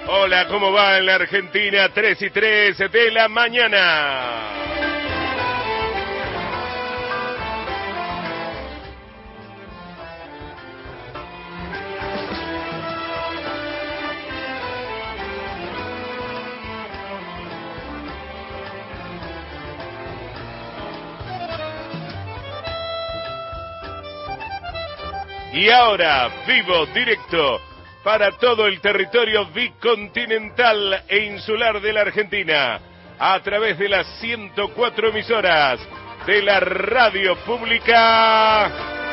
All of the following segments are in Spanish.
Hola, ¿cómo va en la Argentina? 3:03 de la mañana. Y ahora, vivo, directo, para todo el territorio bicontinental e insular de la Argentina, a través de las 104 emisoras de la radio pública.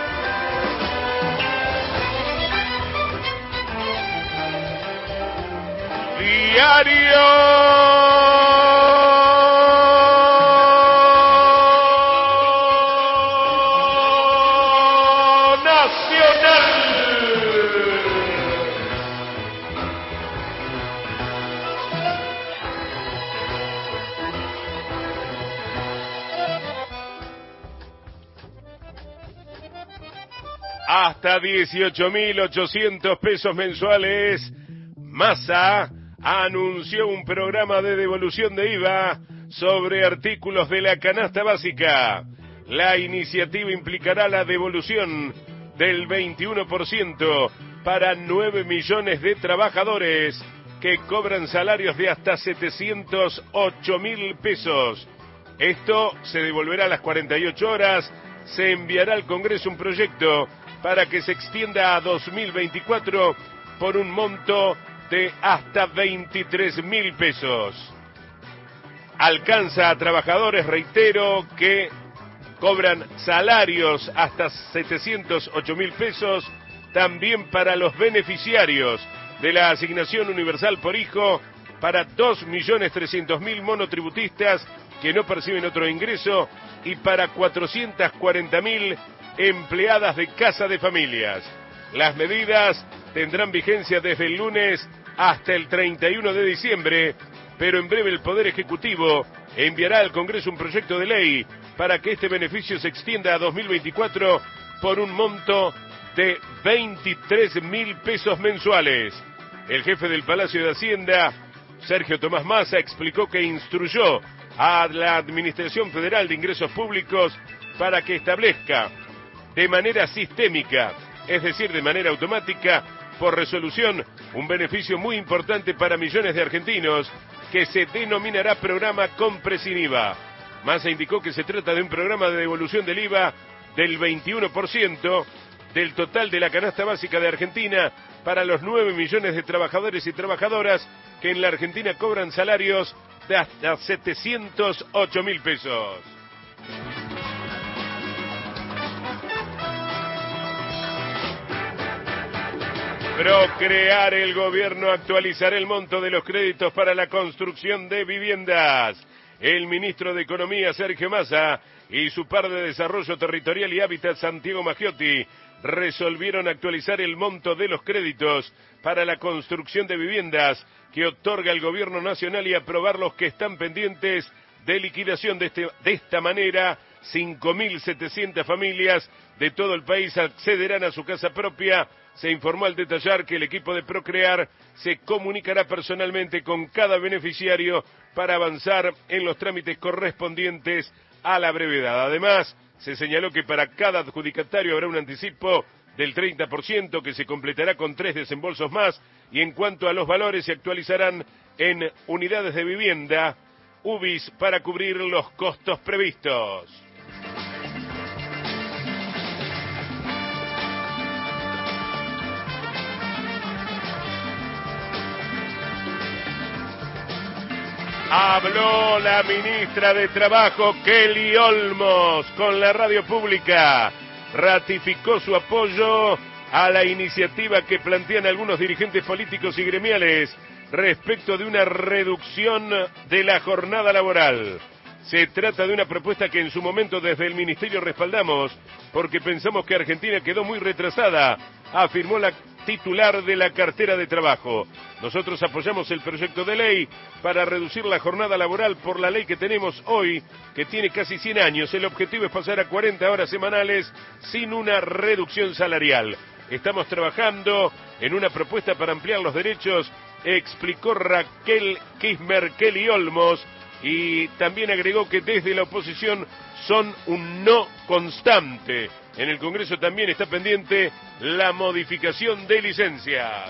Hasta 18.800 pesos mensuales. Massa anunció un programa de devolución de IVA sobre artículos de la canasta básica. La iniciativa implicará la devolución del 21% para 9 millones de trabajadores que cobran salarios de hasta 708.000 pesos. Esto se devolverá a las 48 horas. Se enviará al Congreso un proyecto para que se extienda a 2024 por un monto de hasta 23.000 pesos. Alcanza a trabajadores, reitero, que cobran salarios hasta 708.000 pesos, también para los beneficiarios de la asignación universal por hijo, para 2.300.000 monotributistas que no perciben otro ingreso y para 440.000 empleadas de casa de familias. Las medidas tendrán vigencia desde el lunes hasta el 31 de diciembre, pero en breve el Poder Ejecutivo enviará al Congreso un proyecto de ley para que este beneficio se extienda a 2024 por un monto de 23.000 pesos mensuales. El jefe del Palacio de Hacienda, Sergio Tomás Massa, explicó que instruyó a la Administración Federal de Ingresos Públicos para que establezca de manera sistémica, es decir, de manera automática, por resolución, un beneficio muy importante para millones de argentinos que se denominará Programa Compre sin IVA. Massa indicó que se trata de un programa de devolución del IVA del 21% del total de la canasta básica de Argentina para los 9 millones de trabajadores y trabajadoras que en la Argentina cobran salarios de hasta 708.000 pesos. Procrear, el gobierno actualizará el monto de los créditos para la construcción de viviendas. El ministro de Economía, Sergio Massa, y su par de Desarrollo Territorial y Hábitat, Santiago Maggiotti, resolvieron actualizar el monto de los créditos para la construcción de viviendas que otorga el gobierno nacional y aprobar los que están pendientes de liquidación. De esta manera, 5.700 familias de todo el país accederán a su casa propia. Se informó al detallar que el equipo de Procrear se comunicará personalmente con cada beneficiario para avanzar en los trámites correspondientes a la brevedad. Además, se señaló que para cada adjudicatario habrá un anticipo del 30% que se completará con 3 desembolsos más, y en cuanto a los valores se actualizarán en unidades de vivienda, UBIs, para cubrir los costos previstos. Habló la ministra de Trabajo, Kelly Olmos, con la radio pública. Ratificó su apoyo a la iniciativa que plantean algunos dirigentes políticos y gremiales respecto de una reducción de la jornada laboral. Se trata de una propuesta que en su momento desde el Ministerio respaldamos porque pensamos que Argentina quedó muy retrasada, afirmó la titular de la cartera de trabajo. Nosotros apoyamos el proyecto de ley para reducir la jornada laboral por la ley que tenemos hoy, que tiene casi 100 años. El objetivo es pasar a 40 horas semanales sin una reducción salarial. Estamos trabajando en una propuesta para ampliar los derechos explicó Raquel Kismer Kelly Olmos, y también agregó que desde la oposición son un no constante. En el Congreso también está pendiente la modificación de licencias.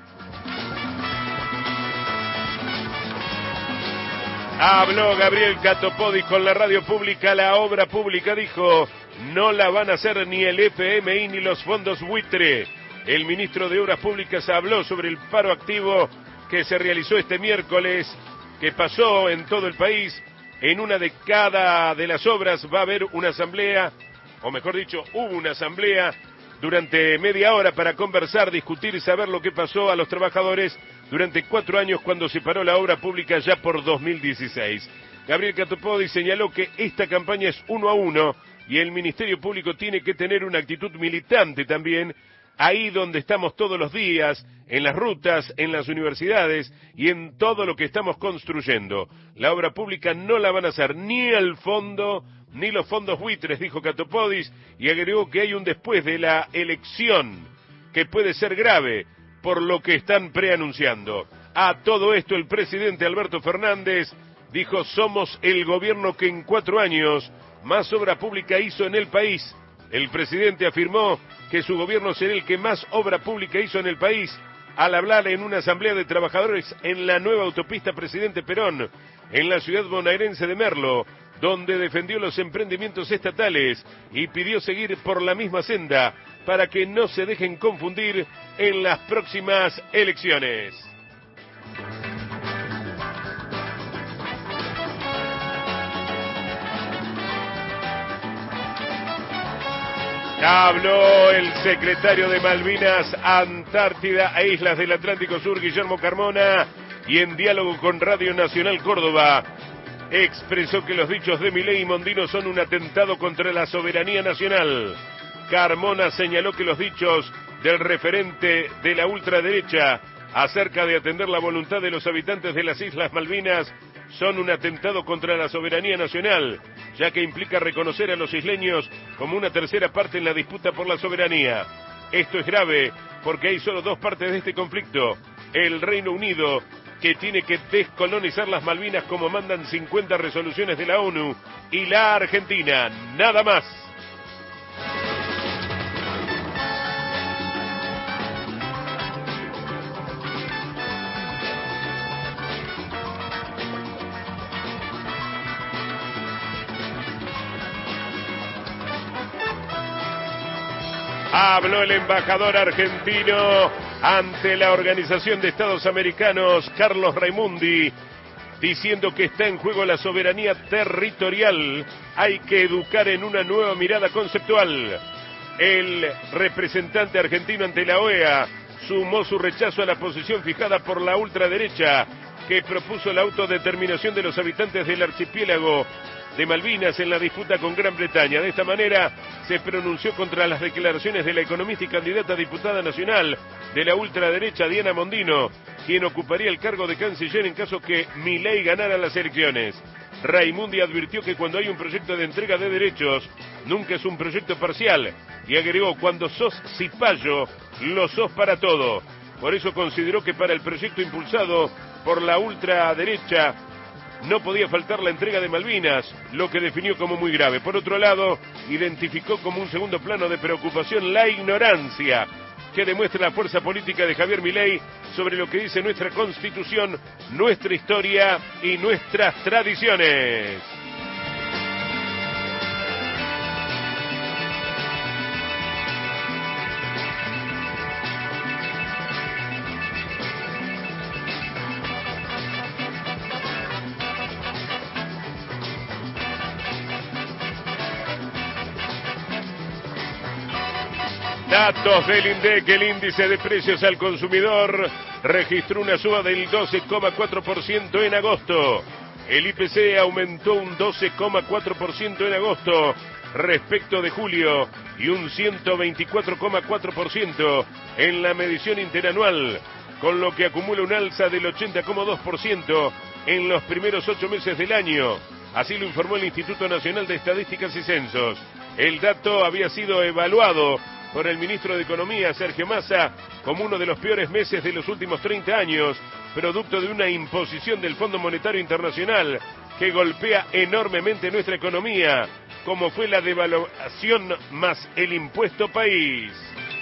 Habló Gabriel Catopodis con la radio pública. La obra pública, dijo, no la van a hacer ni el FMI ni los fondos buitre. El ministro de Obras Públicas habló sobre el paro activo que se realizó este miércoles, que pasó en todo el país. En una de cada de las obras va a haber una asamblea, o mejor dicho, hubo una asamblea durante media hora para conversar, discutir y saber lo que pasó a los trabajadores durante 4 años cuando se paró la obra pública ya por 2016. Gabriel Catopodis señaló que esta campaña es 1 a 1 y el Ministerio Público tiene que tener una actitud militante también, ahí donde estamos todos los días, en las rutas, en las universidades y en todo lo que estamos construyendo. La obra pública no la van a hacer ni el fondo ni los fondos buitres, dijo Catopodis, y agregó que hay un después de la elección que puede ser grave por lo que están preanunciando. A todo esto el presidente Alberto Fernández dijo: somos el gobierno que en 4 años más obra pública hizo en el país. El presidente afirmó que su gobierno será el que más obra pública hizo en el país al hablar en una asamblea de trabajadores en la nueva autopista Presidente Perón, en la ciudad bonaerense de Merlo, donde defendió los emprendimientos estatales y pidió seguir por la misma senda para que no se dejen confundir en las próximas elecciones. Habló el secretario de Malvinas, Antártida e Islas del Atlántico Sur, Guillermo Carmona, y en diálogo con Radio Nacional Córdoba, expresó que los dichos de Milei y Mondino son un atentado contra la soberanía nacional. Carmona señaló que los dichos del referente de la ultraderecha acerca de atender la voluntad de los habitantes de las Islas Malvinas son un atentado contra la soberanía nacional, ya que implica reconocer a los isleños como una tercera parte en la disputa por la soberanía. Esto es grave porque hay solo 2 partes de este conflicto: el Reino Unido, que tiene que descolonizar las Malvinas como mandan 50 resoluciones de la ONU, y la Argentina, nada más. Habló el embajador argentino ante la Organización de Estados Americanos, Carlos Raimundi, diciendo que está en juego la soberanía territorial. Hay que educar en una nueva mirada conceptual. El representante argentino ante la OEA sumó su rechazo a la posición fijada por la ultraderecha, que propuso la autodeterminación de los habitantes del archipiélago de Malvinas en la disputa con Gran Bretaña. De esta manera se pronunció contra las declaraciones de la economista y candidata a diputada nacional de la ultraderecha, Diana Mondino, quien ocuparía el cargo de canciller en caso que Milei ganara las elecciones. Raimundi advirtió que cuando hay un proyecto de entrega de derechos, nunca es un proyecto parcial, y agregó: cuando sos cipayo, lo sos para todo. Por eso consideró que para el proyecto impulsado por la ultraderecha no podía faltar la entrega de Malvinas, lo que definió como muy grave. Por otro lado, identificó como un segundo plano de preocupación la ignorancia que demuestra la fuerza política de Javier Milei sobre lo que dice nuestra Constitución, nuestra historia y nuestras tradiciones. Datos del INDEC: el índice de precios al consumidor registró una suba del 12,4% en agosto. El IPC aumentó un 12,4% en agosto respecto de julio y un 124,4% en la medición interanual, con lo que acumula un alza del 80,2% en los primeros 8 meses del año. Así lo informó el Instituto Nacional de Estadísticas y Censos. El dato había sido evaluado por el ministro de Economía, Sergio Massa, como uno de los peores meses de los últimos 30 años, producto de una imposición del Fondo Monetario Internacional que golpea enormemente nuestra economía, como fue la devaluación más el impuesto país.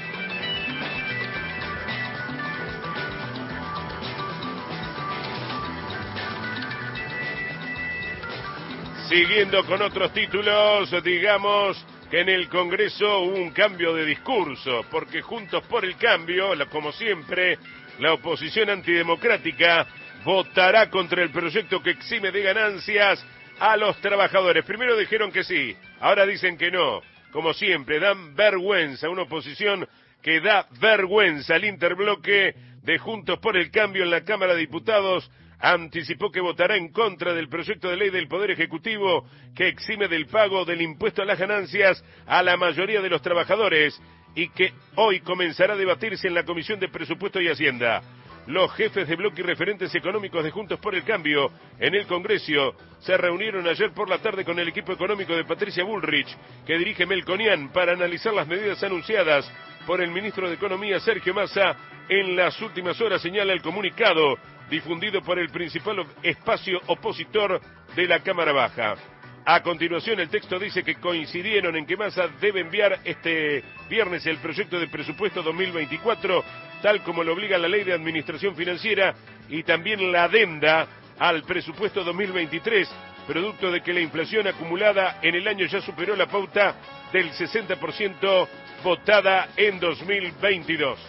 Siguiendo con otros títulos, digamos que en el Congreso hubo un cambio de discurso, porque Juntos por el Cambio, como siempre, la oposición antidemocrática votará contra el proyecto que exime de ganancias a los trabajadores. Primero dijeron que sí, ahora dicen que no. Como siempre, dan vergüenza, una oposición que da vergüenza. El interbloque de Juntos por el Cambio en la Cámara de Diputados anticipó que votará en contra del proyecto de ley del Poder Ejecutivo que exime del pago del impuesto a las ganancias a la mayoría de los trabajadores y que hoy comenzará a debatirse en la Comisión de Presupuesto y Hacienda. Los jefes de bloque y referentes económicos de Juntos por el Cambio en el Congreso se reunieron ayer por la tarde con el equipo económico de Patricia Bullrich, que dirige Melconian, para analizar las medidas anunciadas por el ministro de Economía, Sergio Massa, en las últimas horas, señala el comunicado difundido por el principal espacio opositor de la Cámara Baja. A continuación, el texto dice que coincidieron en que Massa debe enviar este viernes el proyecto de presupuesto 2024, tal como lo obliga la Ley de Administración Financiera, y también la adenda al presupuesto 2023, producto de que la inflación acumulada en el año ya superó la pauta del 60% votada en 2022.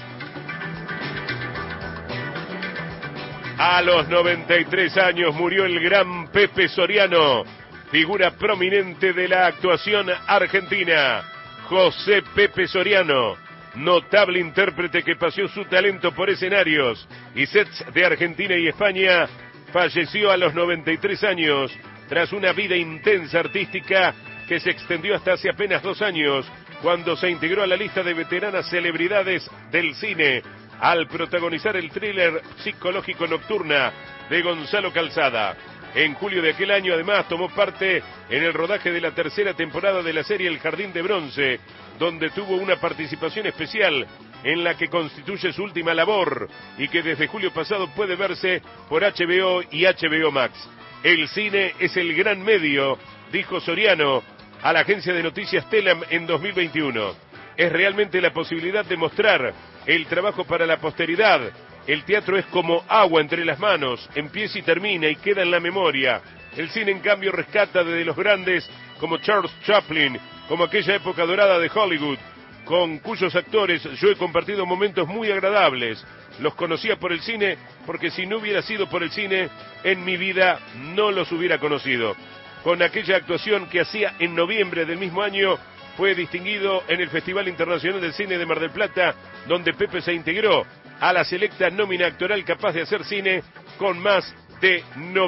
A los 93 años murió el gran Pepe Soriano, figura prominente de la actuación argentina. José Pepe Soriano, notable intérprete que paseó su talento por escenarios y sets de Argentina y España, falleció a los 93 años tras una vida intensa artística que se extendió hasta hace apenas 2 años, cuando se integró a la lista de veteranas celebridades del cine al protagonizar el thriller psicológico Nocturna de Gonzalo Calzada. En julio de aquel año, además, tomó parte en el rodaje de la tercera temporada de la serie El Jardín de Bronce, donde tuvo una participación especial en la que constituye su última labor y que desde julio pasado puede verse por HBO y HBO Max. El cine es el gran medio, dijo Soriano a la agencia de noticias Telam en 2021. Es realmente la posibilidad de mostrar el trabajo para la posteridad. El teatro es como agua entre las manos, empieza y termina y queda en la memoria. El cine, en cambio, rescata desde los grandes como Charles Chaplin, como aquella época dorada de Hollywood, con cuyos actores yo he compartido momentos muy agradables. Los conocía por el cine, porque si no hubiera sido por el cine, en mi vida no los hubiera conocido. Con aquella actuación que hacía en noviembre del mismo año, fue distinguido en el Festival Internacional del Cine de Mar del Plata, donde Pepe se integró a la selecta nómina actoral capaz de hacer cine con más de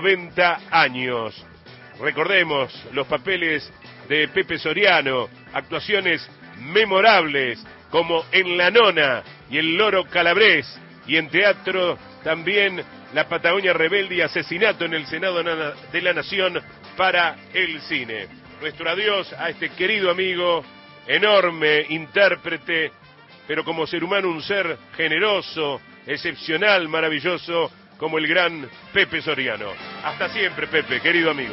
90 años. Recordemos los papeles de Pepe Soriano, actuaciones memorables como en La Nona y El Loro Calabrés, y en teatro también La Patagonia Rebelde y Asesinato en el Senado de la Nación para el cine. Nuestro adiós a este querido amigo, enorme intérprete, pero como ser humano un ser generoso, excepcional, maravilloso, como el gran Pepe Soriano. Hasta siempre, Pepe, querido amigo.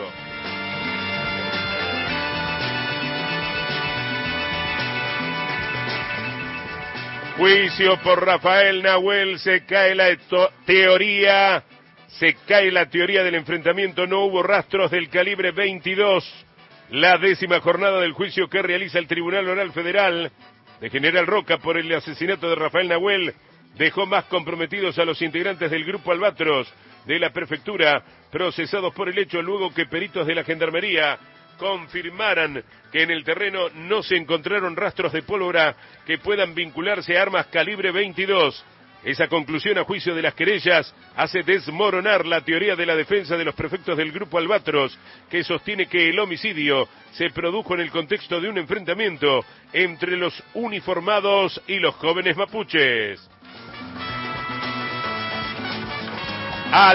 Juicio por Rafael Nahuel, se cae la teoría del enfrentamiento, no hubo rastros del calibre 22. La 10ª jornada del juicio que realiza el Tribunal Oral Federal de General Roca por el asesinato de Rafael Nahuel dejó más comprometidos a los integrantes del Grupo Albatros de la prefectura, procesados por el hecho luego que peritos de la Gendarmería confirmaran que en el terreno no se encontraron rastros de pólvora que puedan vincularse a armas calibre 22. Esa conclusión, a juicio de las querellas, hace desmoronar la teoría de la defensa de los prefectos del Grupo Albatros, que sostiene que el homicidio se produjo en el contexto de un enfrentamiento entre los uniformados y los jóvenes mapuches.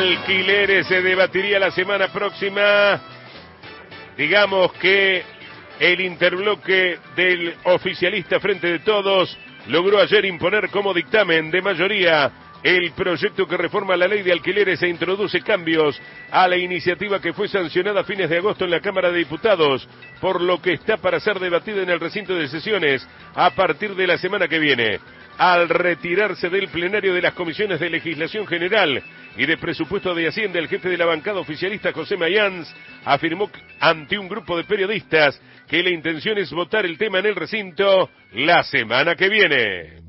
Alquileres se debatiría la semana próxima. Digamos que El interbloque del oficialista Frente de Todos logró ayer imponer como dictamen de mayoría el proyecto que reforma la ley de alquileres e introduce cambios a la iniciativa que fue sancionada a fines de agosto en la Cámara de Diputados, por lo que está para ser debatida en el recinto de sesiones a partir de la semana que viene. Al retirarse del plenario de las comisiones de Legislación General y de Presupuesto de Hacienda, el jefe de la bancada oficialista, José Mayans, afirmó ante un grupo de periodistas que la intención es votar el tema en el recinto la semana que viene.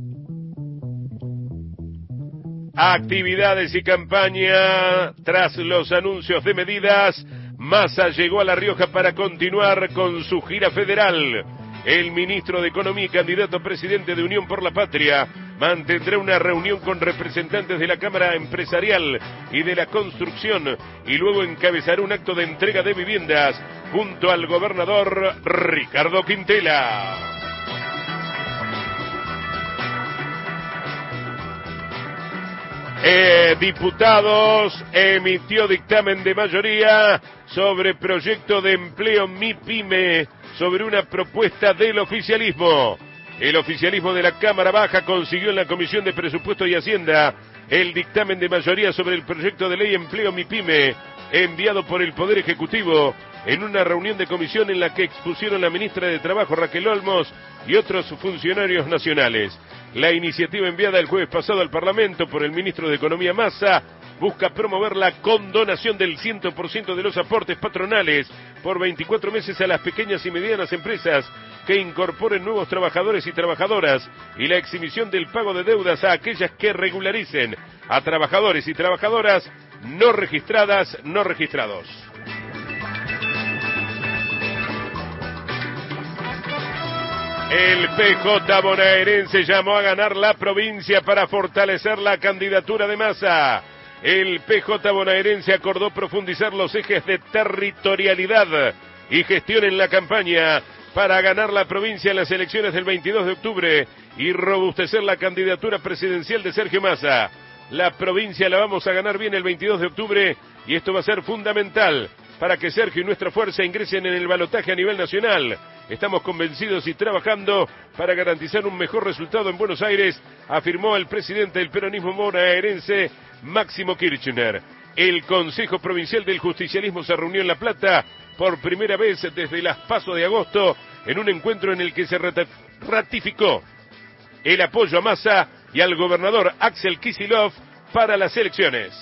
Actividades y campaña. Tras los anuncios de medidas, Massa llegó a La Rioja para continuar con su gira federal. El ministro de Economía y candidato a presidente de Unión por la Patria mantendrá una reunión con representantes de la Cámara Empresarial y de la Construcción y luego encabezará un acto de entrega de viviendas junto al gobernador Ricardo Quintela. Diputados emitió dictamen de mayoría sobre proyecto de empleo MIPYME sobre una propuesta del oficialismo. El oficialismo de la Cámara Baja consiguió en la Comisión de Presupuesto y Hacienda el dictamen de mayoría sobre el proyecto de ley empleo MIPYME enviado por el Poder Ejecutivo en una reunión de comisión en la que expusieron la ministra de Trabajo Raquel Olmos y otros funcionarios nacionales. La iniciativa enviada el jueves pasado al Parlamento por el ministro de Economía Massa busca promover la condonación del 100% de los aportes patronales por 24 meses a las pequeñas y medianas empresas que incorporen nuevos trabajadores y trabajadoras y la exhibición del pago de deudas a aquellas que regularicen a trabajadores y trabajadoras no registradas, no registrados. El PJ bonaerense llamó a ganar la provincia para fortalecer la candidatura de Massa. El PJ bonaerense acordó profundizar los ejes de territorialidad y gestión en la campaña para ganar la provincia en las elecciones del 22 de octubre y robustecer la candidatura presidencial de Sergio Massa. La provincia la vamos a ganar bien el 22 de octubre y esto va a ser fundamental para que Sergio y nuestra fuerza ingresen en el balotaje a nivel nacional. Estamos convencidos y trabajando para garantizar un mejor resultado en Buenos Aires, afirmó el presidente del peronismo bonaerense, Máximo Kirchner. El Consejo Provincial del Justicialismo se reunió en La Plata por primera vez desde las PASO de agosto en un encuentro en el que se ratificó el apoyo a Massa y al gobernador Axel Kicillof para las elecciones.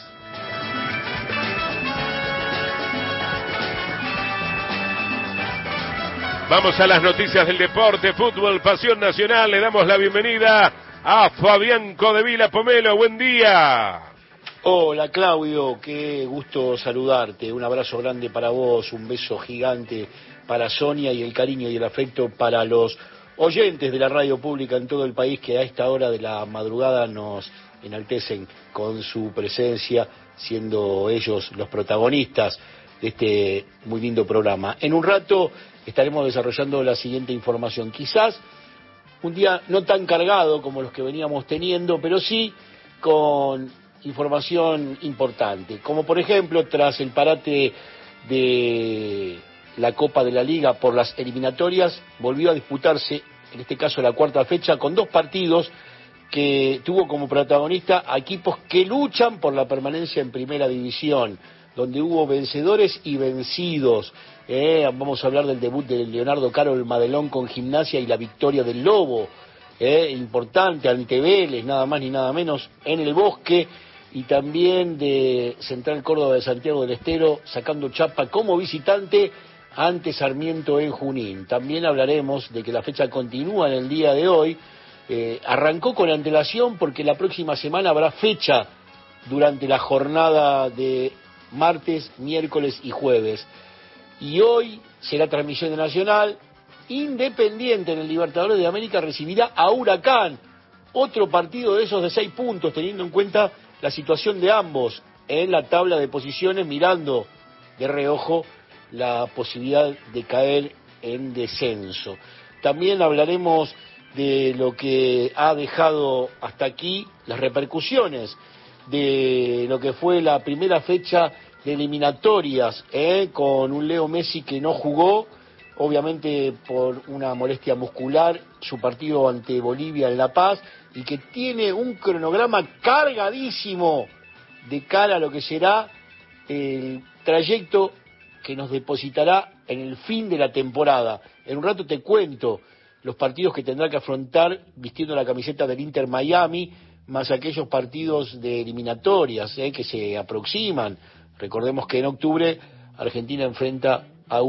Vamos a las noticias del deporte, fútbol, pasión nacional. Le damos la bienvenida a Fabián Codevila Pomelo. Buen día. Hola Claudio, qué gusto saludarte. Un abrazo grande para vos, un beso gigante para Sonia y el cariño y el afecto para los oyentes de la radio pública en todo el país que a esta hora de la madrugada nos enaltecen con su presencia, siendo ellos los protagonistas de este muy lindo programa. En un rato estaremos desarrollando la siguiente información. Quizás un día no tan cargado como los que veníamos teniendo, pero sí con información importante. Como por ejemplo, tras el parate de la Copa de la Liga por las eliminatorias, volvió a disputarse, en este caso la cuarta fecha, con dos partidos que tuvo como protagonista a equipos que luchan por la permanencia en primera división, donde hubo vencedores y vencidos. Vamos a hablar del debut de Leonardo Carol Madelón con Gimnasia y la victoria del Lobo, importante, ante Vélez, nada más ni nada menos, en el Bosque, y también de Central Córdoba de Santiago del Estero, sacando chapa como visitante ante Sarmiento en Junín. También hablaremos de que la fecha continúa en el día de hoy, arrancó con antelación porque la próxima semana habrá fecha durante la jornada de martes, miércoles y jueves. Y hoy será transmisión de Nacional. Independiente en el Libertadores de América recibirá a Huracán. Otro partido de esos de 6 puntos, teniendo en cuenta la situación de ambos en la tabla de posiciones, mirando de reojo la posibilidad de caer en descenso. También hablaremos de lo que ha dejado hasta aquí las repercusiones de lo que fue la primera fecha de eliminatorias, con un Leo Messi que no jugó, obviamente por una molestia muscular, su partido ante Bolivia en La Paz, y que tiene un cronograma cargadísimo de cara a lo que será el trayecto que nos depositará en el fin de la temporada. En un rato te cuento los partidos que tendrá que afrontar vistiendo la camiseta del Inter Miami, más aquellos partidos de eliminatorias que se aproximan. Recordemos que en octubre Argentina enfrenta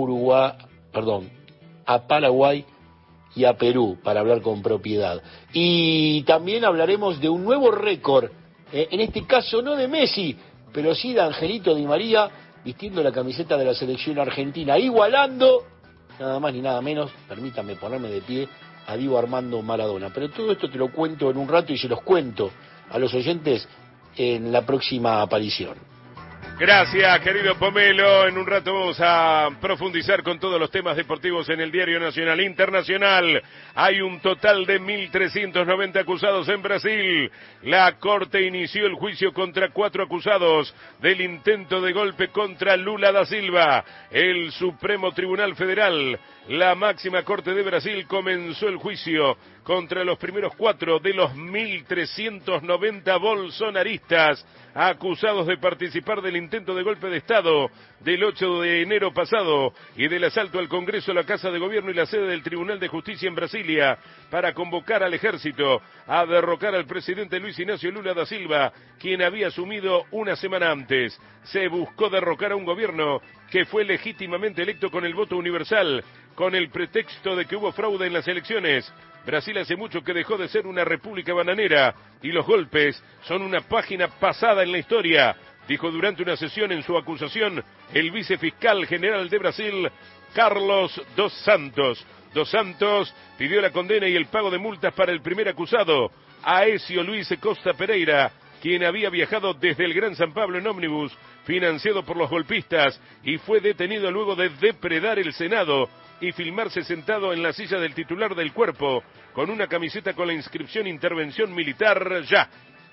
a Paraguay y a Perú, para hablar con propiedad. Y también hablaremos de un nuevo récord, en este caso no de Messi, pero sí de Angelito Di María, vistiendo la camiseta de la selección argentina, igualando, nada más ni nada menos, permítanme ponerme de pie, a Diego Armando Maradona. Pero todo esto te lo cuento en un rato y se los cuento a los oyentes en la próxima aparición. Gracias, querido Pomelo. En un rato vamos a profundizar con todos los temas deportivos en el Diario Nacional Internacional. Hay un total de 1.390 acusados en Brasil. La Corte inició el juicio contra 4 acusados del intento de golpe contra Lula da Silva. El Supremo Tribunal Federal, la máxima corte de Brasil, comenzó el juicio contra los primeros 4 de los 1.390 bolsonaristas acusados de participar del intento de golpe de Estado del 8 de enero pasado y del asalto al Congreso, la Casa de Gobierno y la sede del Tribunal de Justicia en Brasilia para convocar al ejército a derrocar al presidente Luis Ignacio Lula da Silva, quien había asumido una semana antes. Se buscó derrocar a un gobierno que fue legítimamente electo con el voto universal, con el pretexto de que hubo fraude en las elecciones. Brasil hace mucho que dejó de ser una república bananera y los golpes son una página pasada en la historia, dijo durante una sesión en su acusación el vicefiscal general de Brasil, Carlos dos Santos. Dos Santos pidió la condena y el pago de multas para el primer acusado, Aécio Luis Costa Pereira, quien había viajado desde el Gran San Pablo en ómnibus, financiado por los golpistas, y fue detenido luego de depredar el Senado y filmarse sentado en la silla del titular del cuerpo, con una camiseta con la inscripción Intervención Militar Ya.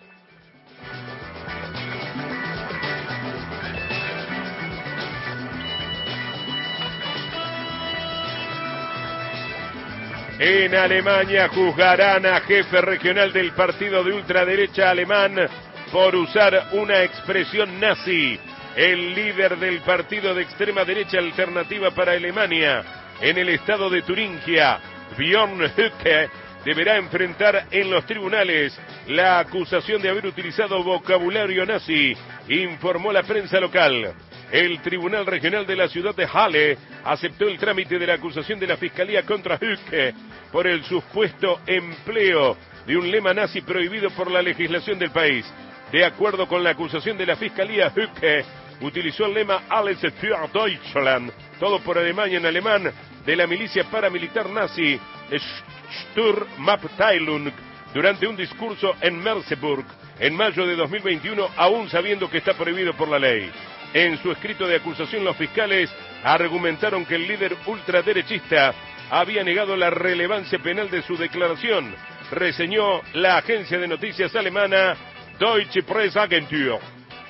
En Alemania juzgarán a jefe regional del partido de ultraderecha alemán por usar una expresión nazi. El líder del partido de extrema derecha Alternativa para Alemania en el estado de Turingia, Björn Höcke, deberá enfrentar en los tribunales la acusación de haber utilizado vocabulario nazi, informó la prensa local. El Tribunal Regional de la ciudad de Halle aceptó el trámite de la acusación de la Fiscalía contra Höcke por el supuesto empleo de un lema nazi prohibido por la legislación del país. De acuerdo con la acusación de la Fiscalía, Höcke utilizó el lema Alles für Deutschland, todo por Alemania en alemán, de la milicia paramilitar nazi Sturmabteilung durante un discurso en Merseburg en mayo de 2021, aún sabiendo que está prohibido por la ley. En su escrito de acusación, los fiscales argumentaron que el líder ultraderechista había negado la relevancia penal de su declaración, reseñó la agencia de noticias alemana Deutsche Presseagentur.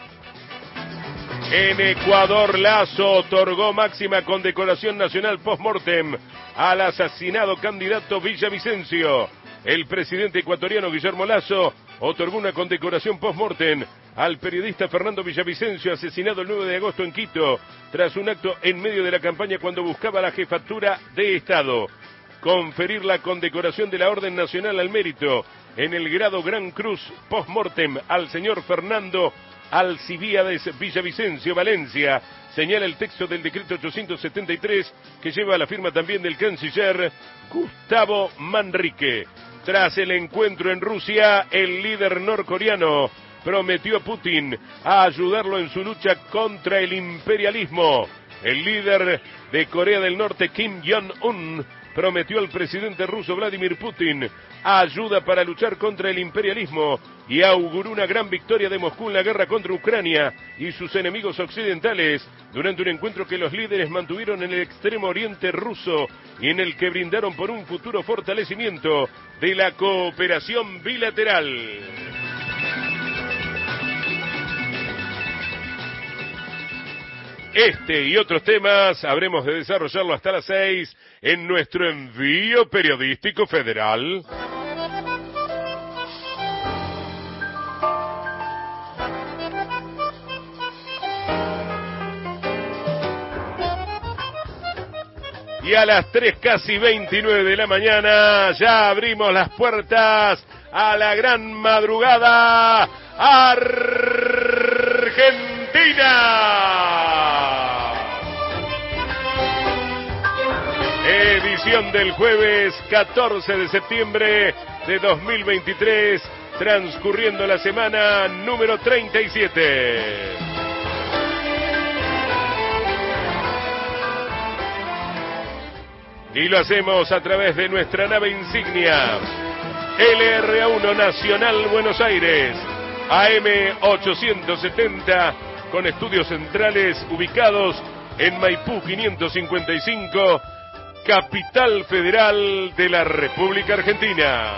En Ecuador, Lasso otorgó máxima condecoración nacional post-mortem al asesinado candidato Villavicencio. El presidente ecuatoriano Guillermo Lasso otorgó una condecoración post-mortem al periodista Fernando Villavicencio, asesinado el 9 de agosto en Quito, tras un acto en medio de la campaña cuando buscaba la jefatura de Estado. Conferir la condecoración de la Orden Nacional al Mérito en el grado Gran Cruz post-mortem al señor Fernando Alcibíades Villavicencio, Valencia, señala el texto del decreto 873 que lleva la firma también del canciller Gustavo Manrique. Tras el encuentro en Rusia, el líder norcoreano prometió a Putin a ayudarlo en su lucha contra el imperialismo. El líder de Corea del Norte, Kim Jong-un, prometió al presidente ruso Vladimir Putin ayuda para luchar contra el imperialismo y auguró una gran victoria de Moscú en la guerra contra Ucrania y sus enemigos occidentales durante un encuentro que los líderes mantuvieron en el extremo oriente ruso y en el que brindaron por un futuro fortalecimiento de la cooperación bilateral. Este y otros temas habremos de desarrollarlo hasta las 6 en nuestro envío periodístico federal. Y a las 3:29 de la mañana ya abrimos las puertas a la gran madrugada Argentina. Edición del jueves 14 de septiembre de 2023, transcurriendo la semana número 37. Y lo hacemos a través de nuestra nave insignia, LRA1 Nacional Buenos Aires, AM 870, con estudios centrales ubicados en Maipú 555, capital federal de la República Argentina.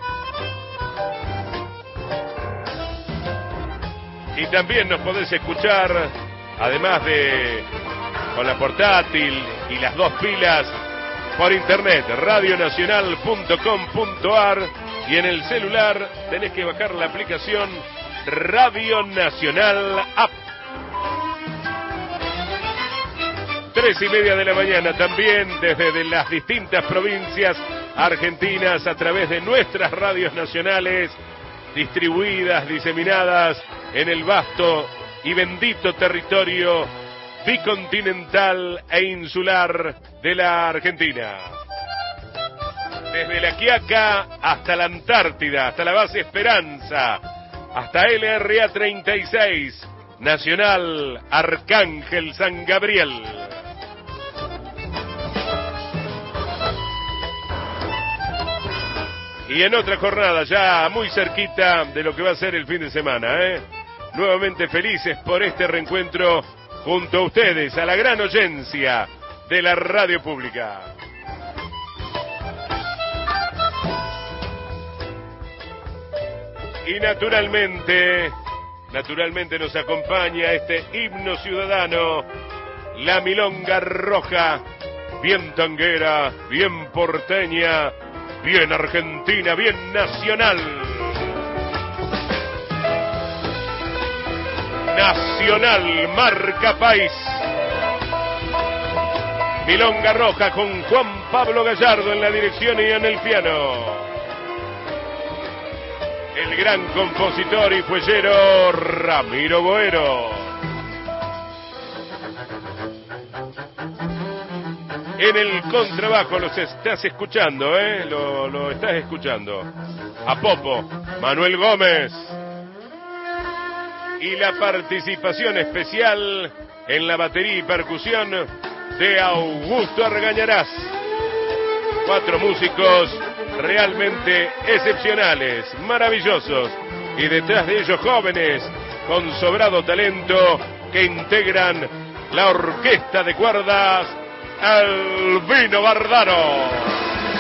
Y también nos podés escuchar, además de con la portátil y las dos pilas, por internet, radionacional.com.ar, y en el celular tenés que bajar la aplicación Radio Nacional App. 3:30 de la mañana también desde las distintas provincias argentinas a través de nuestras radios nacionales distribuidas, diseminadas en el vasto y bendito territorio bicontinental e insular de la Argentina. Desde La Quiaca hasta la Antártida, hasta la base Esperanza, hasta LRA 36, Nacional Arcángel San Gabriel. Y en otra jornada ya muy cerquita de lo que va a ser el fin de semana, nuevamente felices por este reencuentro junto a ustedes, a la gran audiencia de la radio pública. Y naturalmente nos acompaña este himno ciudadano, la milonga roja, bien tanguera, bien porteña, bien argentina, bien nacional. Nacional, marca país. Milonga roja con Juan Pablo Gallardo en la dirección y en el piano. El gran compositor y fuellero Ramiro Boero. En el contrabajo los estás escuchando, lo estás escuchando. A Popo, Manuel Gómez. Y la participación especial en la batería y percusión de Augusto Argañarás. 4 músicos realmente excepcionales, maravillosos, y detrás de ellos jóvenes con sobrado talento que integran la orquesta de cuerdas Albino Bardaro.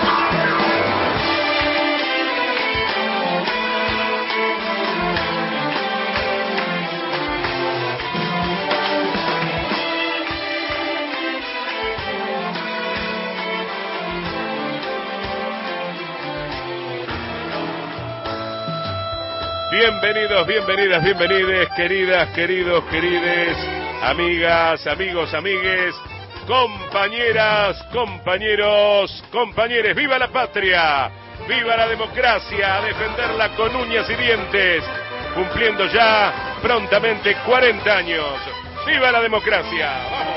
Bienvenidos, bienvenidas, bienvenides, queridas, queridos, querides, amigas, amigos, amigues, compañeras, compañeros, compañeres. ¡Viva la patria! ¡Viva la democracia! A defenderla con uñas y dientes, cumpliendo ya prontamente 40 años. ¡Viva la democracia! ¡Vamos!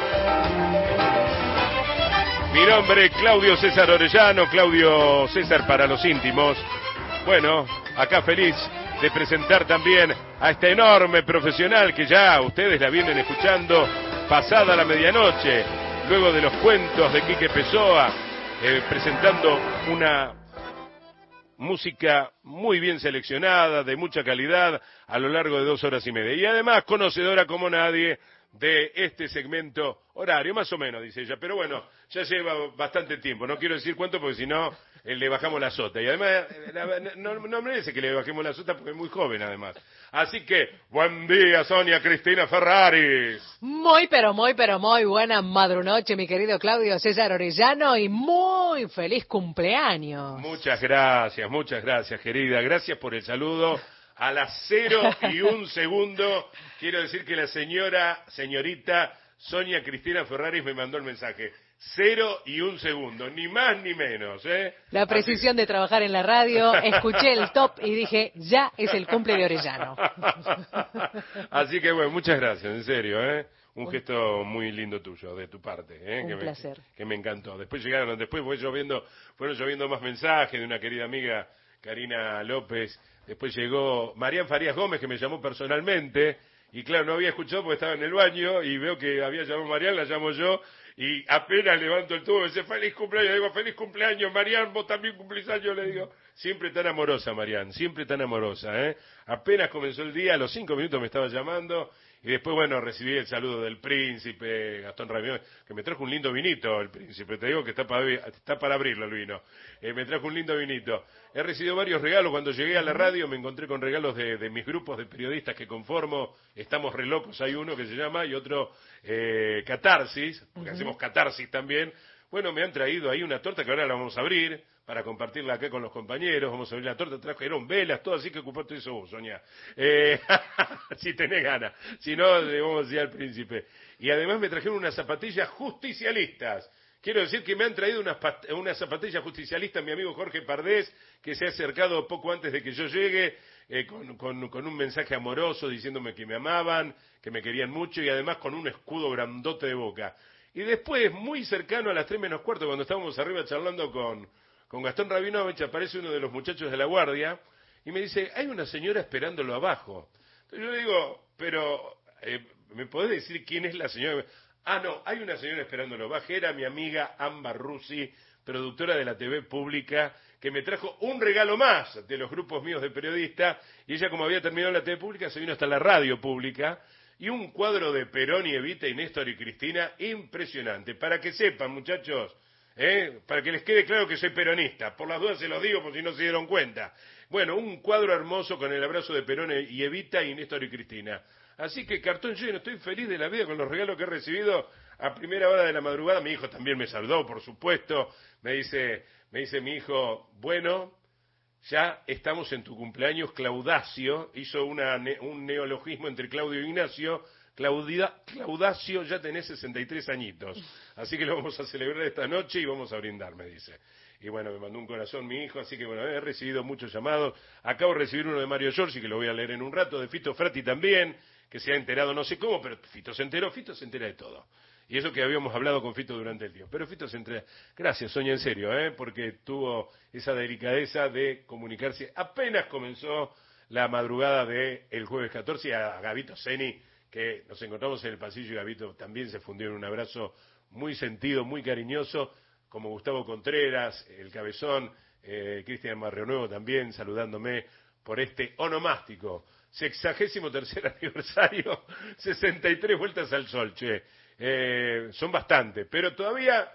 Mi nombre es Claudio César Orellano, Claudio César para los íntimos. Bueno, acá feliz de presentar también a esta enorme profesional que ya ustedes la vienen escuchando pasada la medianoche, luego de los cuentos de Quique Pessoa, presentando una música muy bien seleccionada, de mucha calidad, a lo largo de 2 horas y media. Y además conocedora como nadie de este segmento horario, más o menos, dice ella. Pero bueno, ya lleva bastante tiempo. No quiero decir cuánto porque si no le bajamos la sota. Y además, no merece que le bajemos la sota porque es muy joven además. Así que, buen día, Sonia Cristina Ferraris. Muy, pero muy buena madrunoche, mi querido Claudio César Orellano, y muy feliz cumpleaños. Muchas gracias, querida. Gracias por el saludo. A las 0:01 segundo, quiero decir que la señorita Sonia Cristina Ferraris me mandó el mensaje. 0:01 segundo, ni más ni menos, ¿eh? La precisión de trabajar en la radio, escuché el top y dije, ya es el cumple de Orellano. Así que bueno, muchas gracias, en serio, ¿eh? Un gesto muy lindo tuyo, de tu parte, ¿eh? Un placer. Que me encantó. Después fueron lloviendo más mensajes de una querida amiga, Karina López. Después llegó Marián Farías Gómez, que me llamó personalmente, y claro, no había escuchado porque estaba en el baño, y veo que había llamado Marián, la llamo yo, y apenas levanto el tubo, me dice, feliz cumpleaños, le digo, feliz cumpleaños, Marián, vos también cumplís años, le digo, siempre tan amorosa, Marián, siempre tan amorosa, ¿eh? Apenas comenzó el día, a los 5 minutos me estaba llamando, y después, bueno, recibí el saludo del príncipe, Gastón Ramírez, que me trajo un lindo vinito, el príncipe, te digo que está para abrirlo el vino, me trajo un lindo vinito. He recibido varios regalos, cuando llegué a la radio me encontré con regalos de mis grupos de periodistas que conformo, Estamos Re Locos, hay uno que se llama, y otro Catarsis, porque hacemos Catarsis también. Bueno, me han traído ahí una torta que ahora la vamos a abrir, para compartirla acá con los compañeros, vamos a abrir la torta, trajeron velas, todo, así que ocupate eso vos, Sonia. Si tenés ganas, si no, le vamos a decir al príncipe. Y además me trajeron unas zapatillas justicialistas. Quiero decir que me han traído unas zapatillas justicialistas mi amigo Jorge Pardés, que se ha acercado poco antes de que yo llegue, con un mensaje amoroso diciéndome que me amaban, que me querían mucho, y además con un escudo grandote de Boca. Y después, muy cercano a las 3:45, cuando estábamos arriba charlando con Gastón Rabinovich, aparece uno de los muchachos de la guardia y me dice, hay una señora esperándolo abajo. Entonces yo le digo, pero, ¿me podés decir quién es la señora? Ah, no, hay una señora esperándolo abajo, era mi amiga Ámbar Russi, productora de la TV pública, que me trajo un regalo más de los grupos míos de periodistas, y ella, como había terminado la TV pública, se vino hasta la radio pública, y un cuadro de Perón y Evita y Néstor y Cristina impresionante. Para que sepan, muchachos, para que les quede claro que soy peronista, por las dudas se los digo por si no se dieron cuenta. Bueno, un cuadro hermoso con el abrazo de Perón y Evita y Néstor y Cristina. Así que cartón lleno, estoy feliz de la vida con los regalos que he recibido a primera hora de la madrugada. Mi hijo también me saludó, por supuesto. Me dice mi hijo, bueno, ya estamos en tu cumpleaños, Claudacio. Hizo un neologismo entre Claudio e Ignacio. Claudacio, ya tenés 63 añitos. Así que lo vamos a celebrar esta noche y vamos a brindar, me dice. Y bueno, me mandó un corazón mi hijo, así que bueno, he recibido muchos llamados. Acabo de recibir uno de Mario Giorgi, que lo voy a leer en un rato, de Fito Frati también, que se ha enterado no sé cómo, pero Fito se entera de todo. Y eso que habíamos hablado con Fito durante el día. Pero Fito se entera. Gracias, Sonia, en serio, porque tuvo esa delicadeza de comunicarse. Apenas comenzó la madrugada del jueves 14, y a Gabito Seni, que nos encontramos en el pasillo, y Gabito también se fundió en un abrazo muy sentido, muy cariñoso, como Gustavo Contreras, el Cabezón, Cristian Barrionuevo también, saludándome por este onomástico 63º aniversario, 63 vueltas al sol, che. Son bastantes, pero todavía,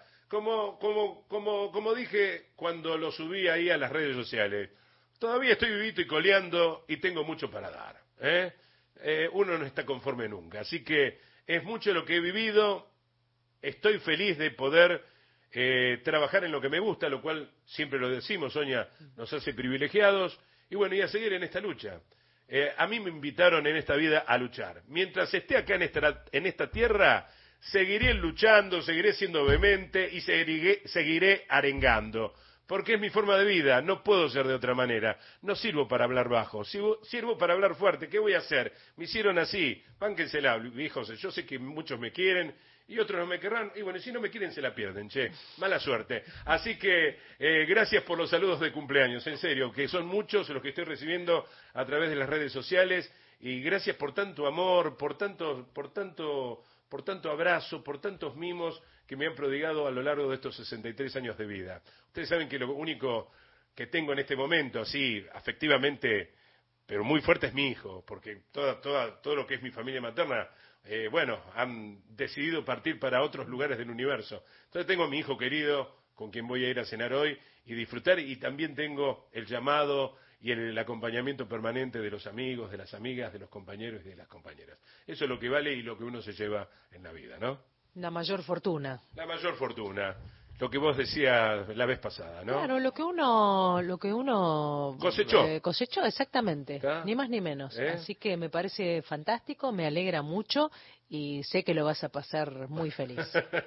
como dije cuando lo subí ahí a las redes sociales, todavía estoy vivito y coleando y tengo mucho para dar, uno no está conforme nunca, así que es mucho lo que he vivido. Estoy feliz de poder trabajar en lo que me gusta, lo cual siempre lo decimos, Sonia, nos hace privilegiados, y bueno, y a seguir en esta lucha. A mí me invitaron en esta vida a luchar. Mientras esté acá en esta tierra, seguiré luchando, seguiré siendo vehemente y seguiré arengando. Porque es mi forma de vida, no puedo ser de otra manera. No sirvo para hablar bajo, sirvo para hablar fuerte. ¿Qué voy a hacer? Me hicieron así, pánquensela, viejos. Yo sé que muchos me quieren y otros no me querrán. Y bueno, si no me quieren se la pierden, che. Mala suerte. Así que gracias por los saludos de cumpleaños, en serio, que son muchos los que estoy recibiendo a través de las redes sociales. Y gracias por tanto amor, por tanto abrazo, por tantos mimos que me han prodigado a lo largo de estos 63 años de vida. Ustedes saben que lo único que tengo en este momento, así, afectivamente, pero muy fuerte, es mi hijo, porque todo lo que es mi familia materna, han decidido partir para otros lugares del universo. Entonces tengo a mi hijo querido, con quien voy a ir a cenar hoy y disfrutar, y también tengo el llamado y el acompañamiento permanente de los amigos, de las amigas, de los compañeros y de las compañeras. Eso es lo que vale y lo que uno se lleva en la vida, ¿no? La mayor fortuna. La mayor fortuna, lo que vos decías la vez pasada, ¿no? Claro, lo que uno Cosechó. Exactamente, ¿Está? ni más ni menos. ¿Eh? Así que me parece fantástico, me alegra mucho y sé que lo vas a pasar muy feliz.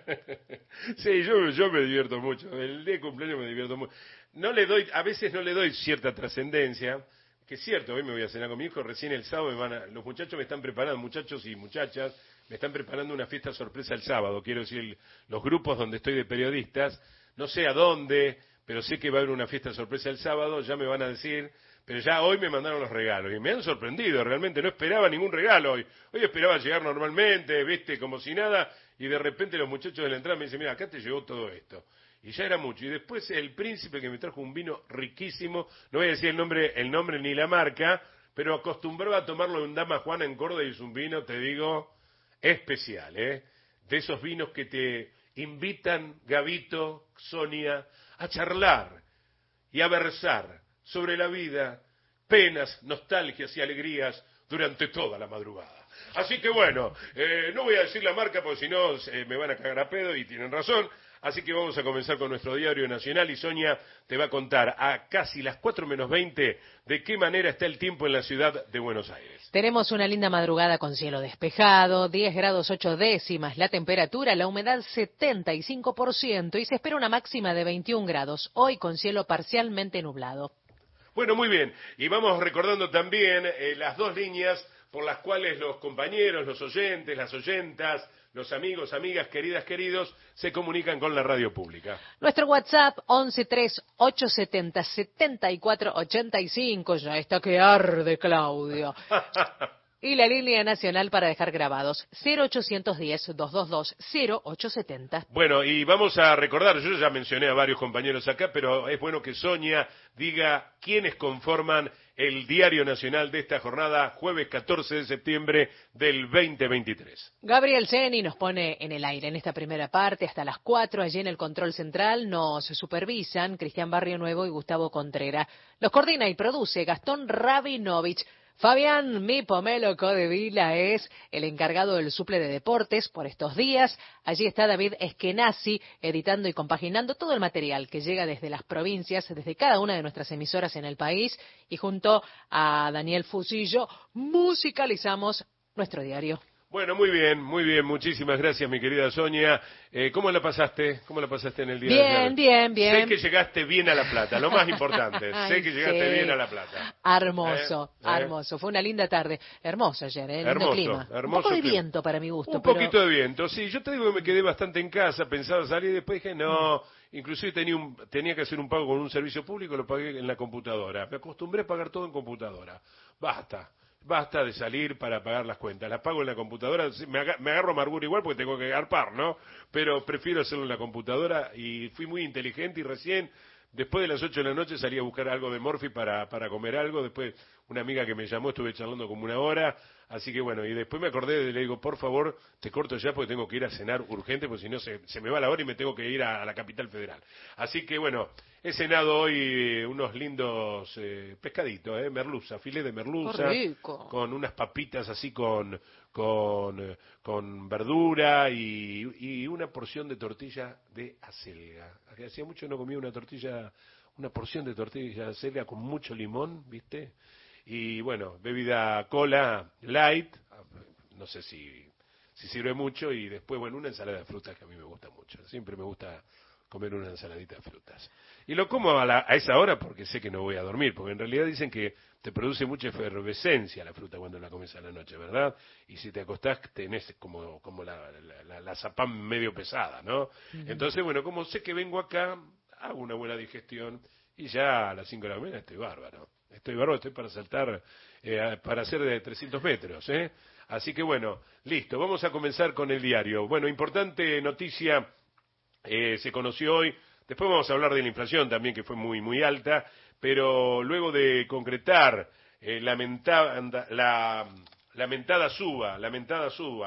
Sí, yo me divierto mucho. El día de cumpleaños me divierto mucho. A veces no le doy cierta trascendencia, que es cierto, hoy me voy a cenar con mi hijo, recién el sábado los muchachos me están preparando, muchachos y muchachas, me están preparando una fiesta sorpresa el sábado, quiero decir, los grupos donde estoy de periodistas, no sé a dónde, pero sé que va a haber una fiesta sorpresa el sábado, ya me van a decir, pero ya hoy me mandaron los regalos y me han sorprendido, realmente no esperaba ningún regalo hoy. Hoy esperaba llegar normalmente, viste, como si nada, y de repente los muchachos de la entrada me dicen, mira, acá te llegó todo esto. Y ya era mucho. Y después el príncipe que me trajo un vino riquísimo, no voy a decir el nombre ni la marca, pero acostumbraba a tomarlo en Dama Juana en Córdoba y es un vino, te digo, especial, ¿eh? De esos vinos que te invitan, Gabito, Sonia, a charlar y a versar sobre la vida, penas, nostalgias y alegrías durante toda la madrugada. Así que bueno, no voy a decir la marca porque si no me van a cagar a pedo y tienen razón. Así que vamos a comenzar con nuestro diario nacional y Sonia te va a contar a casi las 4:20 de qué manera está el tiempo en la ciudad de Buenos Aires. Tenemos una linda madrugada con cielo despejado, 10 grados 8 décimas la temperatura, la humedad 75% y se espera una máxima de 21 grados, hoy con cielo parcialmente nublado. Bueno, muy bien. Y vamos recordando también las dos líneas por las cuales los compañeros, los oyentes, las oyentas, los amigos, amigas, queridas, queridos, se comunican con la radio pública. Nuestro WhatsApp 1138707485, ya está que arde, Claudio. Y la línea nacional para dejar grabados, 0810-222-0870. Bueno, y vamos a recordar, yo ya mencioné a varios compañeros acá, pero es bueno que Sonia diga quiénes conforman el Diario Nacional de esta jornada, jueves 14 de septiembre del 2023. Gabriel Ceni nos pone en el aire en esta primera parte hasta las 4. Allí en el control central nos supervisan Cristian Barrio Nuevo y Gustavo Contreras. Los coordina y produce Gastón Rabinovich. Fabián Mi Pomelo Codevila es el encargado del suple de deportes por estos días. Allí está David Eskenazi editando y compaginando todo el material que llega desde las provincias, desde cada una de nuestras emisoras en el país. Y junto a Daniel Fusillo musicalizamos nuestro diario. Bueno, muy bien, muchísimas gracias mi querida Sonia. ¿Cómo la pasaste? ¿Cómo la pasaste en el día de ayer? Bien. Sé que llegaste bien a La Plata, lo más importante, sé que llegaste bien a La Plata. Hermoso, fue una linda tarde, hermoso ayer, lindo clima. Un poco de viento para mi gusto. Poquito de viento, sí, yo te digo que me quedé bastante en casa, pensaba salir y después dije no, inclusive tenía que hacer un pago con un servicio público, lo pagué en la computadora, me acostumbré a pagar todo en computadora, Basta de salir para pagar las cuentas. Las pago en la computadora. Me agarro amargura igual porque tengo que garpar, ¿no? Pero prefiero hacerlo en la computadora y fui muy inteligente y recién, después de las 8 de la noche, salí a buscar algo de Morphy para comer algo. Después, una amiga que me llamó, estuve charlando como una hora. Así que bueno, y después me acordé, le digo, por favor, te corto ya porque tengo que ir a cenar urgente, porque si no se me va la hora y me tengo que ir a la capital federal. Así que bueno, he cenado hoy unos lindos pescaditos, merluza, filé de merluza, con unas papitas así con verdura y una porción de tortilla de acelga. Hacía mucho no comía una porción de tortilla de acelga con mucho limón, ¿viste? Y bueno, bebida cola light, no sé si sirve mucho, y después, bueno, una ensalada de frutas que a mí me gusta mucho. Siempre me gusta comer una ensaladita de frutas. Y lo como a esa hora porque sé que no voy a dormir, porque en realidad dicen que te produce mucha efervescencia la fruta cuando la comes a la noche, ¿verdad? Y si te acostás tenés como la zapán medio pesada, ¿no? Entonces, bueno, como sé que vengo acá, hago una buena digestión y ya a las 5 de la mañana estoy bárbaro, estoy para saltar, para hacer de 300 metros, Así que bueno, listo, vamos a comenzar con el diario. Bueno, importante noticia, se conoció hoy, después vamos a hablar de la inflación también, que fue muy, muy alta, pero luego de concretar la lamentada suba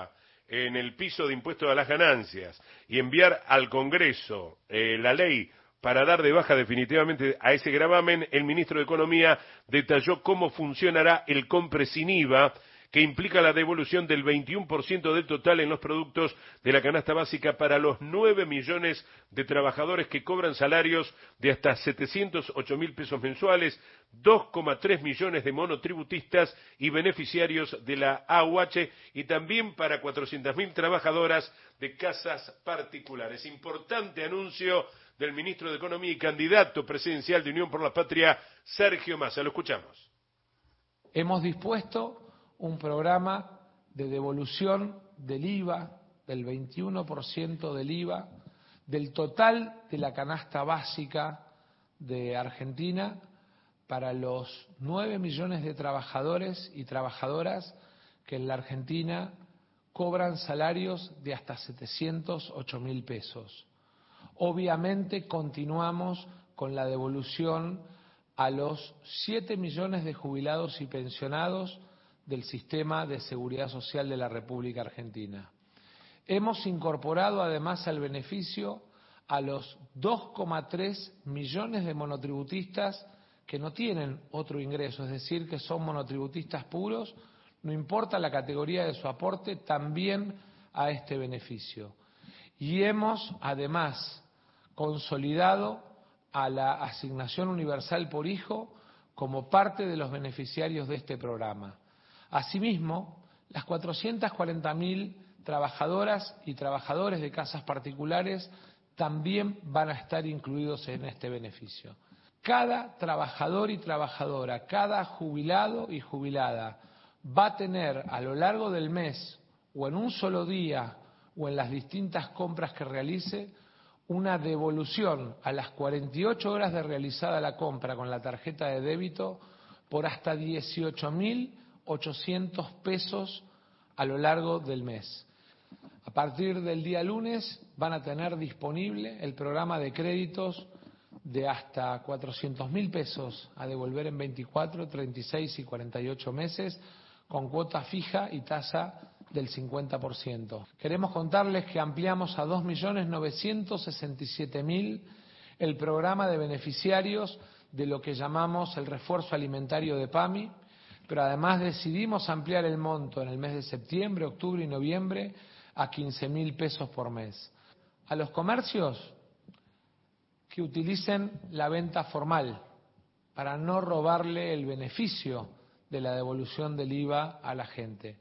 en el piso de impuestos a las ganancias y enviar al Congreso la ley para dar de baja definitivamente a ese gravamen, el ministro de Economía detalló cómo funcionará el compre sin IVA, que implica la devolución del 21% del total en los productos de la canasta básica para los 9 millones de trabajadores que cobran salarios de hasta 708.000 pesos mensuales, 2,3 millones de monotributistas y beneficiarios de la AUH, y también para 400.000 trabajadoras de casas particulares. Importante anuncio del ministro de Economía y candidato presidencial de Unión por la Patria, Sergio Massa. Lo escuchamos. Hemos dispuesto un programa de devolución del IVA, del 21% del IVA, del total de la canasta básica de Argentina para los 9 millones de trabajadores y trabajadoras que en la Argentina cobran salarios de hasta 708.000 pesos. Obviamente continuamos con la devolución a los 7 millones de jubilados y pensionados del sistema de seguridad social de la República Argentina. Hemos incorporado además al beneficio a los 2,3 millones de monotributistas que no tienen otro ingreso, es decir, que son monotributistas puros, no importa la categoría de su aporte, también a este beneficio. Y hemos además consolidado a la asignación universal por hijo como parte de los beneficiarios de este programa. Asimismo, las 440.000 trabajadoras y trabajadores de casas particulares también van a estar incluidos en este beneficio. Cada trabajador y trabajadora, cada jubilado y jubilada va a tener a lo largo del mes o en un solo día o en las distintas compras que realice una devolución a las 48 horas de realizada la compra con la tarjeta de débito por hasta 18.800 pesos a lo largo del mes. A partir del día lunes van a tener disponible el programa de créditos de hasta 400.000 pesos a devolver en 24, 36 y 48 meses con cuota fija y tasa del 50%. Queremos contarles que ampliamos a 2.967.000 el programa de beneficiarios de lo que llamamos el refuerzo alimentario de PAMI, pero además decidimos ampliar el monto en el mes de septiembre, octubre y noviembre a 15.000 pesos por mes. A los comercios que utilicen la venta formal para no robarle el beneficio de la devolución del IVA a la gente.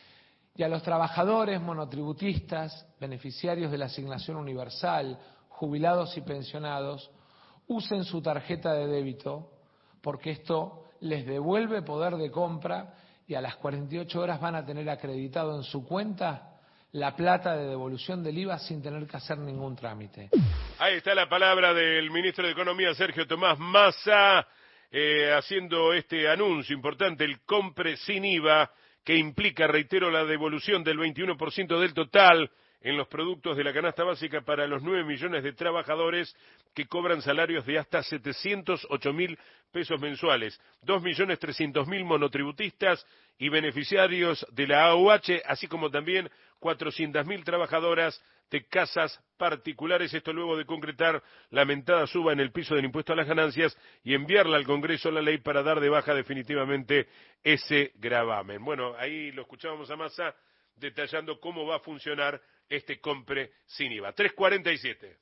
Y a los trabajadores monotributistas, beneficiarios de la asignación universal, jubilados y pensionados, usen su tarjeta de débito porque esto les devuelve poder de compra y a las 48 horas van a tener acreditado en su cuenta la plata de devolución del IVA sin tener que hacer ningún trámite. Ahí está la palabra del ministro de Economía, Sergio Tomás Massa, haciendo este anuncio importante, el compre sin IVA, que implica, reitero, la devolución del 21% del total en los productos de la canasta básica para los 9 millones de trabajadores que cobran salarios de hasta 708.000 pesos mensuales, 2.300.000 monotributistas y beneficiarios de la AUH, así como también 400.000 trabajadoras de casas particulares. Esto luego de concretar la mentada suba en el piso del impuesto a las ganancias y enviarla al Congreso la ley para dar de baja definitivamente ese gravamen. Bueno, ahí lo escuchábamos a Massa detallando cómo va a funcionar este compre sin IVA. 3:47.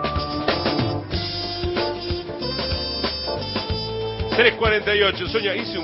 Sonia, hice un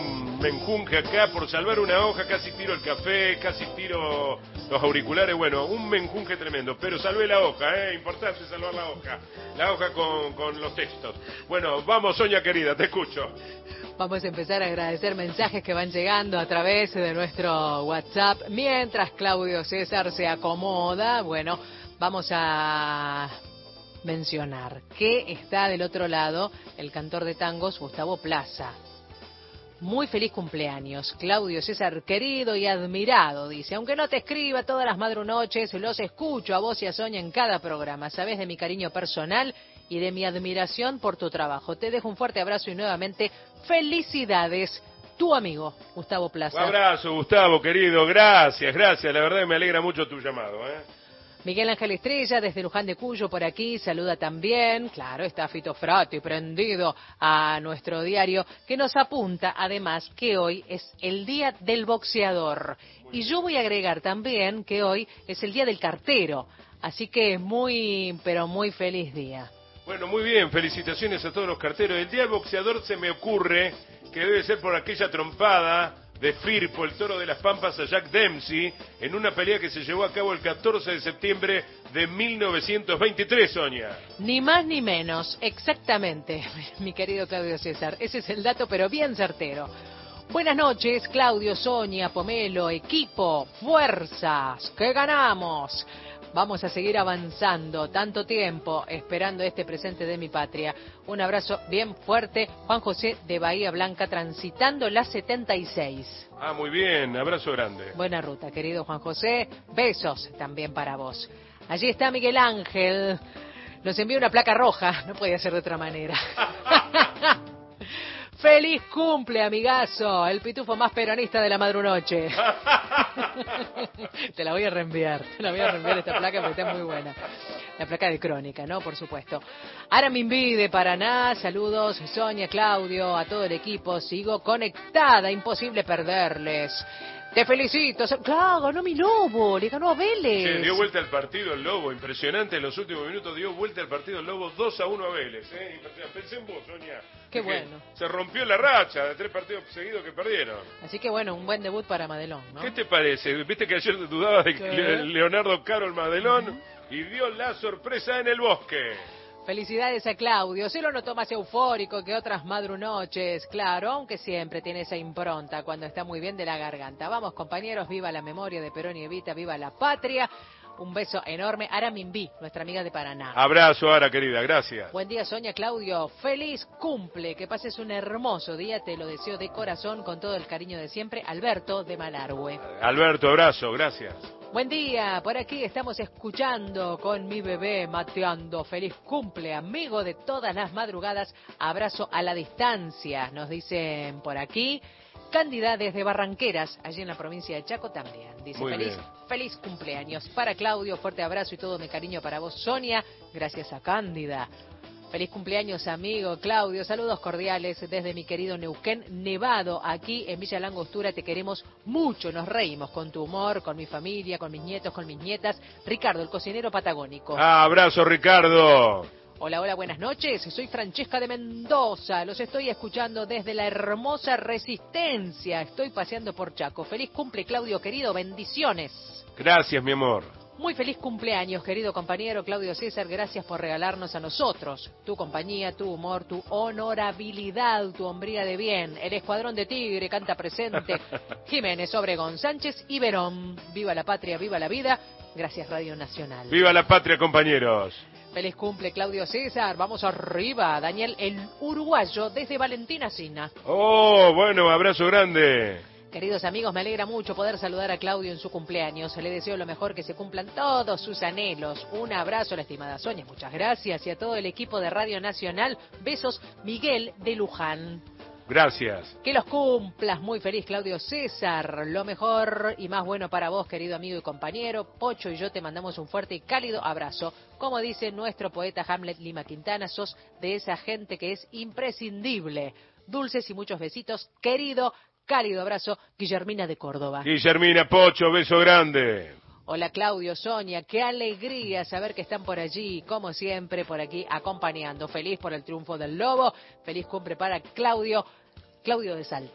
menjunje acá por salvar una hoja, casi tiro el café, casi tiro los auriculares, bueno, un menjunje tremendo, pero salvé la hoja, importante salvar la hoja con los textos. Bueno, vamos, Sonia querida, te escucho. Vamos a empezar a agradecer mensajes que van llegando a través de nuestro WhatsApp. Mientras Claudio César se acomoda, bueno, vamos a mencionar que está del otro lado el cantor de tangos Gustavo Plaza. Muy feliz cumpleaños, Claudio César, querido y admirado, dice. Aunque no te escriba todas las madrunoches, los escucho a vos y a Sonia en cada programa. Sabés de mi cariño personal y de mi admiración por tu trabajo. Te dejo un fuerte abrazo y nuevamente felicidades. Tu amigo, Gustavo Plaza. Un abrazo, Gustavo, querido. Gracias. La verdad me alegra mucho tu llamado, Miguel Ángel Estrella, desde Luján de Cuyo, por aquí, saluda también. Claro, está Fito Frati prendido a nuestro diario, que nos apunta, además, que hoy es el Día del Boxeador. Y yo voy a agregar también que hoy es el Día del Cartero. Así que muy, pero muy feliz día. Bueno, muy bien, felicitaciones a todos los carteros. El Día del Boxeador se me ocurre que debe ser por aquella trompada de Firpo, el toro de las Pampas, a Jack Dempsey, en una pelea que se llevó a cabo el 14 de septiembre de 1923, Sonia. Ni más ni menos, exactamente, mi querido Claudio César. Ese es el dato, pero bien certero. Buenas noches, Claudio, Sonia, Pomelo, equipo, fuerzas, que ganamos. Vamos a seguir avanzando, tanto tiempo esperando este presente de mi patria. Un abrazo bien fuerte, Juan José de Bahía Blanca, transitando la 76. Ah, muy bien, abrazo grande. Buena ruta, querido Juan José. Besos también para vos. Allí está Miguel Ángel. Nos envía una placa roja, no podía ser de otra manera. ¡Feliz cumple, amigazo! El pitufo más peronista de la madrunoche. Te la voy a reenviar esta placa porque está muy buena. La placa de Crónica, ¿no? Por supuesto. Araminbi de Paraná, saludos, Sonia, Claudio, a todo el equipo. Sigo conectada, imposible perderles. Te felicito. Claro, ganó mi Lobo, le ganó a Vélez. Sí, dio vuelta al partido el Lobo, impresionante. En los últimos minutos dio vuelta al partido el Lobo 2-1 a Vélez. Pensé en vos, Sonia. Qué bueno. Se rompió la racha de 3 partidos seguidos que perdieron. Así que bueno, un buen debut para Madelón, ¿no? ¿Qué te parece? Viste que ayer dudabas de Leonardo Carol Madelón y dio la sorpresa en el bosque. Felicidades a Claudio, se lo notó más eufórico que otras madrunoches, claro, aunque siempre tiene esa impronta cuando está muy bien de la garganta. Vamos, compañeros, viva la memoria de Perón y Evita, viva la patria. Un beso enorme. Ara Minví, nuestra amiga de Paraná. Abrazo, Ara, querida, gracias. Buen día, Sonia, Claudio. Feliz cumple, que pases un hermoso día, te lo deseo de corazón, con todo el cariño de siempre. Alberto de Malargüe. Alberto, abrazo, gracias. Buen día, por aquí estamos escuchando con mi bebé mateando. Feliz cumple, amigo de todas las madrugadas. Abrazo a la distancia, nos dicen por aquí. Cándida desde Barranqueras, allí en la provincia de Chaco también. Dice, feliz cumpleaños para Claudio, fuerte abrazo y todo mi cariño para vos, Sonia. Gracias a Cándida. Feliz cumpleaños, amigo Claudio. Saludos cordiales desde mi querido Neuquén Nevado. Aquí en Villa Langostura te queremos mucho. Nos reímos con tu humor, con mi familia, con mis nietos, con mis nietas. Ricardo, el cocinero patagónico. Abrazo, Ricardo. Hola, hola, buenas noches. Soy Francesca de Mendoza. Los estoy escuchando desde la hermosa Resistencia. Estoy paseando por Chaco. Feliz cumple, Claudio, querido. Bendiciones. Gracias, mi amor. Muy feliz cumpleaños, querido compañero Claudio César. Gracias por regalarnos a nosotros tu compañía, tu humor, tu honorabilidad, tu hombría de bien. El Escuadrón de Tigre canta presente. Jiménez, Obregón, Sánchez y Verón. Viva la patria, viva la vida. Gracias, Radio Nacional. Viva la patria, compañeros. Feliz cumple, Claudio César. Vamos arriba. Daniel, el uruguayo, desde Valentina Sina. Oh, bueno, abrazo grande. Queridos amigos, me alegra mucho poder saludar a Claudio en su cumpleaños. Le deseo lo mejor, que se cumplan todos sus anhelos. Un abrazo a la estimada Sonia, muchas gracias. Y a todo el equipo de Radio Nacional, besos, Miguel de Luján. Gracias. Que los cumplas muy feliz, Claudio César. Lo mejor y más bueno para vos, querido amigo y compañero. Pocho y yo te mandamos un fuerte y cálido abrazo. Como dice nuestro poeta Hamlet Lima Quintana, sos de esa gente que es imprescindible. Dulces y muchos besitos, querido. Cálido abrazo, Guillermina de Córdoba. Guillermina, Pocho, beso grande. Hola Claudio, Sonia, qué alegría saber que están por allí, como siempre, por aquí acompañando. Feliz por el triunfo del Lobo, feliz cumple para Claudio de Salta.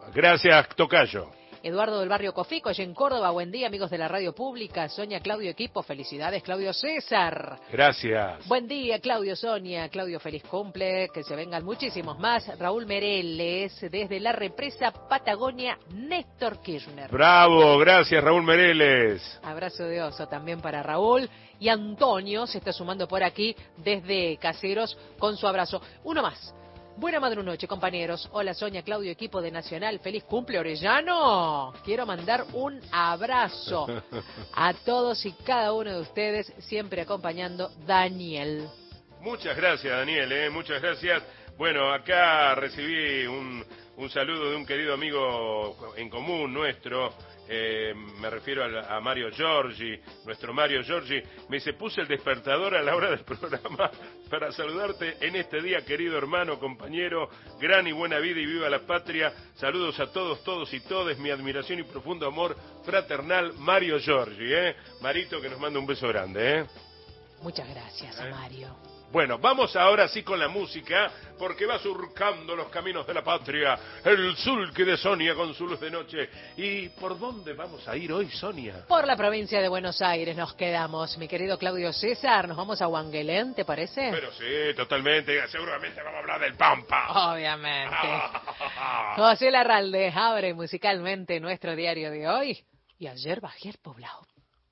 Gracias, tocayo. Eduardo del Barrio Cofico, allá en Córdoba. Buen día, amigos de la radio pública. Sonia, Claudio, equipo. Felicidades, Claudio César. Gracias. Buen día, Claudio, Sonia. Claudio, feliz cumple. Que se vengan muchísimos más. Raúl Mereles, desde la represa Patagonia, Néstor Kirchner. Bravo, gracias, Raúl Mereles. Abrazo de oso también para Raúl. Y Antonio se está sumando por aquí desde Caseros con su abrazo. Uno más. Buena madrunoche, compañeros. Hola, Sonia, Claudio, equipo de Nacional. ¡Feliz cumple, Orellano! Quiero mandar un abrazo a todos y cada uno de ustedes, siempre acompañando Daniel. Muchas gracias, Daniel, muchas gracias. Bueno, acá recibí un saludo de un querido amigo en común nuestro. Me refiero a Mario Giorgi, nuestro Mario Giorgi. Me dice, puse el despertador a la hora del programa para saludarte en este día, querido hermano, compañero, gran y buena vida y viva la patria. Saludos a todos y todes, mi admiración y profundo amor fraternal, Mario Giorgi, Marito, que nos manda un beso grande, Muchas gracias, Mario. Bueno, vamos ahora sí con la música, porque va surcando los caminos de la patria, el sulky de Sonia con su luz de noche. ¿Y por dónde vamos a ir hoy, Sonia? Por la provincia de Buenos Aires nos quedamos, mi querido Claudio César. Nos vamos a Huanguelén, ¿te parece? Pero sí, totalmente, seguramente vamos a hablar del Pampa. Obviamente. José Larralde abre musicalmente nuestro diario de hoy. Y ayer bajé el poblado.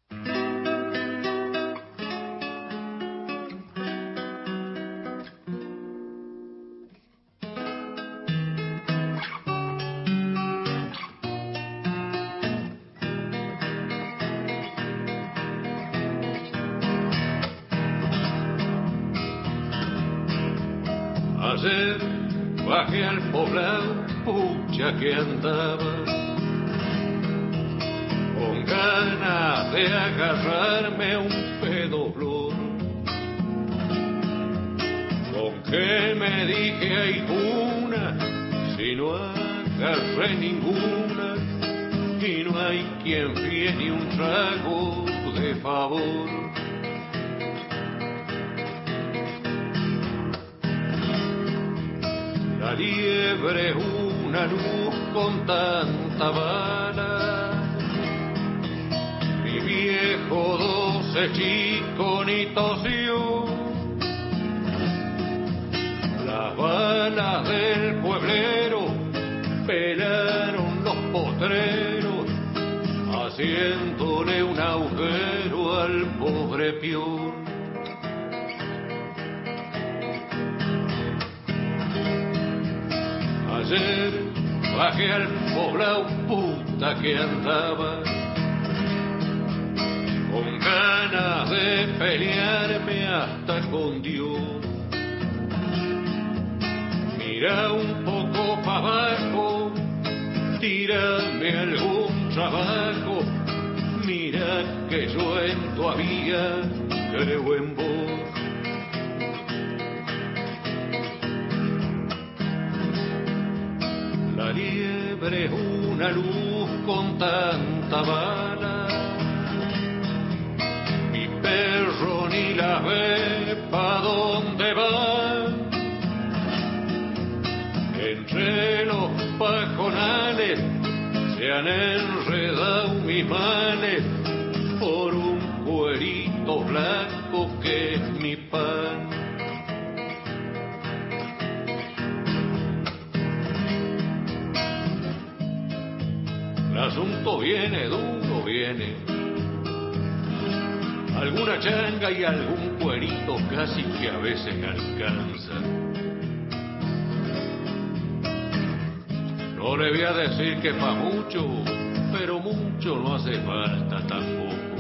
Ayer bajé al poblado, pucha que andaba con ganas de agarrarme un pedoblón. Con que me dije hay una, si no agarré ninguna, y no hay quien fíe ni un trago de favor. La liebre una luz con tanta bala, mi viejo 12 chico ni tosió. Las balas del pueblero pelaron los potreros, haciéndole un agujero al pobre peón. Ayer bajé al poblado, puta que andaba con ganas de pelearme hasta con Dios. Mira un poco para abajo, tírame algún trabajo, mira que yo en todavía creo en vos. La liebre es una luz con tanta bala, mi perro ni la ve pa' dónde va. Entre los pajonales se han enredado mis males por un cuerito blanco que es mi pan. El asunto viene duro, viene. Alguna changa y algún cuerito casi que a veces alcanza. No le voy a decir que pa' mucho, pero mucho no hace falta tampoco.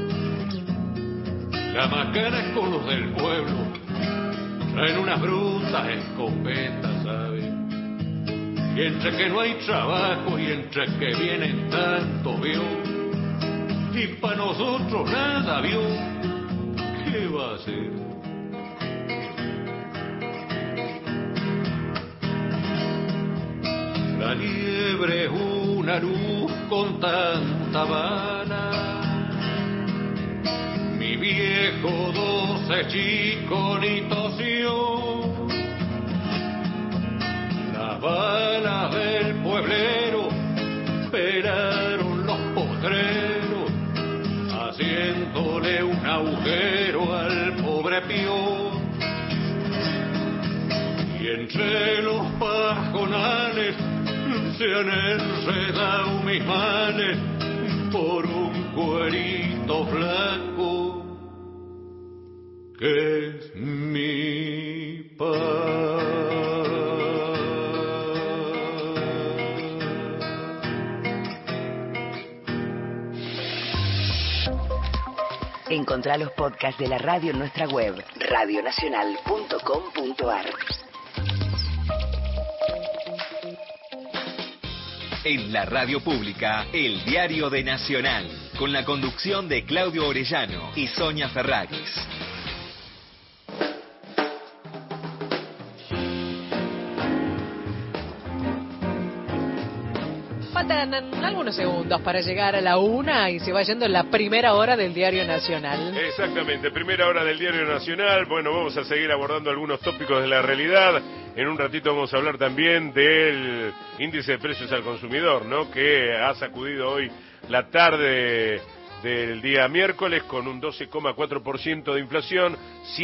La macana es con los del pueblo, traen unas brutas escopetas, ¿sabes? Y entre que no hay trabajo y entre que vienen tantos, vio, y pa' nosotros nada, vio, ¿qué va a hacer? La liebre es una luz con tanta bala, mi viejo 12 chico ni tosió. Las balas del pueblero de un agujero al pobre Pío. Y entre los pajonales se han enredado mis males por un cuerito flaco que es mi paz. Encontrá los podcasts de la radio en nuestra web, radionacional.com.ar. En la radio pública, el diario de Nacional, con la conducción de Claudio Orellano y Sonia Ferraris. Faltan algunos segundos para llegar a la 1 y se va yendo la primera hora del Diario Nacional. Exactamente, primera hora del Diario Nacional. Bueno, vamos a seguir abordando algunos tópicos de la realidad. En un ratito vamos a hablar también del índice de precios al consumidor, ¿no? Que ha sacudido hoy la tarde del día miércoles con un 12,4% de inflación,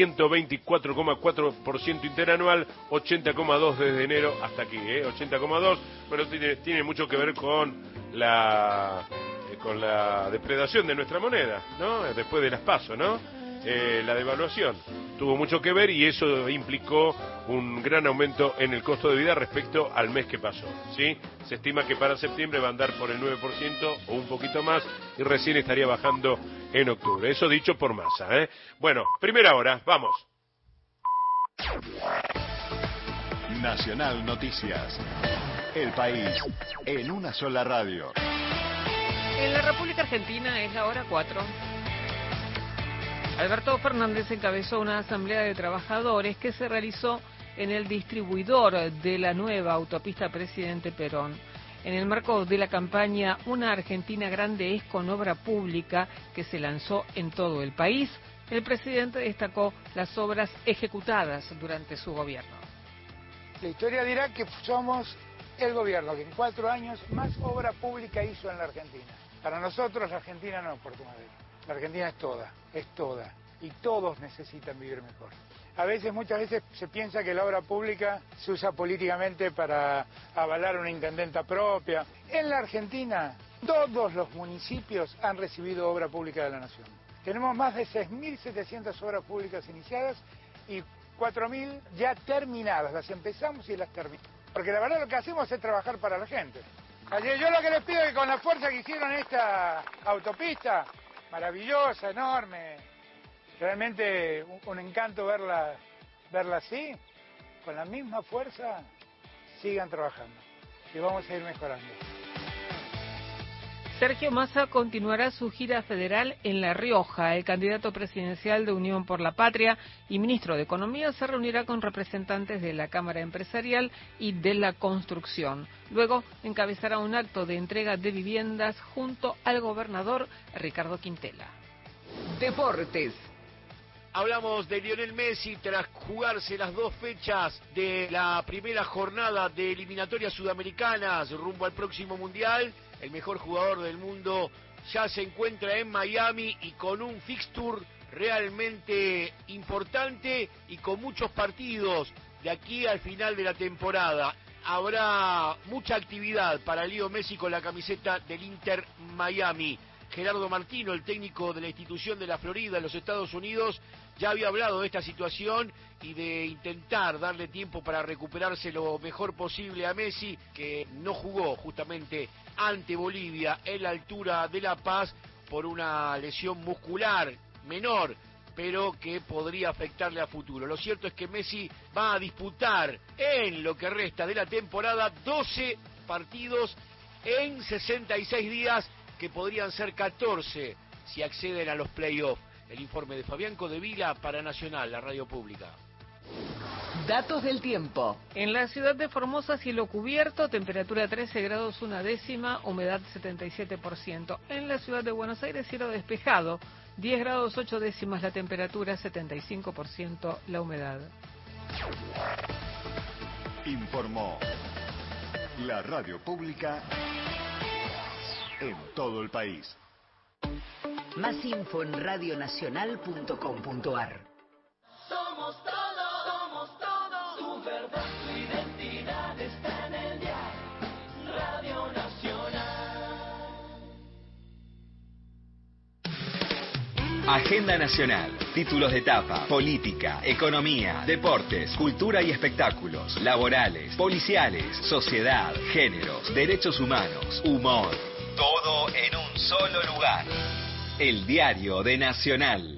124,4% interanual, 80,2% desde enero hasta aquí, 80,2%. Bueno, tiene mucho que ver con la depredación de nuestra moneda, ¿no? Después de las PASO, ¿no? La devaluación tuvo mucho que ver y eso implicó un gran aumento en el costo de vida respecto al mes que pasó, ¿sí? Se estima que para septiembre va a andar por el 9% o un poquito más y recién estaría bajando en octubre. Eso dicho por Massa, ¿eh? Bueno, primera hora, vamos. Nacional Noticias. El país en una sola radio. En la República Argentina es la hora 4. Alberto Fernández encabezó una asamblea de trabajadores que se realizó en el distribuidor de la nueva autopista Presidente Perón. En el marco de la campaña Una Argentina Grande es con obra pública que se lanzó en todo el país, el presidente destacó las obras ejecutadas durante su gobierno. La historia dirá que somos el gobierno que en 4 años más obra pública hizo en la Argentina. Para nosotros la Argentina no es Puerto Madero. La Argentina es toda, y todos necesitan vivir mejor. Muchas veces se piensa que la obra pública se usa políticamente para avalar una intendenta propia. En la Argentina, todos los municipios han recibido obra pública de la Nación. Tenemos más de 6.700 obras públicas iniciadas y 4.000 ya terminadas. Las empezamos y las terminamos. Porque la verdad lo que hacemos es trabajar para la gente. Yo lo que les pido es que con la fuerza que hicieron esta autopista, maravillosa, enorme, realmente un encanto verla así, con la misma fuerza sigan trabajando y vamos a ir mejorando. Sergio Massa continuará su gira federal en La Rioja. El candidato presidencial de Unión por la Patria y ministro de Economía se reunirá con representantes de la Cámara Empresarial y de la Construcción. Luego encabezará un acto de entrega de viviendas junto al gobernador Ricardo Quintela. Deportes. Hablamos de Lionel Messi tras jugarse las 2 fechas de la primera jornada de eliminatorias sudamericanas rumbo al próximo Mundial. El mejor jugador del mundo ya se encuentra en Miami y con un fixture realmente importante y con muchos partidos de aquí al final de la temporada. Habrá mucha actividad para Leo Messi con la camiseta del Inter Miami. Gerardo Martino, el técnico de la institución de la Florida en los Estados Unidos, ya había hablado de esta situación y de intentar darle tiempo para recuperarse lo mejor posible a Messi, que no jugó justamente ante Bolivia en la altura de La Paz por una lesión muscular menor, pero que podría afectarle a futuro. Lo cierto es que Messi va a disputar en lo que resta de la temporada 12 partidos en 66 días, que podrían ser 14 si acceden a los playoffs. El informe de Fabián Codevila para Nacional, la radio pública. Datos del tiempo. En la ciudad de Formosa, cielo cubierto, temperatura 13 grados 1 décima, humedad 77%. En la ciudad de Buenos Aires, cielo despejado, 10 grados 8 décimas la temperatura, 75% la humedad. Informó la radio pública en todo el país. Más info en radionacional.com.ar. Somos todo, tu verdad, tu identidad está en el diario, Radio Nacional. Agenda Nacional, títulos de etapa, política, economía, deportes, cultura y espectáculos, laborales, policiales, sociedad, géneros, derechos humanos, humor. Todo en un solo lugar. El Diario de Nacional.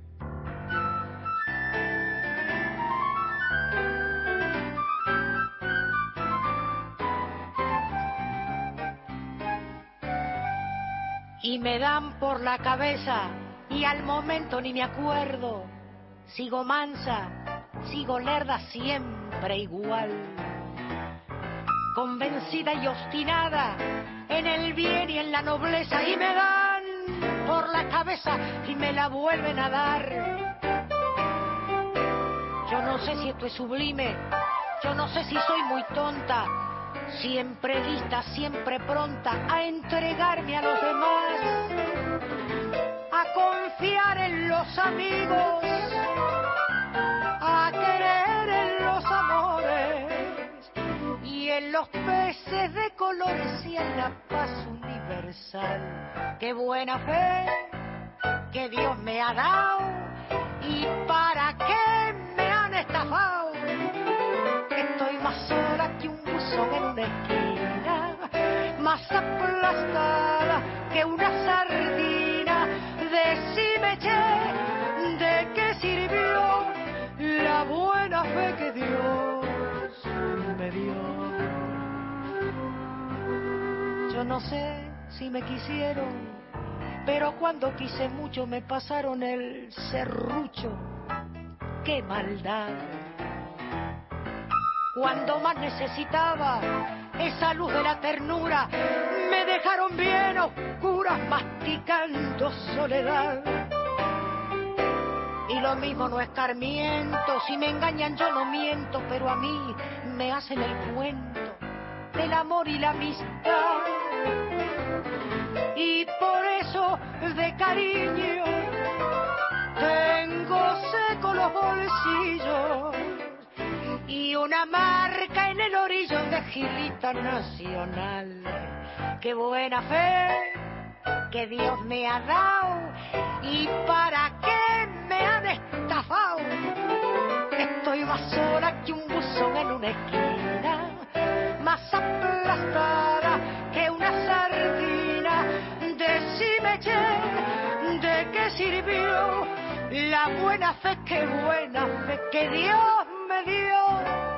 Y me dan por la cabeza y al momento ni me acuerdo. Sigo mansa, sigo lerda, siempre igual. Convencida y obstinada en el bien y en la nobleza. Y me dan por la cabeza y me la vuelven a dar. Yo no sé si esto es sublime, yo no sé si soy muy tonta. Siempre lista, siempre pronta a entregarme a los demás, a confiar en los amigos, a querer en los amores y en los peces de colores y en la paz universal. Qué buena fe que Dios me ha dado y para qué me han estafado. Estoy más sola que un buzón en una esquina, más aplastada que una sardina. Decime, che, ¿de qué sirvió la buena fe que Dios me dio? Yo no sé si me quisieron, pero cuando quise mucho me pasaron el serrucho. ¡Qué maldad! Cuando más necesitaba esa luz de la ternura, me dejaron bien oscuras masticando soledad. Y lo mismo no escarmiento, si me engañan yo no miento, pero a mí me hacen el cuento del amor y la amistad. Y por eso de cariño tengo seco los bolsillos y una marca en el orillo de Gilita Nacional. Qué buena fe que Dios me ha dado y para qué me han estafado. Estoy más sola que un buzón en una esquina, más aplastada que una sardina. Decime, che, ¿de qué sirvió la buena fe? Qué buena fe que Dios me dio.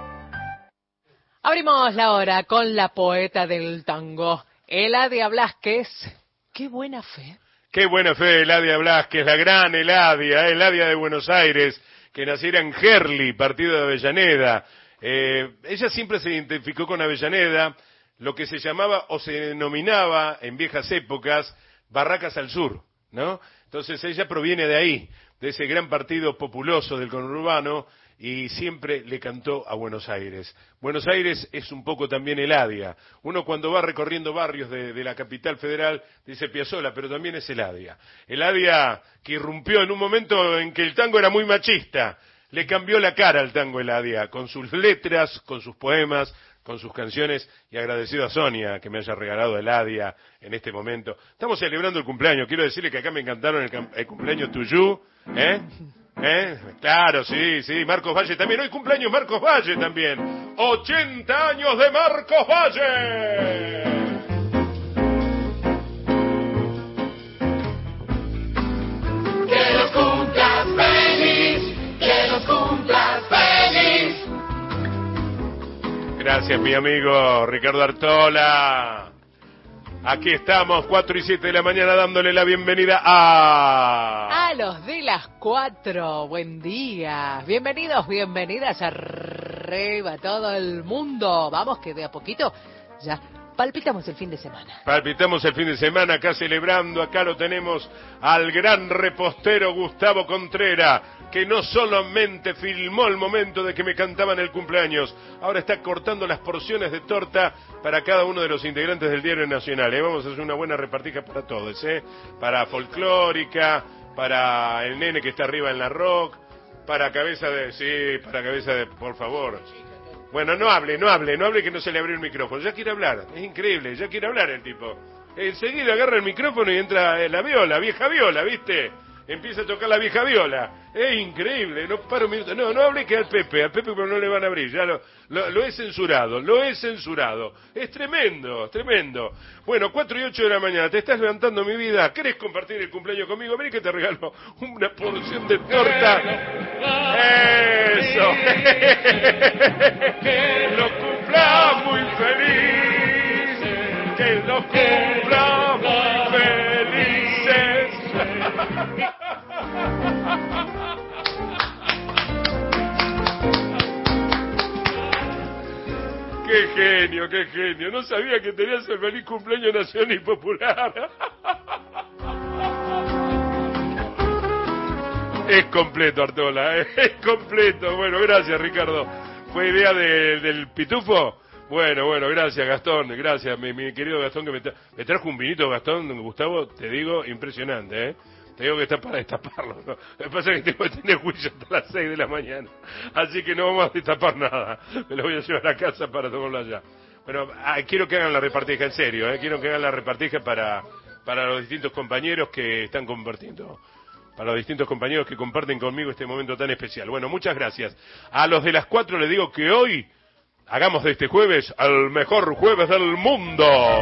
Abrimos la hora con la poeta del tango, Eladia Blasquez. ¡Qué buena fe! ¡Qué buena fe, Eladia Blasquez! La gran Eladia, Eladia de Buenos Aires, que naciera en Gerli, partido de Avellaneda. Ella siempre se identificó con Avellaneda, lo que se llamaba o se denominaba en viejas épocas Barracas al Sur, ¿no? Entonces ella proviene de ahí, de ese gran partido populoso del conurbano, y siempre le cantó a Buenos Aires. Buenos Aires es un poco también Eladia. Uno cuando va recorriendo barrios de la capital federal dice Piazzolla, pero también es Eladia. Eladia que irrumpió en un momento en que el tango era muy machista. Le cambió la cara al tango Eladia, con sus letras, con sus poemas, con sus canciones, y agradecido a Sonia que me haya regalado Eladia en este momento. Estamos celebrando el cumpleaños, quiero decirle que acá me encantaron el cumpleaños tuyú, Claro, sí, Marcos Valle también, hoy cumpleaños Marcos Valle también, 80 años de Marcos Valle. Que los cumplas feliz, que los cumplas feliz. Gracias, mi amigo Ricardo Artola. Aquí estamos, 4 y 7 de la mañana, dándole la bienvenida a los de las 4. Buen día. Bienvenidos, bienvenidas arriba todo el mundo. Vamos que de a poquito ya palpitamos el fin de semana. Palpitamos el fin de semana, acá celebrando, acá lo tenemos al gran repostero Gustavo Contreras. que no solamente filmó el momento de que me cantaban el cumpleaños, ahora está cortando las porciones de torta para cada uno de los integrantes del Diario Nacional. Vamos a hacer una buena repartija para todos, para Folclórica, para el nene que está arriba en la rock, para cabeza de, por favor. Bueno, no hable, que no se le abrió el micrófono. Ya quiere hablar, es increíble, ya quiere hablar el tipo. Enseguida agarra el micrófono y entra la viola, vieja viola, ¿viste? Empieza a tocar la vieja viola. Es increíble, no paro un minuto. No hable que al Pepe pero no le van a abrir. Ya lo he censurado, Es tremendo. Bueno, 4 y 8 de la mañana, te estás levantando, mi vida. ¿Querés compartir el cumpleaños conmigo? Vení que te regalo una porción de torta. ¡Eso! Que lo cumpla muy feliz. Que lo cumpla muy felices. Qué genio. No sabía que tenías el feliz cumpleaños nacional y popular. Es completo, Artola, es completo. Bueno, gracias, Ricardo. ¿Fue idea del pitufo? Bueno, gracias, Gastón. Gracias, mi querido Gastón, que me trajo un vinito, Gastón, Gustavo, te digo, impresionante, Te digo que está para destaparlo, ¿no? Lo que pasa es que tengo que tener juicio hasta las 6 de la mañana. Así que no vamos a destapar nada. Me lo voy a llevar a casa para tomarlo allá. Bueno, quiero que hagan la repartija, en serio, Quiero que hagan la repartija para los distintos compañeros que están compartiendo. Para los distintos compañeros que comparten conmigo este momento tan especial. Bueno, muchas gracias. A los de las 4 les digo que hoy hagamos de este jueves el mejor jueves del mundo.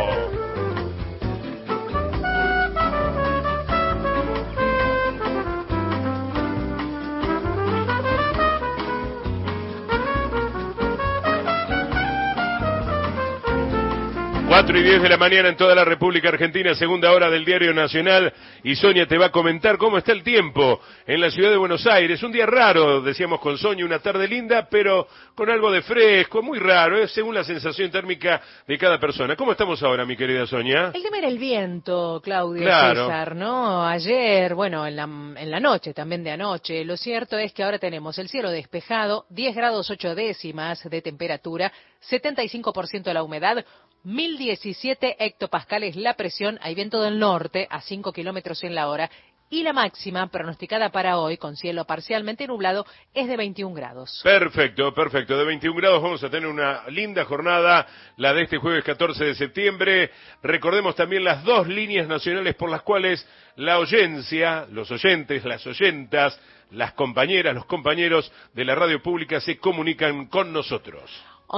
4 y 10 de la mañana en toda la República Argentina, segunda hora del Diario Nacional, y Sonia te va a comentar cómo está el tiempo en la ciudad de Buenos Aires. Un día raro, decíamos con Sonia, una tarde linda, pero con algo de fresco, muy raro, según la sensación térmica de cada persona. ¿Cómo estamos ahora, mi querida Sonia? El tema era el viento, Claudio, claro. César, ¿no? Ayer, bueno, en la noche, también de anoche, lo cierto es que ahora tenemos el cielo despejado, 10 grados 8 décimas de temperatura, 75% la humedad, 1017 hectopascales la presión, hay viento del norte a 5 kilómetros en la hora y la máxima pronosticada para hoy, con cielo parcialmente nublado, es de 21 grados. Perfecto, de 21 grados vamos a tener una linda jornada, la de este jueves 14 de septiembre. Recordemos también las 2 líneas nacionales por las cuales la audiencia, los oyentes, las oyentas, las compañeras, los compañeros de la radio pública se comunican con nosotros.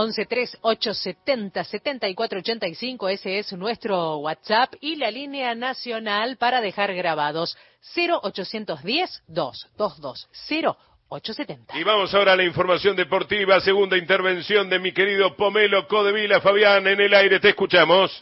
1138707485, ese es nuestro WhatsApp, y la línea nacional para dejar grabados 0810-222-0870. Y vamos ahora a la información deportiva, segunda intervención de mi querido Pomelo Codevila. Fabián, en el aire, te escuchamos.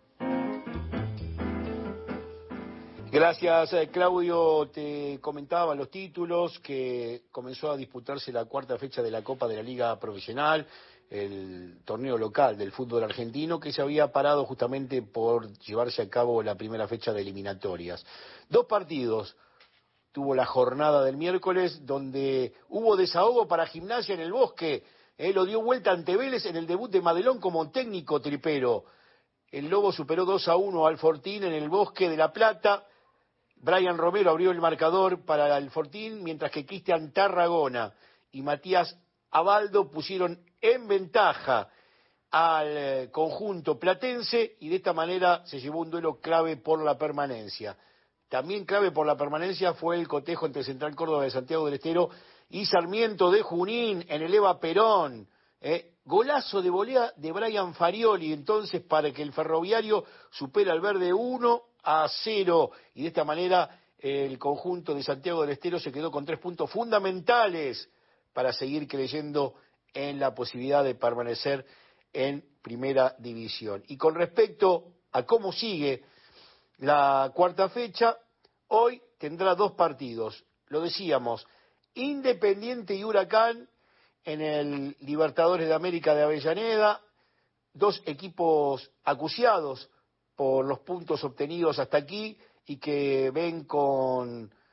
Gracias, Claudio. Te comentaba los títulos, que comenzó a disputarse la 4ª fecha de la Copa de la Liga Profesional, el torneo local del fútbol argentino, que se había parado justamente por llevarse a cabo la primera fecha de eliminatorias. 2 partidos tuvo la jornada del miércoles, donde hubo desahogo para Gimnasia en el Bosque. Lo dio vuelta ante Vélez en el debut de Madelón como técnico tripero. El Lobo superó 2-1 al Fortín en el Bosque de La Plata. Brian Romero abrió el marcador para el Fortín, mientras que Cristian Tarragona y Matías Abaldo pusieron en ventaja al conjunto platense, y de esta manera se llevó un duelo clave por la permanencia. También clave por la permanencia fue el cotejo entre Central Córdoba de Santiago del Estero y Sarmiento de Junín en el Eva Perón. Golazo de volea de Brian Farioli, entonces, para que el Ferroviario supera al Verde 1-0, y de esta manera el conjunto de Santiago del Estero se quedó con 3 puntos fundamentales para seguir creyendo en la posibilidad de permanecer en Primera División. Y con respecto a cómo sigue la 4ª fecha, hoy tendrá 2 partidos. Lo decíamos, Independiente y Huracán en el Libertadores de América de Avellaneda, 2 equipos acuciados por los puntos obtenidos hasta aquí y que ven con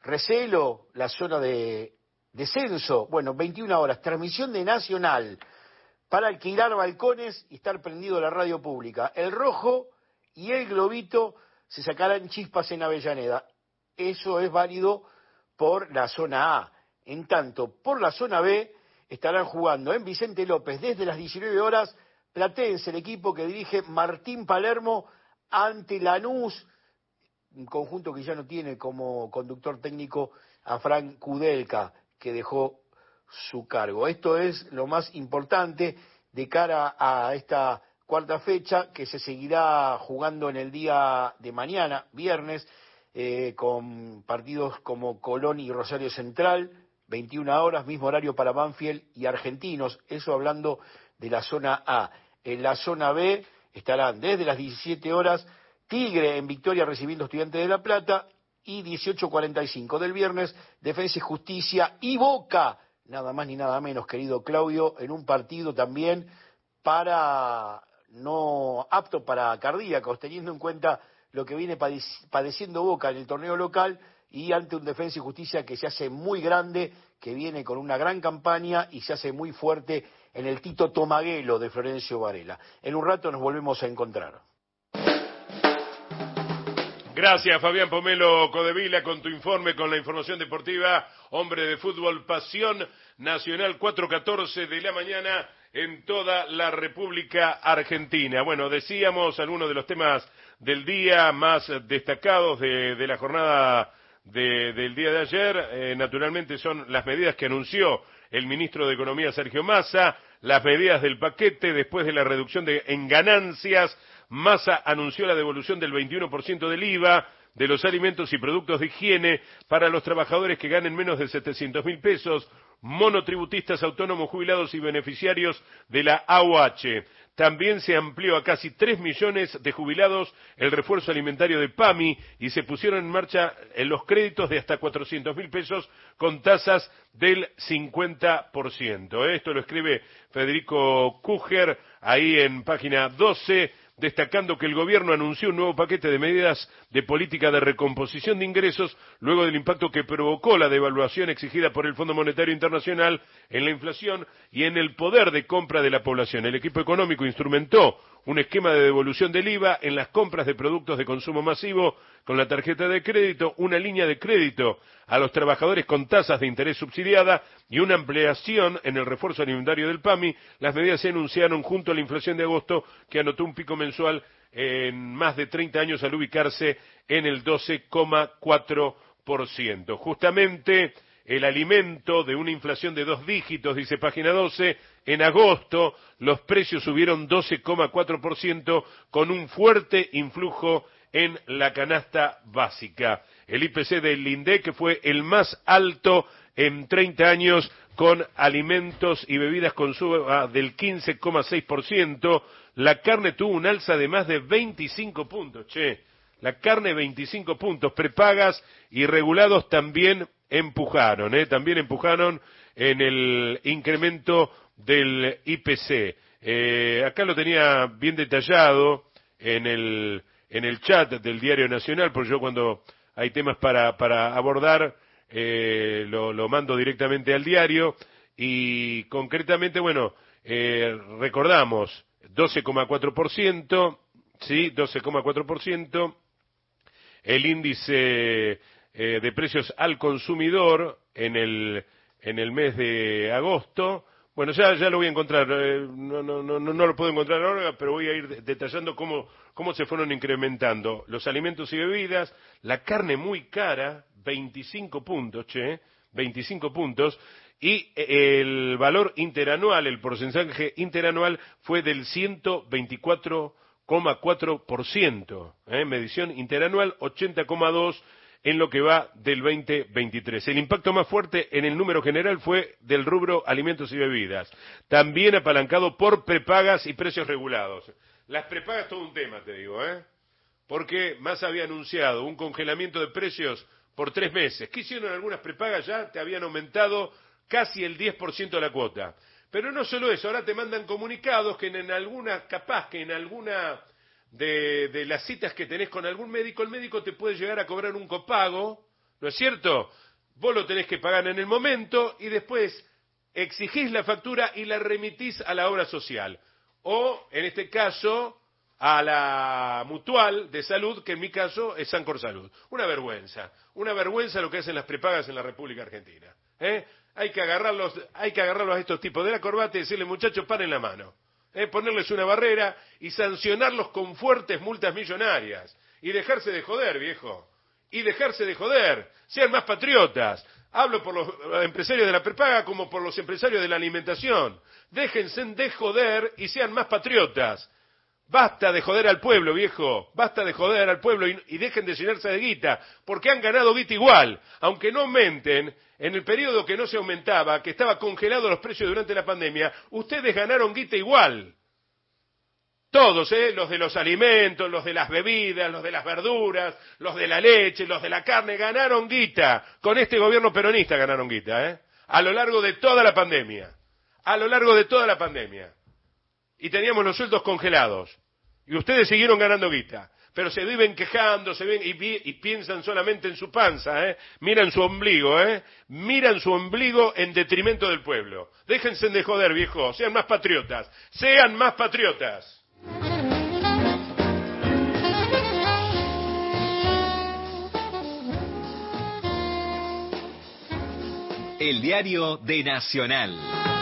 recelo, la zona de descenso. Bueno, 21 horas, transmisión de Nacional para alquilar balcones y estar prendido a la radio pública. El Rojo y el Globito se sacarán chispas en Avellaneda. Eso es válido por la zona A. En tanto, por la zona B estarán jugando en Vicente López desde las 19 horas Platense, el equipo que dirige Martín Palermo ante Lanús, un conjunto que ya no tiene como conductor técnico a Frank Kudelka, que dejó su cargo. Esto es lo más importante de cara a esta cuarta fecha, que se seguirá jugando en el día de mañana, viernes, con partidos como Colón y Rosario Central, 21 horas, mismo horario para Banfield y Argentinos, eso hablando de la zona A. En la zona B estarán desde las 17 horas Tigre en Victoria recibiendo Estudiantes de La Plata y 18:45 del viernes Defensa y Justicia y Boca, nada más ni nada menos, querido Claudio, en un partido también no apto para cardíacos, teniendo en cuenta lo que viene padeciendo Boca en el torneo local y ante un Defensa y Justicia que se hace muy grande, que viene con una gran campaña y se hace muy fuerte en el Tito Tomaguelo de Florencio Varela. En un rato nos volvemos a encontrar. Gracias, Fabián Pomelo Codevila, con tu informe, con la información deportiva. Hombre de fútbol, Pasión Nacional, 4:14 de la mañana en toda la República Argentina. Bueno, decíamos algunos de los temas del día más destacados de la jornada del día de ayer. Naturalmente son las medidas que anunció el ministro de Economía, Sergio Massa, las medidas del paquete después de la reducción en ganancias. Massa anunció la devolución del 21% del IVA de los alimentos y productos de higiene para los trabajadores que ganen menos de 700.000 pesos, monotributistas, autónomos, jubilados y beneficiarios de la AUH. También se amplió a casi 3 millones de jubilados el refuerzo alimentario de PAMI y se pusieron en marcha los créditos de hasta 400.000 pesos con tasas del 50%. Esto lo escribe Federico Kuger ahí en página 12. Destacando que el gobierno anunció un nuevo paquete de medidas de política de recomposición de ingresos luego del impacto que provocó la devaluación exigida por el Fondo Monetario Internacional en la inflación y en el poder de compra de la población. El equipo económico instrumentó un esquema de devolución del IVA en las compras de productos de consumo masivo con la tarjeta de crédito, una línea de crédito a los trabajadores con tasas de interés subsidiada y una ampliación en el refuerzo alimentario del PAMI. Las medidas se anunciaron junto a la inflación de agosto, que anotó un pico mensual en más de 30 años al ubicarse en el 12,4%. Justamente el alimento de una inflación de 2 dígitos, dice página 12, en agosto los precios subieron 12,4% con un fuerte influjo en la canasta básica. El IPC del INDEC fue el más alto en 30 años con alimentos y bebidas con suba del 15,6%. La carne tuvo un alza de más de 25 puntos, La carne 25 puntos, prepagas y regulados también empujaron en el incremento del IPC. Acá lo tenía bien detallado en el chat del Diario Nacional, porque yo cuando hay temas para abordar lo mando directamente al diario y concretamente, recordamos 12,4%, sí, 12,4%, el índice de precios al consumidor en el mes de agosto. Bueno, ya lo voy a encontrar, no lo puedo encontrar ahora, pero voy a ir detallando cómo se fueron incrementando los alimentos y bebidas, la carne muy cara, 25 puntos, 25 puntos, y el valor interanual, el porcentaje interanual fue del 124,4%, medición interanual 80,2% en lo que va del 2023. El impacto más fuerte en el número general fue del rubro alimentos y bebidas, también apalancado por prepagas y precios regulados. Las prepagas todo un tema, te digo, porque Massa había anunciado un congelamiento de precios por 3 meses. ¿Qué hicieron algunas prepagas? Ya te habían aumentado casi el 10% de la cuota. Pero no solo eso, ahora te mandan comunicados que en alguna de las citas que tenés con algún médico, el médico te puede llegar a cobrar un copago, ¿no es cierto? Vos lo tenés que pagar en el momento y después exigís la factura y la remitís a la obra social. O, en este caso, a la mutual de salud, que en mi caso es Sancor Salud. Una vergüenza lo que hacen las prepagas en la República Argentina. Hay que agarrarlos a estos tipos de la corbata y decirles, muchachos, paren la mano. Ponerles una barrera y sancionarlos con fuertes multas millonarias. Y dejarse de joder, viejo. Y dejarse de joder. Sean más patriotas. Hablo por los empresarios de la prepaga como por los empresarios de la alimentación. Déjense de joder y sean más patriotas. Basta de joder al pueblo, viejo. Basta de joder al pueblo y dejen de llenarse de guita. Porque han ganado guita igual. Aunque no aumenten, en el periodo que no se aumentaba, que estaba congelado los precios durante la pandemia, ustedes ganaron guita igual. Todos, los de los alimentos, los de las bebidas, los de las verduras, los de la leche, los de la carne, ganaron guita. Con este gobierno peronista ganaron guita, a lo largo de toda la pandemia. A lo largo de toda la pandemia. Y teníamos los sueldos congelados. Y ustedes siguieron ganando guita. Pero se viven quejando, y piensan solamente en su panza, Miran su ombligo, Miran su ombligo en detrimento del pueblo. Déjense de joder, viejo. Sean más patriotas. Sean más patriotas. El diario de Nacional.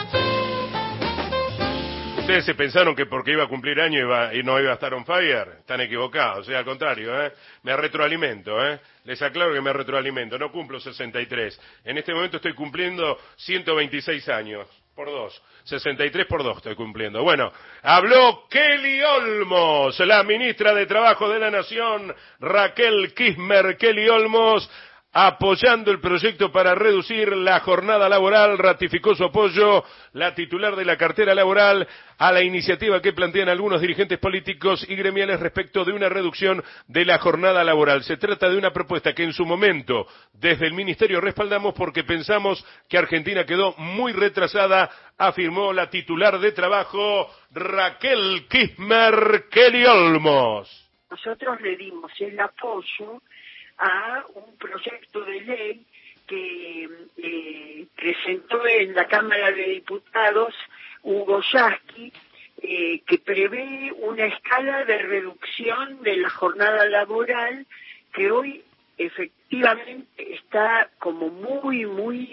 Ustedes se pensaron que porque iba a cumplir año y no iba a estar on fire. Están equivocados, al contrario, me retroalimento, Les aclaro que me retroalimento, no cumplo 63. En este momento estoy cumpliendo 126 años, por 2. 63 por 2 estoy cumpliendo. Bueno, habló Kelly Olmos, la ministra de Trabajo de la Nación, Raquel Kirchner. Kelly Olmos, apoyando el proyecto para reducir la jornada laboral, ratificó su apoyo la titular de la cartera laboral a la iniciativa que plantean algunos dirigentes políticos y gremiales respecto de una reducción de la jornada laboral. Se trata de una propuesta que en su momento desde el Ministerio respaldamos porque pensamos que Argentina quedó muy retrasada, afirmó la titular de Trabajo, Raquel Kirchner. Kelly Olmos. Nosotros le dimos el apoyo a un proyecto de ley que presentó en la Cámara de Diputados Hugo Yasky, que prevé una escala de reducción de la jornada laboral que hoy efectivamente está como muy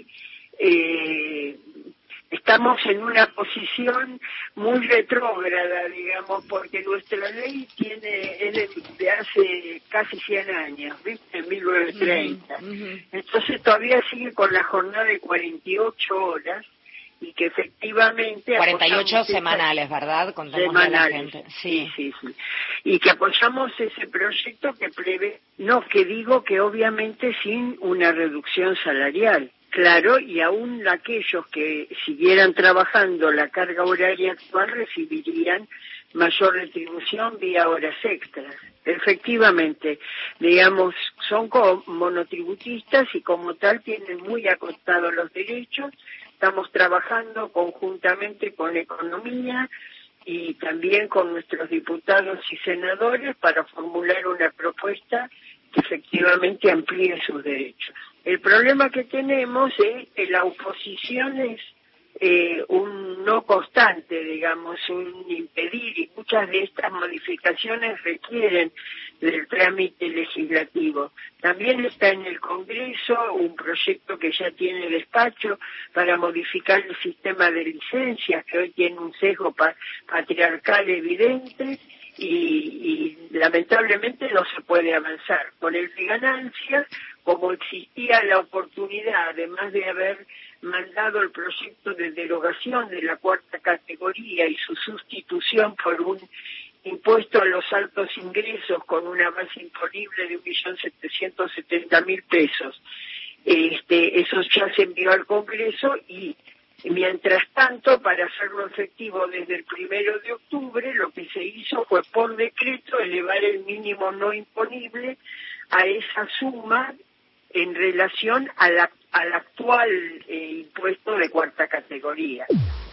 estamos en una posición muy retrógrada, digamos, porque nuestra ley es de hace casi 100 años, ¿viste? En 1930. Entonces todavía sigue con la jornada de 48 horas y que efectivamente... 48 semanales, ¿verdad? Contémosle a la gente. Sí. Y que apoyamos ese proyecto que prevé, que digo que obviamente sin una reducción salarial. Claro, y aún aquellos que siguieran trabajando la carga horaria actual recibirían mayor retribución vía horas extras. Efectivamente, digamos, son monotributistas y como tal tienen muy acotados los derechos. Estamos trabajando conjuntamente con Economía y también con nuestros diputados y senadores para formular una propuesta que efectivamente amplíe sus derechos. El problema que tenemos es que la oposición es un no constante, digamos, un impedir, y muchas de estas modificaciones requieren del trámite legislativo. También está en el Congreso un proyecto que ya tiene despacho para modificar el sistema de licencias, que hoy tiene un sesgo patriarcal evidente, y lamentablemente no se puede avanzar. Con el de ganancias, como existía la oportunidad, además de haber mandado el proyecto de derogación de la cuarta categoría y su sustitución por un impuesto a los altos ingresos con una base imponible de 1.770.000 pesos, eso ya se envió al Congreso y mientras tanto, para hacerlo efectivo desde el 1 de octubre, lo que se hizo fue por decreto elevar el mínimo no imponible a esa suma en relación al actual impuesto de cuarta categoría.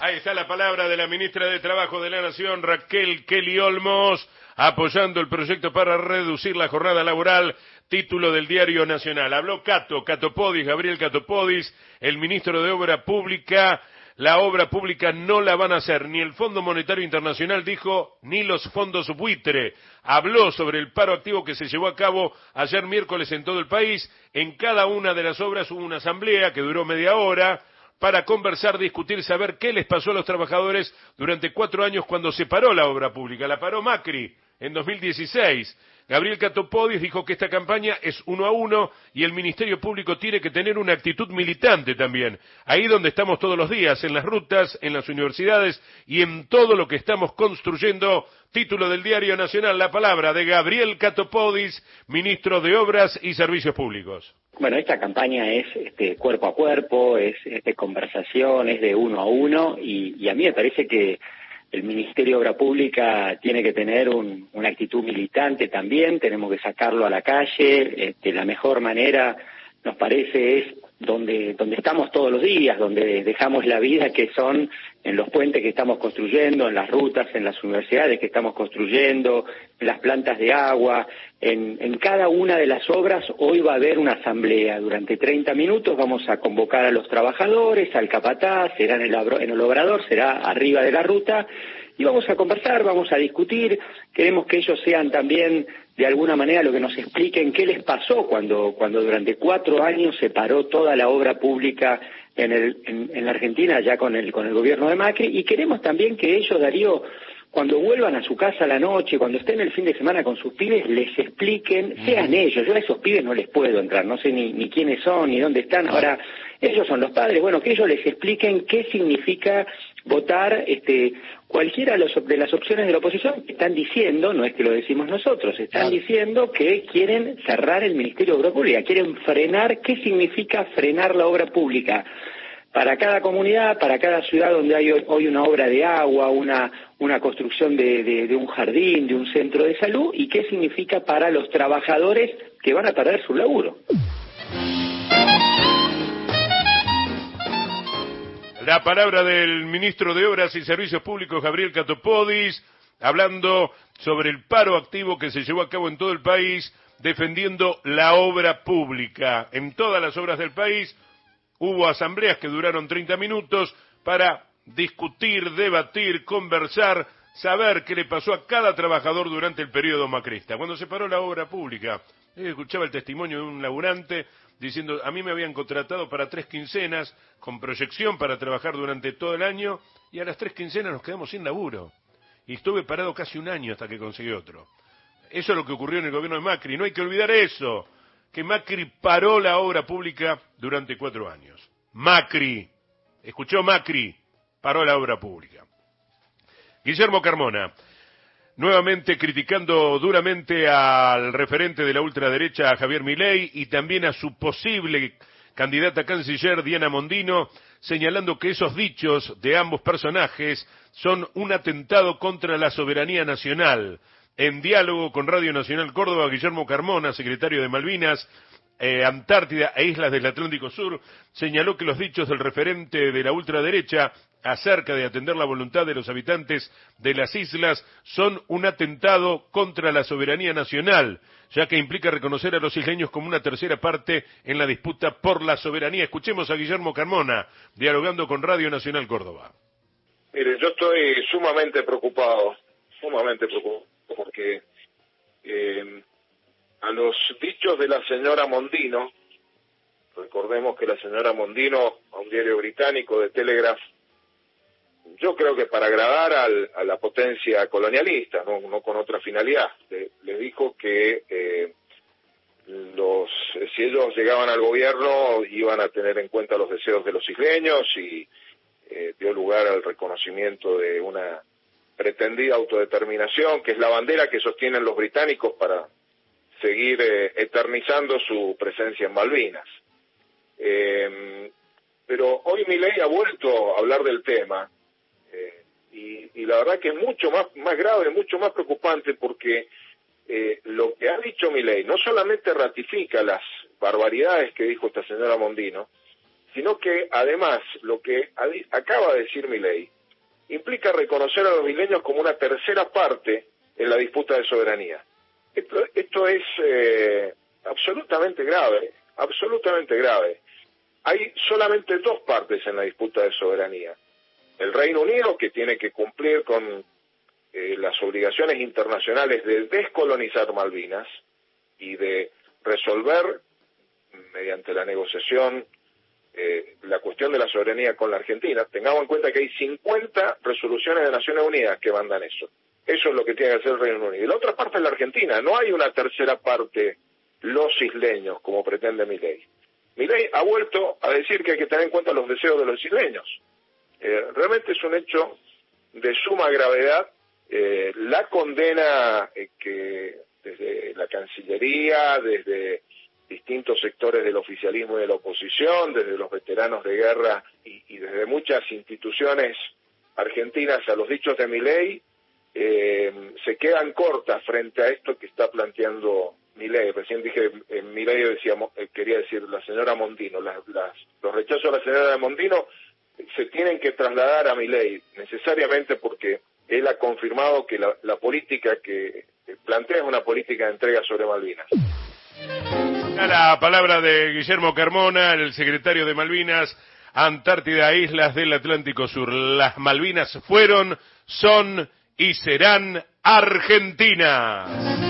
Ahí está la palabra de la ministra de Trabajo de la Nación, Raquel Kelly Olmos, apoyando el proyecto para reducir la jornada laboral, título del Diario Nacional. Habló Catopodis, Gabriel Catopodis, el ministro de Obra Pública. La obra pública no la van a hacer ni el Fondo Monetario Internacional, dijo, ni los fondos buitre. Habló sobre el paro activo que se llevó a cabo ayer miércoles en todo el país. En cada una de las obras hubo una asamblea que duró media hora para conversar, discutir, saber qué les pasó a los trabajadores durante 4 años cuando se paró la obra pública. La paró Macri en 2016. Gabriel Catopodis dijo que esta campaña es 1 a 1 y el Ministerio Público tiene que tener una actitud militante también. Ahí donde estamos todos los días, en las rutas, en las universidades y en todo lo que estamos construyendo. Título del Diario Nacional, la palabra de Gabriel Catopodis, ministro de Obras y Servicios Públicos. Bueno, esta campaña es cuerpo a cuerpo, es de conversación, es de 1 a 1 y a mí me parece que el Ministerio de Obra Pública tiene que tener una actitud militante también, tenemos que sacarlo a la calle, la mejor manera nos parece es donde estamos todos los días, donde dejamos la vida, que son en los puentes que estamos construyendo, en las rutas, en las universidades que estamos construyendo, en las plantas de agua, en cada una de las obras. Hoy va a haber una asamblea, durante 30 minutos vamos a convocar a los trabajadores, al capataz, será en el obrador, será arriba de la ruta, y vamos a conversar, vamos a discutir. Queremos que ellos sean también, de alguna manera, lo que nos expliquen qué les pasó cuando durante 4 años se paró toda la obra pública en la Argentina, ya con el gobierno de Macri, y queremos también que ellos, Darío, cuando vuelvan a su casa a la noche, cuando estén el fin de semana con sus pibes, les expliquen, sean ellos. Yo a esos pibes no les puedo entrar, no sé ni quiénes son, ni dónde están. Ahora, ellos son los padres, bueno, que ellos les expliquen qué significa votar cualquiera de las opciones de la oposición. Están diciendo, no es que lo decimos nosotros, están diciendo que quieren cerrar el Ministerio de Obra Pública, quieren frenar. ¿Qué significa frenar la obra pública? Para cada comunidad, para cada ciudad donde hay hoy una obra de agua, una construcción de un jardín, de un centro de salud, y qué significa para los trabajadores que van a perder su laburo. La palabra del ministro de Obras y Servicios Públicos, Gabriel Catopodis, hablando sobre el paro activo que se llevó a cabo en todo el país, defendiendo la obra pública. En todas las obras del país hubo asambleas que duraron 30 minutos para discutir, debatir, conversar, saber qué le pasó a cada trabajador durante el periodo macrista. Cuando se paró la obra pública, escuchaba el testimonio de un laburante diciendo, a mí me habían contratado para 3 quincenas, con proyección para trabajar durante todo el año, y a las 3 quincenas nos quedamos sin laburo. Y estuve parado casi 1 año hasta que conseguí otro. Eso es lo que ocurrió en el gobierno de Macri. No hay que olvidar eso, que Macri paró la obra pública durante 4 años. Macri, escuchó Macri, paró la obra pública. Guillermo Carmona, nuevamente criticando duramente al referente de la ultraderecha, a Javier Milei, y también a su posible candidata a canciller, Diana Mondino, señalando que esos dichos de ambos personajes son un atentado contra la soberanía nacional. En diálogo con Radio Nacional Córdoba, Guillermo Carmona, secretario de Malvinas, Antártida e Islas del Atlántico Sur, señaló que los dichos del referente de la ultraderecha acerca de atender la voluntad de los habitantes de las islas son un atentado contra la soberanía nacional, ya que implica reconocer a los isleños como una tercera parte en la disputa por la soberanía. Escuchemos a Guillermo Carmona, dialogando con Radio Nacional Córdoba. Mire, yo estoy sumamente preocupado, porque a los dichos de la señora Mondino, recordemos que la señora Mondino, a un diario británico de Telegraph, yo creo que para agradar a la potencia colonialista, no con otra finalidad, le dijo que si ellos llegaban al gobierno iban a tener en cuenta los deseos de los isleños, y dio lugar al reconocimiento de una pretendida autodeterminación, que es la bandera que sostienen los británicos para seguir eternizando su presencia en Malvinas. Pero hoy Milei ha vuelto a hablar del tema, y la verdad que es mucho más grave, mucho más preocupante, porque lo que ha dicho Milei no solamente ratifica las barbaridades que dijo esta señora Mondino, sino que además lo que acaba de decir Milei implica reconocer a los isleños como una tercera parte en la disputa de soberanía. Esto es absolutamente grave, absolutamente grave. Hay solamente dos partes en la disputa de soberanía. El Reino Unido, que tiene que cumplir con las obligaciones internacionales de descolonizar Malvinas y de resolver mediante la negociación la cuestión de la soberanía con la Argentina. Tengamos en cuenta que hay 50 resoluciones de Naciones Unidas que mandan eso. Eso es lo que tiene que hacer el Reino Unido. Y la otra parte es la Argentina. No hay una tercera parte, los isleños, como pretende Milei. Milei ha vuelto a decir que hay que tener en cuenta los deseos de los isleños. Realmente es un hecho de suma gravedad. La condena que desde la Cancillería, desde distintos sectores del oficialismo y de la oposición, desde los veteranos de guerra y desde muchas instituciones argentinas a los dichos de Milei, se quedan cortas frente a esto que está planteando Milei. Recién dije, Milei quería decir la señora Mondino. Los rechazos a la señora Mondino se tienen que trasladar a Milei, necesariamente porque él ha confirmado que la política que plantea es una política de entrega sobre Malvinas. A la palabra de Guillermo Carmona, el secretario de Malvinas, Antártida, Islas del Atlántico Sur. Las Malvinas fueron, son y serán argentinas.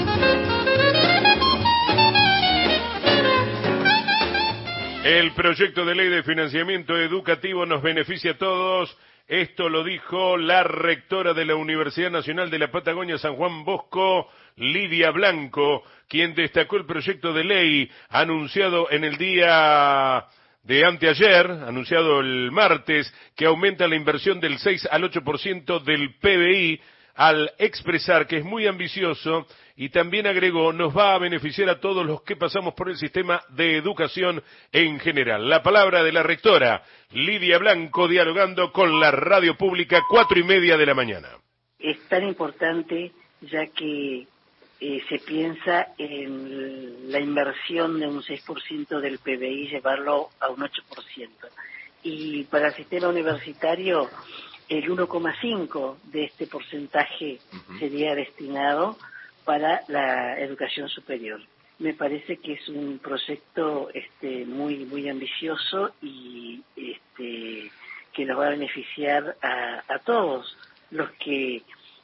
El proyecto de ley de financiamiento educativo nos beneficia a todos. Esto lo dijo la rectora de la Universidad Nacional de la Patagonia, San Juan Bosco, Lidia Blanco, quien destacó el proyecto de ley anunciado en el día de anteayer, anunciado el martes, que aumenta la inversión del 6 al 8% del PBI, al expresar que es muy ambicioso, y también agregó, nos va a beneficiar a todos los que pasamos por el sistema de educación en general. La palabra de la rectora Lidia Blanco, dialogando con la radio pública, 4:30 de la mañana. Es tan importante ya que se piensa en la inversión de un 6% del PBI, llevarlo a un 8%. Y para el sistema universitario, el 1,5% de este porcentaje sería destinado para la educación superior. Me parece que es un proyecto muy ambicioso y que nos va a beneficiar a todos los que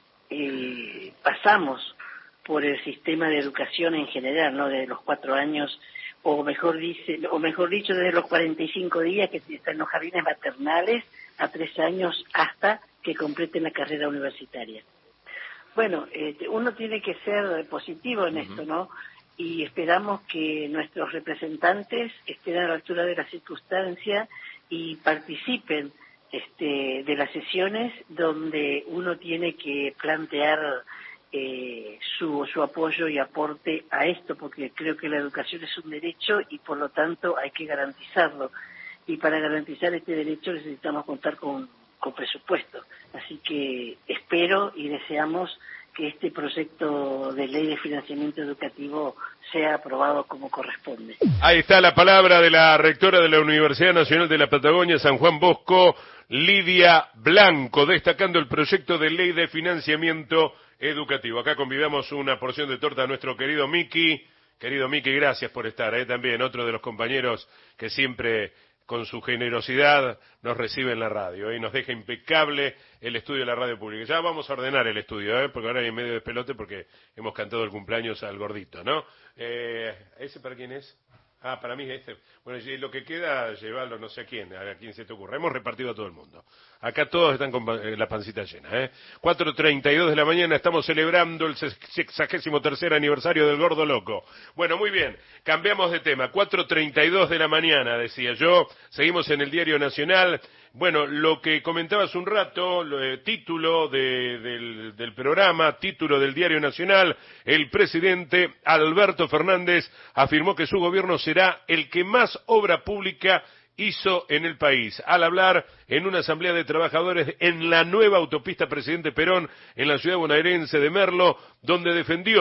pasamos por el sistema de educación en general, ¿no? Desde los 4 años, o mejor dicho, desde los 45 días que están en los jardines maternales a 3 años hasta que completen la carrera universitaria. Bueno, uno tiene que ser positivo en esto, ¿no? Y esperamos que nuestros representantes estén a la altura de la circunstancia y participen de las sesiones donde uno tiene que plantear su apoyo y aporte a esto, porque creo que la educación es un derecho y por lo tanto hay que garantizarlo. Y para garantizar este derecho necesitamos contar con presupuesto. Así que espero y deseamos que este proyecto de ley de financiamiento educativo sea aprobado como corresponde. Ahí está la palabra de la rectora de la Universidad Nacional de la Patagonia, San Juan Bosco, Lidia Blanco, destacando el proyecto de ley de financiamiento educativo. Acá convidamos una porción de torta a nuestro querido Miki. Querido Miki, gracias por estar. También otro de los compañeros que siempre con su generosidad nos recibe en la radio y nos deja impecable el estudio de la radio pública. Ya vamos a ordenar el estudio, porque ahora hay medio de pelote porque hemos cantado el cumpleaños al gordito, ¿no? ¿Ese para quién es? Ah, para mí es este. Bueno, y lo que queda, llevarlo no sé a quién se te ocurra. Hemos repartido a todo el mundo. Acá todos están con la pancita llena, 4:32 de la mañana, estamos celebrando el 63º aniversario del Gordo Loco. Bueno, muy bien, cambiamos de tema. 4:32 de la mañana, decía yo. Seguimos en el Diario Nacional. Bueno, lo que comentaba hace un rato, título del programa, título del Diario Nacional, el presidente Alberto Fernández afirmó que su gobierno será el que más obra pública hizo en el país, al hablar en una asamblea de trabajadores en la nueva autopista Presidente Perón en la ciudad bonaerense de Merlo, donde defendió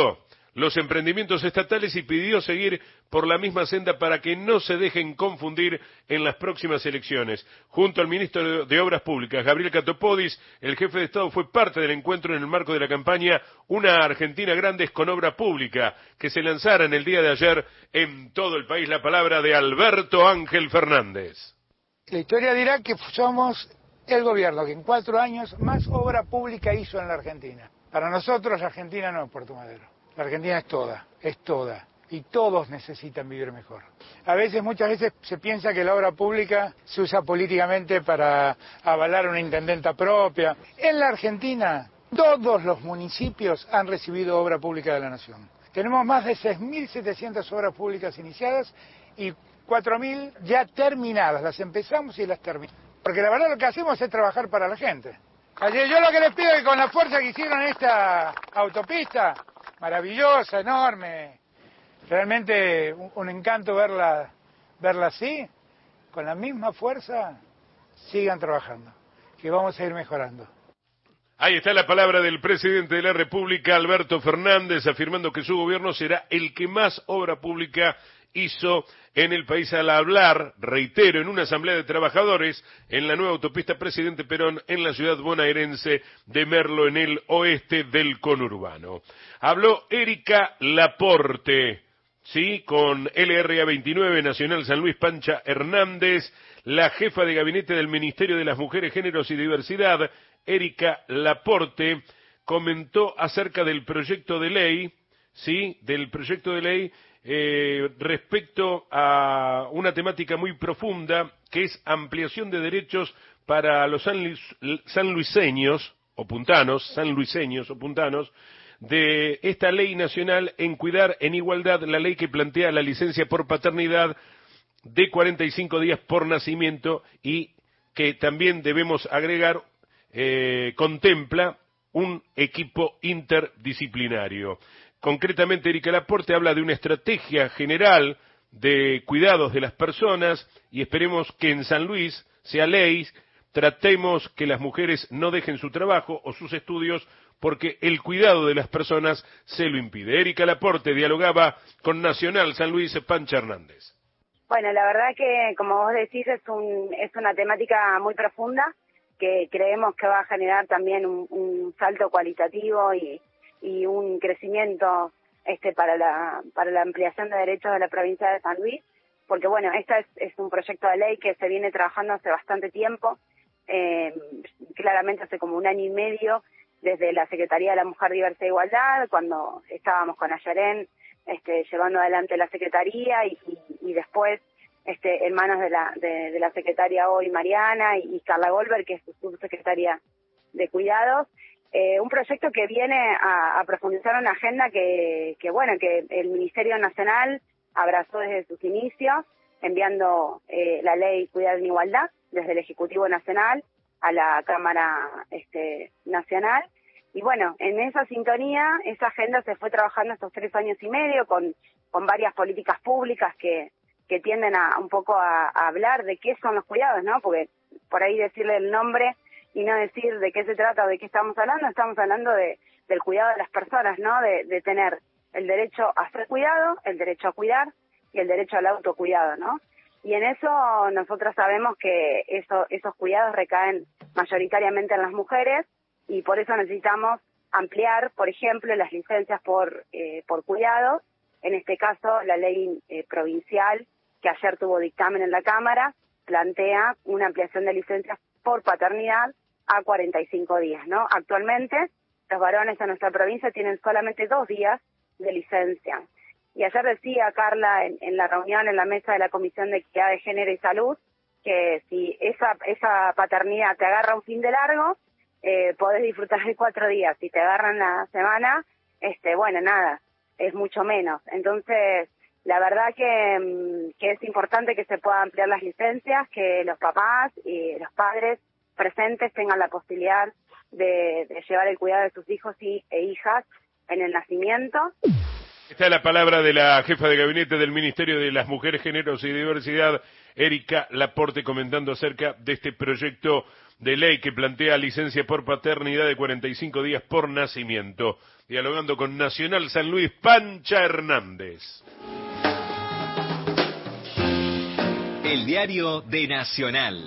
los emprendimientos estatales y pidió seguir por la misma senda para que no se dejen confundir en las próximas elecciones. Junto al ministro de Obras Públicas, Gabriel Catopodis, el jefe de Estado fue parte del encuentro en el marco de la campaña Una Argentina Grande con Obra Pública, que se lanzara en el día de ayer en todo el país. La palabra de Alberto Ángel Fernández. La historia dirá que somos el gobierno que en 4 años más obra pública hizo en la Argentina. Para nosotros, la Argentina no es Puerto Madero. La Argentina es toda, y todos necesitan vivir mejor. Muchas veces se piensa que la obra pública se usa políticamente para avalar una intendenta propia. En la Argentina, todos los municipios han recibido obra pública de la Nación. Tenemos más de 6.700 obras públicas iniciadas y 4.000 ya terminadas. Las empezamos y las terminamos. Porque la verdad lo que hacemos es trabajar para la gente. Ayer yo lo que les pido es que con la fuerza que hicieron esta autopista, maravillosa, enorme, realmente un encanto verla así, con la misma fuerza, sigan trabajando, que vamos a ir mejorando. Ahí está la palabra del presidente de la República, Alberto Fernández, afirmando que su gobierno será el que más obra pública hizo en el país al hablar, reitero, en una asamblea de trabajadores en la nueva autopista Presidente Perón en la ciudad bonaerense de Merlo, en el oeste del conurbano. Habló Erika Laporte, sí, con LRA 29 Nacional San Luis Pancha Hernández, la jefa de gabinete del Ministerio de las Mujeres, Géneros y Diversidad. Erika Laporte comentó acerca del proyecto de ley, sí, respecto a una temática muy profunda que es ampliación de derechos para los sanluiseños o puntanos de esta ley nacional en cuidar en igualdad, la ley que plantea la licencia por paternidad de 45 días por nacimiento y que también debemos agregar contempla un equipo interdisciplinario. Concretamente, Erika Laporte habla de una estrategia general de cuidados de las personas y esperemos que en San Luis sea ley, tratemos que las mujeres no dejen su trabajo o sus estudios porque el cuidado de las personas se lo impide. Erika Laporte dialogaba con Nacional San Luis Pancha Hernández. Bueno, la verdad que, como vos decís, es una temática muy profunda que creemos que va a generar también un salto cualitativo y un crecimiento para la ampliación de derechos de la provincia de San Luis, porque bueno, esta es un proyecto de ley que se viene trabajando hace bastante tiempo, claramente hace como 1 año y medio, desde la Secretaría de la Mujer, Diversidad e Igualdad, cuando estábamos con Ayarén llevando adelante la Secretaría y después en manos de la Secretaria hoy Mariana y Carla Goldberg, que es su subsecretaria de Cuidados. Un proyecto que viene a profundizar una agenda que el Ministerio Nacional abrazó desde sus inicios, enviando la ley Cuidado en Igualdad desde el Ejecutivo Nacional a la Cámara Nacional. Y bueno, en esa sintonía, esa agenda se fue trabajando estos 3 años y medio con varias políticas públicas que tienden un poco a hablar de qué son los cuidados, ¿no? Porque por ahí decirle el nombre y no decir de qué se trata o de qué estamos hablando del cuidado de las personas, ¿no? De tener el derecho a ser cuidado, el derecho a cuidar y el derecho al autocuidado, ¿no? Y en eso nosotros sabemos que esos cuidados recaen mayoritariamente en las mujeres y por eso necesitamos ampliar, por ejemplo, las licencias por cuidados. En este caso, la ley provincial, que ayer tuvo dictamen en la Cámara, plantea una ampliación de licencias por paternidad a 45 días, ¿no? Actualmente, los varones en nuestra provincia tienen solamente 2 días de licencia. Y ayer decía Carla en la reunión, en la mesa de la Comisión de Equidad de Género y Salud, que si esa paternidad te agarra un fin de largo, podés disfrutar de 4 días. Si te agarran la semana, bueno, nada, es mucho menos. Entonces, la verdad que es importante que se puedan ampliar las licencias, que los papás y los padres presentes tengan la posibilidad de llevar el cuidado de sus hijos e hijas en el nacimiento. Está la palabra de la jefa de gabinete del Ministerio de las Mujeres, Géneros y Diversidad, Erika Laporte, comentando acerca de este proyecto de ley que plantea licencia por paternidad de 45 días por nacimiento. Dialogando con Nacional San Luis, Pancha Hernández. El diario de Nacional.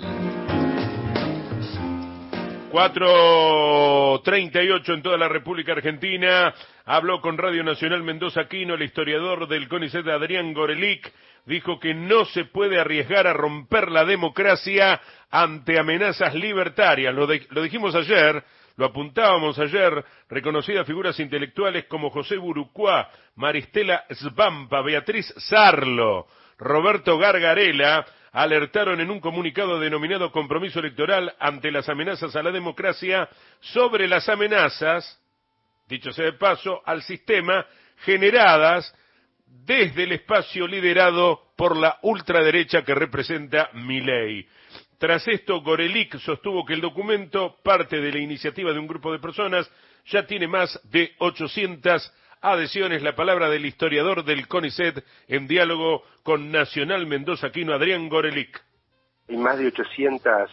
4:38 en toda la República Argentina. Habló con Radio Nacional Mendoza Aquino, el historiador del CONICET, Adrián Gorelick. Dijo que no se puede arriesgar a romper la democracia ante amenazas libertarias. Lo dijimos ayer, lo apuntábamos ayer. Reconocidas figuras intelectuales como José Burucuá, Maristela Svampa, Beatriz Sarlo, Roberto Gargarella alertaron en un comunicado denominado Compromiso Electoral ante las amenazas a la democracia sobre las amenazas, dicho sea de paso, al sistema generadas desde el espacio liderado por la ultraderecha que representa Milei. Tras esto, Gorelick sostuvo que el documento, parte de la iniciativa de un grupo de personas, ya tiene más de 800 adhesiones. La palabra del historiador del CONICET en diálogo con Nacional Mendoza Aquino, Adrián Gorelick. Hay más de 800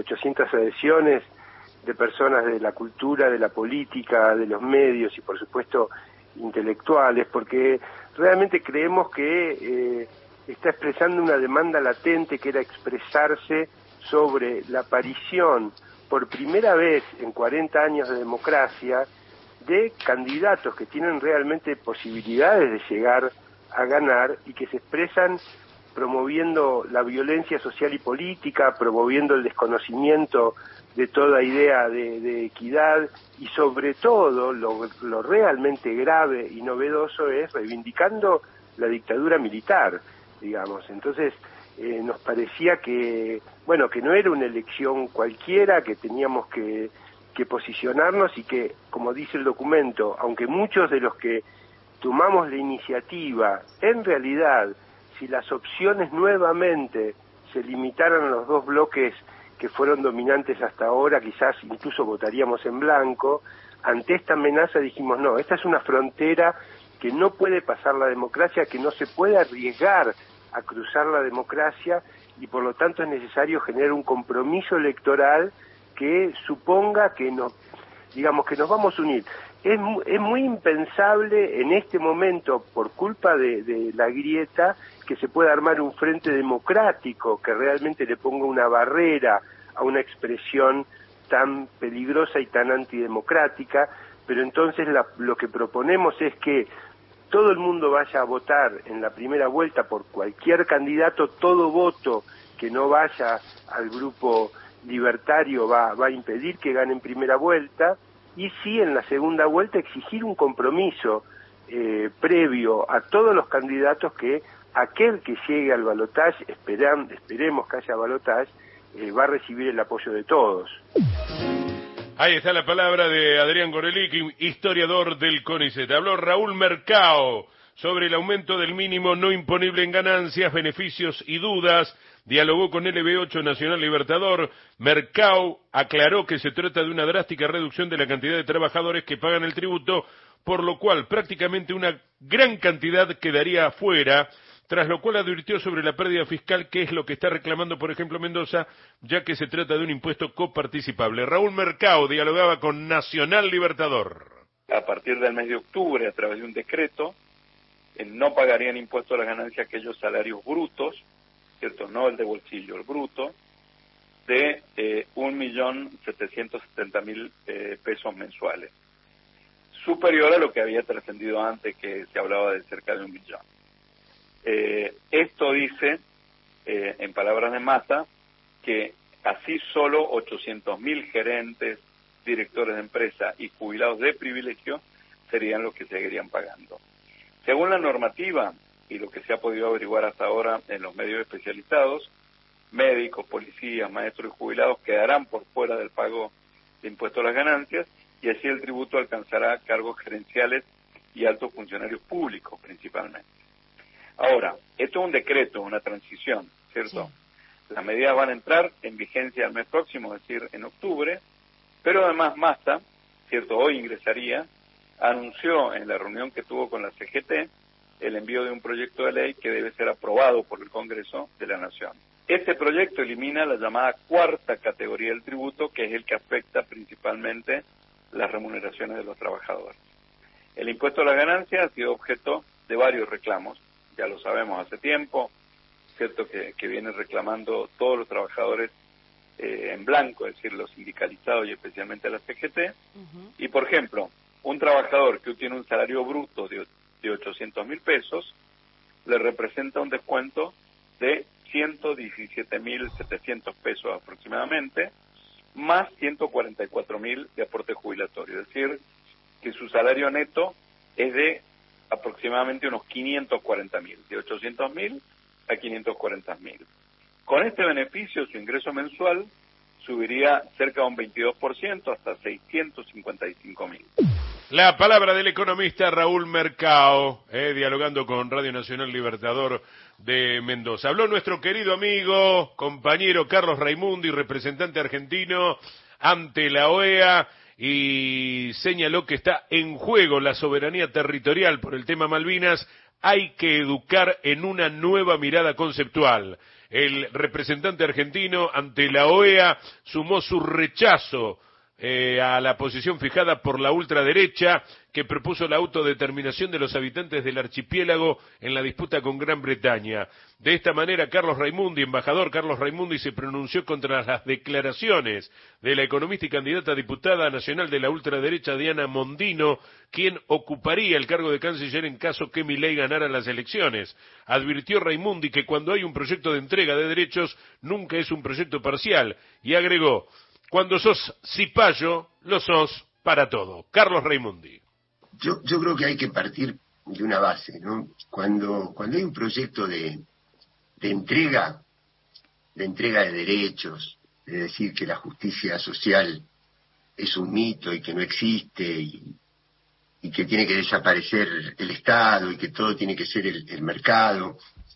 adhesiones de personas de la cultura, de la política, de los medios y por supuesto intelectuales, porque realmente creemos que está expresando una demanda latente que era expresarse sobre la aparición por primera vez en 40 años de democracia de candidatos que tienen realmente posibilidades de llegar a ganar y que se expresan promoviendo la violencia social y política, promoviendo el desconocimiento de toda idea de equidad y sobre todo lo realmente grave y novedoso es reivindicando la dictadura militar, digamos. Entonces nos parecía que no era una elección cualquiera, que teníamos que posicionarnos y que, como dice el documento, aunque muchos de los que tomamos la iniciativa, en realidad, si las opciones nuevamente se limitaran a los dos bloques que fueron dominantes hasta ahora, quizás incluso votaríamos en blanco, ante esta amenaza dijimos, no, esta es una frontera que no puede pasar la democracia, que no se puede arriesgar a cruzar la democracia y por lo tanto es necesario generar un compromiso electoral que suponga que nos vamos a unir. Es muy impensable en este momento, por culpa de la grieta, que se pueda armar un frente democrático que realmente le ponga una barrera a una expresión tan peligrosa y tan antidemocrática, pero entonces lo que proponemos es que todo el mundo vaya a votar en la primera vuelta por cualquier candidato, todo voto que no vaya al grupo libertario va a impedir que gane en primera vuelta, y sí en la segunda vuelta exigir un compromiso previo a todos los candidatos que aquel que llegue al balotaje, esperemos que haya balotaje, va a recibir el apoyo de todos. Ahí está la palabra de Adrián Gorelick, historiador del CONICET. Habló Raúl Mercado sobre el aumento del mínimo no imponible en ganancias, beneficios y dudas. Dialogó con LB8 Nacional Libertador. Mercado aclaró que se trata de una drástica reducción de la cantidad de trabajadores que pagan el tributo, por lo cual prácticamente una gran cantidad quedaría afuera, tras lo cual advirtió sobre la pérdida fiscal, que es lo que está reclamando, por ejemplo, Mendoza, ya que se trata de un impuesto coparticipable. Raúl Mercado dialogaba con Nacional Libertador. A partir del mes de octubre, a través de un decreto, no pagarían impuesto a las ganancias aquellos salarios brutos, ¿cierto? No el de bolsillo, el bruto, de 1.770.000 pesos mensuales, superior a lo que había trascendido antes, que se hablaba de cerca de 1 millón. Esto dice, en palabras de Massa, que así solo 800.000 gerentes, directores de empresa y jubilados de privilegio serían los que seguirían pagando. Según la normativa y lo que se ha podido averiguar hasta ahora en los medios especializados, médicos, policías, maestros y jubilados quedarán por fuera del pago de impuestos a las ganancias y así el tributo alcanzará cargos gerenciales y altos funcionarios públicos principalmente. Ahora, esto es un decreto, una transición, ¿cierto? Sí. Las medidas van a entrar en vigencia el mes próximo, es decir, en octubre, pero además Massa, ¿cierto?, hoy ingresaría, anunció en la reunión que tuvo con la CGT el envío de un proyecto de ley que debe ser aprobado por el Congreso de la Nación. Este proyecto elimina la llamada cuarta categoría del tributo, que es el que afecta principalmente las remuneraciones de los trabajadores. El impuesto a las ganancias ha sido objeto de varios reclamos, ya lo sabemos hace tiempo, cierto que vienen reclamando todos los trabajadores en blanco, es decir, los sindicalizados y especialmente la CGT. Y por ejemplo, un trabajador que tiene un salario bruto de 800.000 pesos le representa un descuento de 117.700 pesos aproximadamente, más 144.000 de aporte jubilatorio, es decir, que su salario neto es de aproximadamente unos 540.000, de 800.000 a 540.000. Con este beneficio, su ingreso mensual subiría cerca de un 22%, hasta 655.000. La palabra del economista Raúl Mercado, dialogando con Radio Nacional Libertador de Mendoza. Habló nuestro querido amigo, compañero Carlos Raimundi, representante argentino ante la OEA, y señaló que está en juego la soberanía territorial por el tema Malvinas. Hay que educar en una nueva mirada conceptual. El representante argentino ante la OEA sumó su rechazo a la posición fijada por la ultraderecha, que propuso la autodeterminación de los habitantes del archipiélago en la disputa con Gran Bretaña. De esta manera, embajador Carlos Raimundi, se pronunció contra las declaraciones de la economista y candidata a diputada nacional de la ultraderecha Diana Mondino, quien ocuparía el cargo de canciller en caso que Milei ganara las elecciones. Advirtió Raimundi que cuando hay un proyecto de entrega de derechos, nunca es un proyecto parcial, y agregó: cuando sos cipayo, lo sos para todo. Carlos Raimundi. Yo creo que hay que partir de una base, ¿no? Cuando hay un proyecto de entrega de derechos, de decir que la justicia social es un mito y que no existe y que tiene que desaparecer el Estado y que todo tiene que ser el mercado,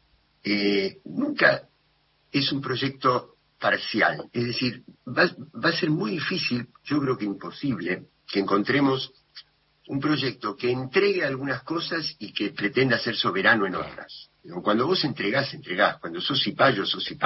nunca es un proyecto parcial. Es decir, va a ser muy difícil, yo creo que imposible, que encontremos un proyecto que entregue algunas cosas y que pretenda ser soberano en otras. Cuando vos entregás. Cuando sos cipayo,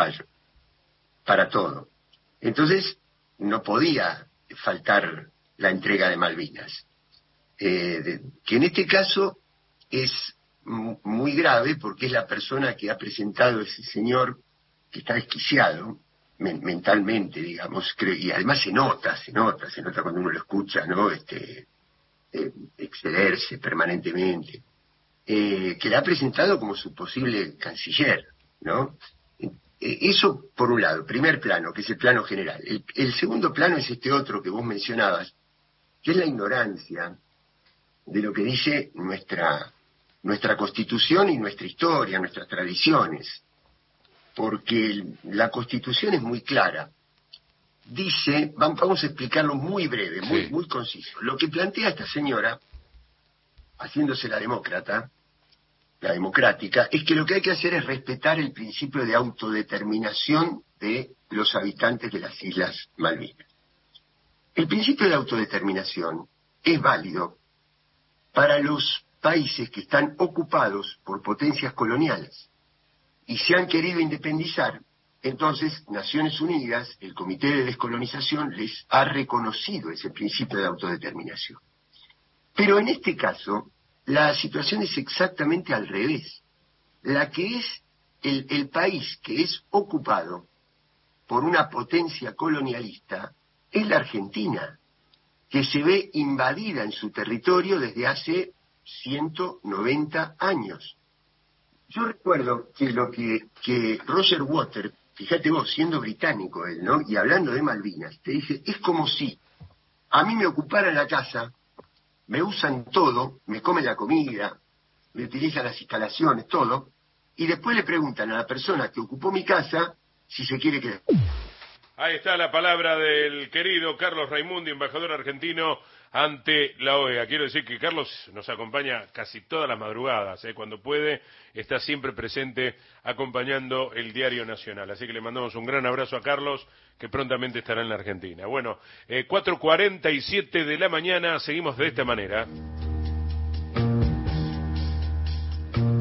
para todo. Entonces, no podía faltar la entrega de Malvinas. Que en este caso es muy grave, porque es la persona que ha presentado ese señor, que está desquiciado mentalmente, digamos, y además se nota cuando uno lo escucha, ¿no? Excederse permanentemente, que la ha presentado como su posible canciller, ¿no? Eso por un lado, primer plano, que es el plano general. El segundo plano es este otro que vos mencionabas, que es la ignorancia de lo que dice nuestra Constitución y nuestra historia, nuestras tradiciones. Porque la Constitución es muy clara. Dice, vamos a explicarlo muy breve, muy conciso. Lo que plantea esta señora, haciéndose la demócrata, la democrática, es que lo que hay que hacer es respetar el principio de autodeterminación de los habitantes de las Islas Malvinas. El principio de autodeterminación es válido para los países que están ocupados por potencias coloniales y se han querido independizar. Entonces, Naciones Unidas, el Comité de Descolonización, les ha reconocido ese principio de autodeterminación. Pero en este caso, la situación es exactamente al revés. La que es el país que es ocupado por una potencia colonialista es la Argentina, que se ve invadida en su territorio desde hace 190 años. Yo recuerdo que Roger Waters, fíjate vos, siendo británico él, ¿no? Y hablando de Malvinas, te dice, es como si a mí me ocuparan la casa, me usan todo, me comen la comida, me utilizan las instalaciones, todo, y después le preguntan a la persona que ocupó mi casa si se quiere quedar. Ahí está la palabra del querido Carlos Raimundi, embajador argentino ante la OEA. Quiero decir que Carlos nos acompaña casi todas las madrugadas, cuando puede, está siempre presente acompañando el Diario Nacional. Así que le mandamos un gran abrazo a Carlos, que prontamente estará en la Argentina. Bueno, 4:47 de la mañana, seguimos de esta manera.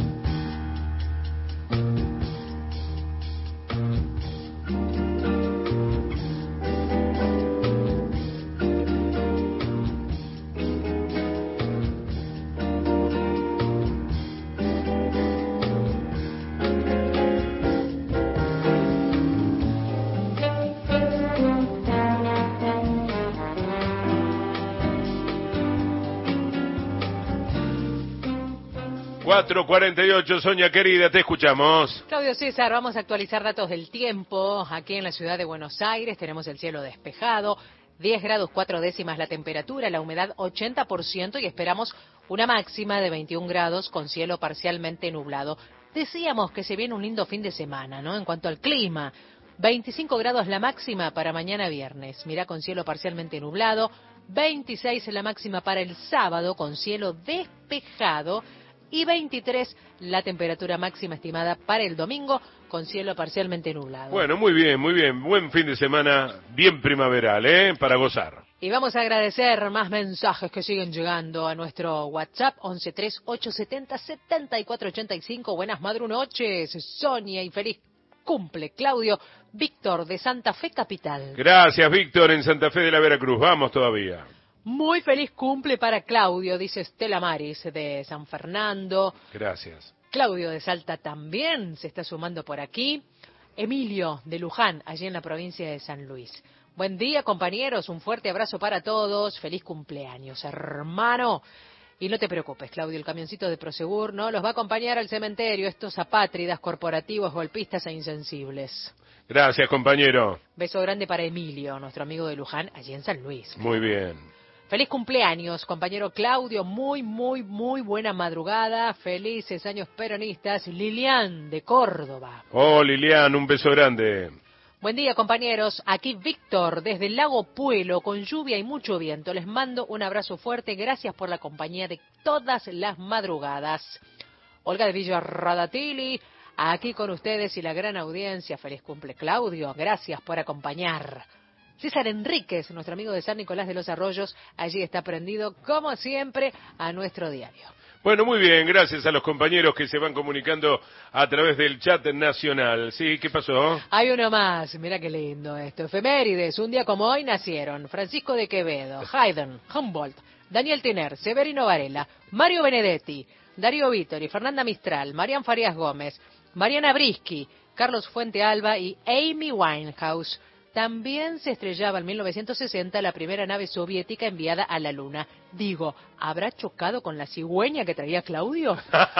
4:48, Sonia querida, te escuchamos. Claudio César, vamos a actualizar datos del tiempo. Aquí en la ciudad de Buenos Aires tenemos el cielo despejado, 10 grados 4 décimas la temperatura, la humedad 80% y esperamos una máxima de 21 grados con cielo parcialmente nublado. Decíamos que se viene un lindo fin de semana, ¿no? En cuanto al clima, 25 grados la máxima para mañana viernes, mirá, con cielo parcialmente nublado, 26 la máxima para el sábado con cielo despejado y 23 la temperatura máxima estimada para el domingo con cielo parcialmente nublado. Bueno, muy bien, muy bien. Buen fin de semana, bien primaveral, para gozar. Y vamos a agradecer más mensajes que siguen llegando a nuestro WhatsApp 1138707485. Buenas madrunoches, Sonia, y feliz cumple, Claudio. Víctor de Santa Fe Capital. Gracias, Víctor, en Santa Fe de la Veracruz. Vamos todavía. Muy feliz cumple para Claudio, dice Estela Maris de San Fernando. Gracias. Claudio de Salta también se está sumando por aquí. Emilio de Luján, allí en la provincia de San Luis. Buen día, compañeros, un fuerte abrazo para todos. Feliz cumpleaños, hermano. Y no te preocupes, Claudio, el camioncito de Prosegur no los va a acompañar al cementerio, estos apátridas, corporativos, golpistas e insensibles. Gracias, compañero. Beso grande para Emilio, nuestro amigo de Luján, allí en San Luis. Muy bien. Feliz cumpleaños, compañero Claudio, muy buena madrugada, felices años peronistas. Lilian de Córdoba. Oh, Lilian, un beso grande. Buen día, compañeros. Aquí Víctor, desde el lago Puelo, con lluvia y mucho viento. Les mando un abrazo fuerte. Gracias por la compañía de todas las madrugadas. Olga de Villa Radatili, aquí con ustedes y la gran audiencia. Feliz cumple, Claudio. Gracias por acompañar. César Enríquez, nuestro amigo de San Nicolás de los Arroyos, allí está prendido, como siempre, a nuestro diario. Bueno, muy bien, gracias a los compañeros que se van comunicando a través del chat nacional. Sí, ¿qué pasó? Hay uno más, mira qué lindo esto. Efemérides, un día como hoy nacieron Francisco de Quevedo, Haydn, Humboldt, Daniel Tiner, Severino Varela, Mario Benedetti, Darío Vittori, Fernanda Mistral, Marian Farías Gómez, Mariana Brisky, Carlos Fuente Alba y Amy Winehouse. También se estrellaba en 1960 la primera nave soviética enviada a la Luna. Digo, ¿habrá chocado con la cigüeña que traía Claudio?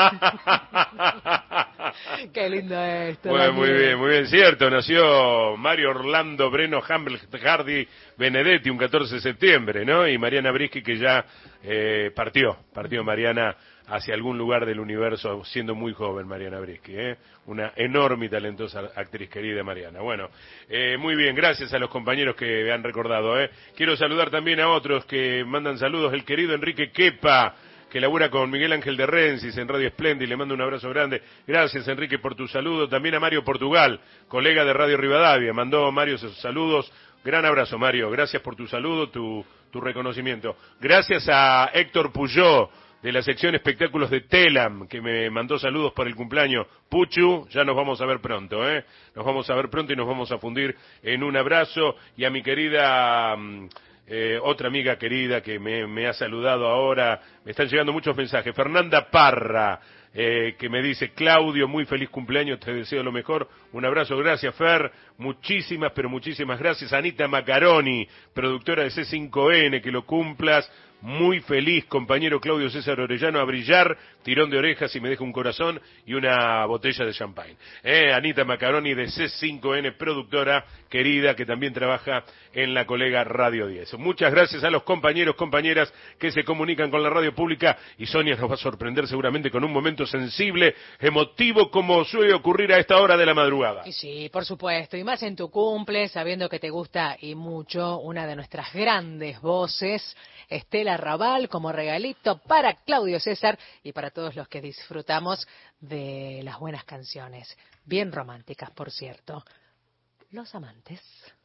Qué lindo esto. Bueno, muy bien, cierto. Nació Mario Orlando Breno Hardy Benedetti un 14 de septiembre, ¿no? Y Mariana Brisky, que ya partió Mariana hacia algún lugar del universo, siendo muy joven Mariana Brisky, una enorme y talentosa actriz, querida Mariana. Bueno, muy bien, gracias a los compañeros que me han recordado. Quiero saludar también a otros que mandan saludos, el querido Enrique Quepa, que labura con Miguel Ángel de Rensis en Radio Esplendid, le mando un abrazo grande. Gracias, Enrique, por tu saludo. También a Mario Portugal, colega de Radio Rivadavia, mandó Mario sus saludos. Gran abrazo, Mario, gracias por tu saludo, tu reconocimiento. Gracias a Héctor Puyó, de la sección espectáculos de Telam, que me mandó saludos por el cumpleaños. Puchu, ya nos vamos a ver pronto, Nos vamos a ver pronto y nos vamos a fundir en un abrazo. Y a mi querida, otra amiga querida que me ha saludado ahora, me están llegando muchos mensajes. Fernanda Parra, que me dice, Claudio, muy feliz cumpleaños, te deseo lo mejor. Un abrazo, gracias, Fer. Muchísimas, pero muchísimas gracias. Anita Macaroni, productora de C5N, que lo cumplas. Muy feliz, compañero Claudio César Orellano, a brillar, tirón de orejas y me deja un corazón y una botella de champagne. Anita Macaroni de C5N, productora querida, que también trabaja en la colega Radio 10. Muchas gracias a los compañeros, compañeras que se comunican con la radio pública, y Sonia nos va a sorprender seguramente con un momento sensible, emotivo, como suele ocurrir a esta hora de la madrugada. Y sí, por supuesto, y más en tu cumple, sabiendo que te gusta y mucho una de nuestras grandes voces, Estela Raval, como regalito para Claudio César y para todos los que disfrutamos de las buenas canciones, bien románticas, por cierto. Los amantes.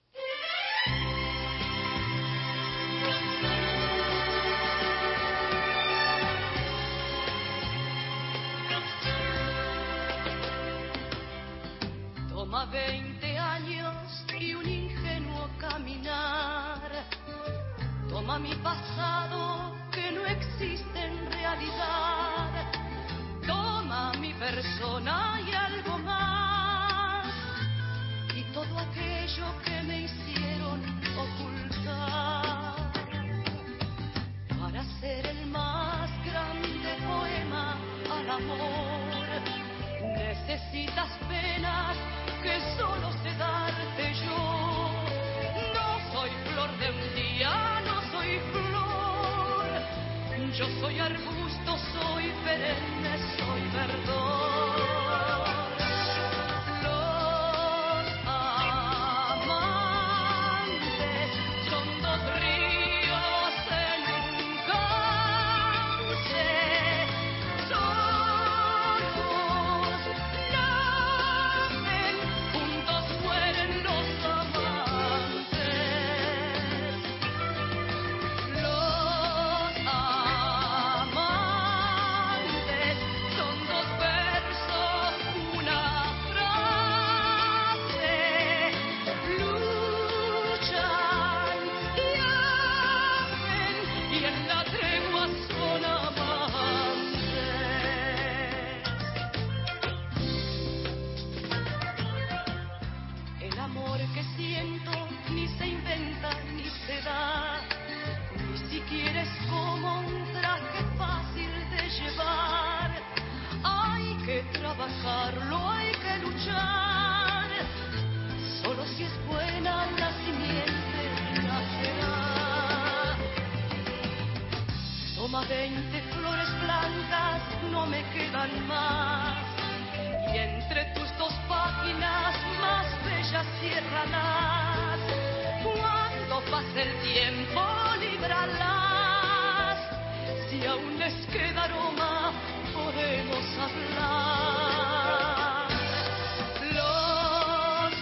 Toma 20 años y un ingenuo caminar. Toma mi pasado que no existe en realidad. Toma mi persona y algo más. Y todo aquello que me hicieron ocultar. Para hacer el más grande poema al amor. que siento ni se inventa ni se da, ni siquiera es como un traje fácil de llevar. Hay que trabajarlo, hay que luchar, solo si es buena la simiente nacerá. Toma 20 flores blancas, no me quedan más, y entre tus 2 páginas más bellas ciérralas. Cuando pase el tiempo, líbralas, si aún les queda aroma, podemos hablar. Los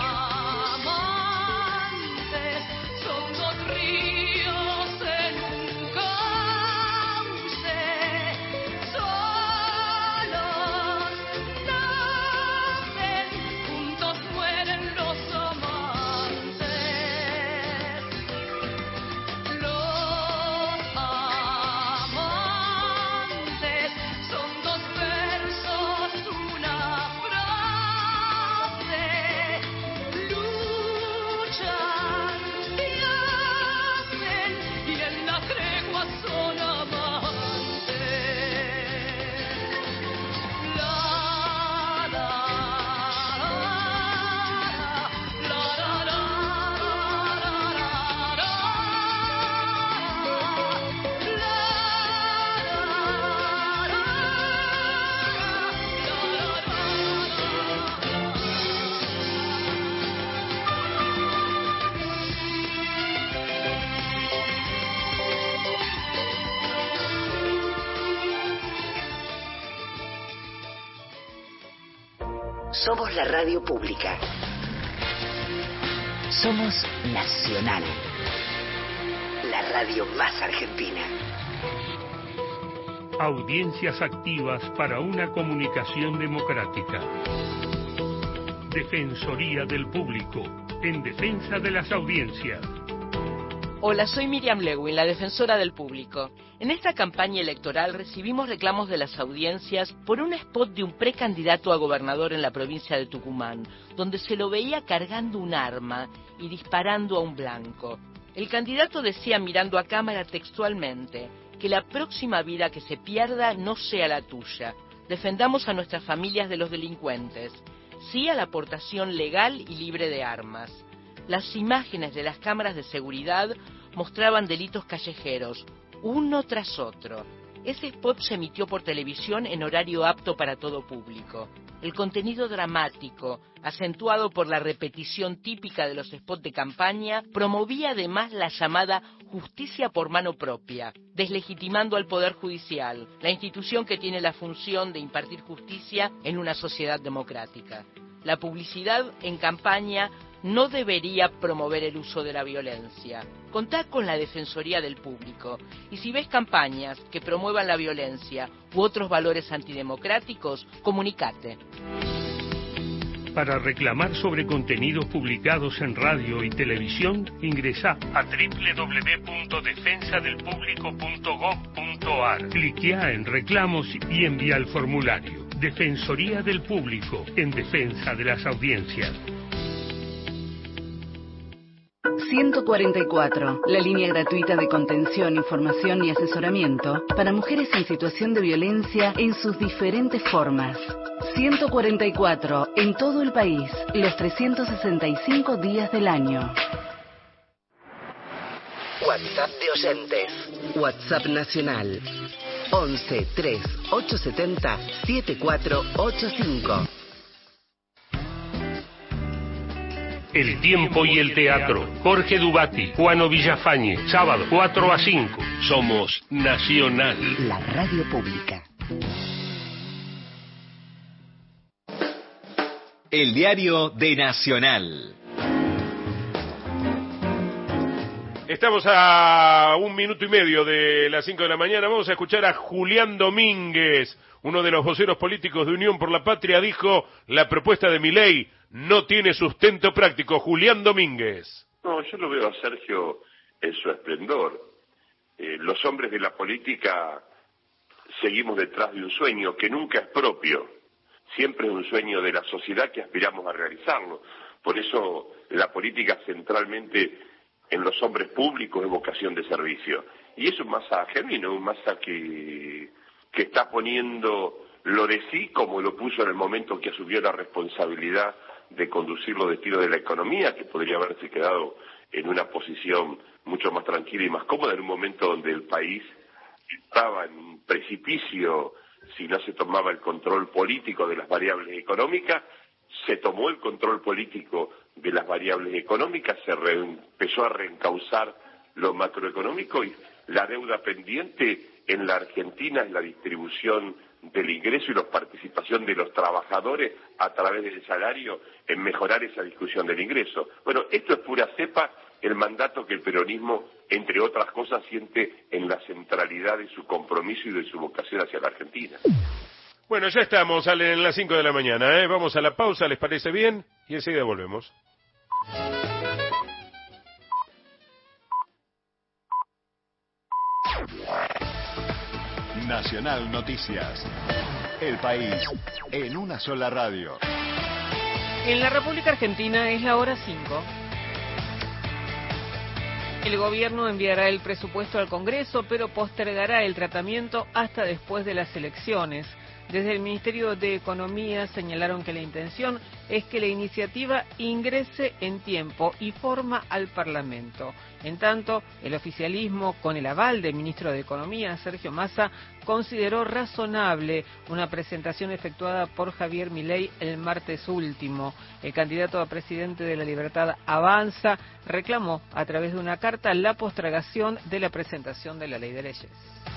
amantes son 2 ríos en un cauce, solos nacen, juntos mueren los amantes. Los amantes son 2 versos, una frase, luchan y hacen, y en la tregua son amantes. La la la la Somos la radio pública. Somos Nacional. La radio más argentina. Audiencias activas para una comunicación democrática. Defensoría del Público, en defensa de las audiencias. Hola, soy Miriam Lewin, la defensora del público. En esta campaña electoral recibimos reclamos de las audiencias por un spot de un precandidato a gobernador en la provincia de Tucumán, donde se lo veía cargando un arma y disparando a un blanco. El candidato decía, mirando a cámara textualmente, que la próxima vida que se pierda no sea la tuya. Defendamos a nuestras familias de los delincuentes. Sí a la aportación legal y libre de armas. Las imágenes de las cámaras de seguridad mostraban delitos callejeros, uno tras otro. Ese spot se emitió por televisión en horario apto para todo público. El contenido dramático, acentuado por la repetición típica de los spots de campaña, promovía además la llamada justicia por mano propia, deslegitimando al Poder Judicial, la institución que tiene la función de impartir justicia en una sociedad democrática. La publicidad en campaña no debería promover el uso de la violencia. Contá con la Defensoría del Público. Y si ves campañas que promuevan la violencia u otros valores antidemocráticos, comunicate. Para reclamar sobre contenidos publicados en radio y televisión, ingresá a www.defensadelpublico.gov.ar. Cliquea en reclamos y envía el formulario. Defensoría del Público, en defensa de las audiencias. 144, la línea gratuita de contención, información y asesoramiento para mujeres en situación de violencia en sus diferentes formas. 144, en todo el país, los 365 días del año. WhatsApp de oyentes. WhatsApp nacional. 11 3 870 7485. El tiempo y el teatro. Jorge Dubati, Juano Villafañe, sábado 4 a 5. Somos Nacional. La radio pública. El diario de Nacional. Estamos a 1 minuto y medio de las 5 de la mañana. Vamos a escuchar a Julián Domínguez, uno de los voceros políticos de Unión por la Patria. Dijo: la propuesta de Milei no tiene sustento práctico. Julián Domínguez. No, yo lo veo a Sergio en su esplendor. Los hombres de la política seguimos detrás de un sueño que nunca es propio. Siempre es un sueño de la sociedad que aspiramos a realizarlo. Por eso la política centralmente en los hombres públicos es vocación de servicio. Y es un Massa genuino, un Massa que está poniendo lo de sí como lo puso en el momento que asumió la responsabilidad de conducir los destinos de la economía, que podría haberse quedado en una posición mucho más tranquila y más cómoda en un momento donde el país estaba en un precipicio si no se tomaba el control político de las variables económicas. Se tomó el control político de las variables económicas, empezó a reencauzar lo macroeconómico y la deuda pendiente en la Argentina es la distribución del ingreso y la participación de los trabajadores a través del salario en mejorar esa discusión del ingreso. Bueno, esto es pura cepa el mandato que el peronismo, entre otras cosas, siente en la centralidad de su compromiso y de su vocación hacia la Argentina. Bueno, ya estamos, salen en las 5 de la mañana, ¿eh? Vamos a la pausa, ¿les parece bien? Y enseguida volvemos. Nacional Noticias. El país en una sola radio. En la República Argentina es la hora 5. El gobierno enviará el presupuesto al Congreso, pero postergará el tratamiento hasta después de las elecciones. Desde el Ministerio de Economía señalaron que la intención es que la iniciativa ingrese en tiempo y forma al Parlamento. En tanto, el oficialismo, con el aval del ministro de Economía, Sergio Massa, consideró razonable una presentación efectuada por Javier Milei el martes último. El candidato a presidente de La Libertad Avanza reclamó a través de una carta la postergación de la presentación de la ley de leyes.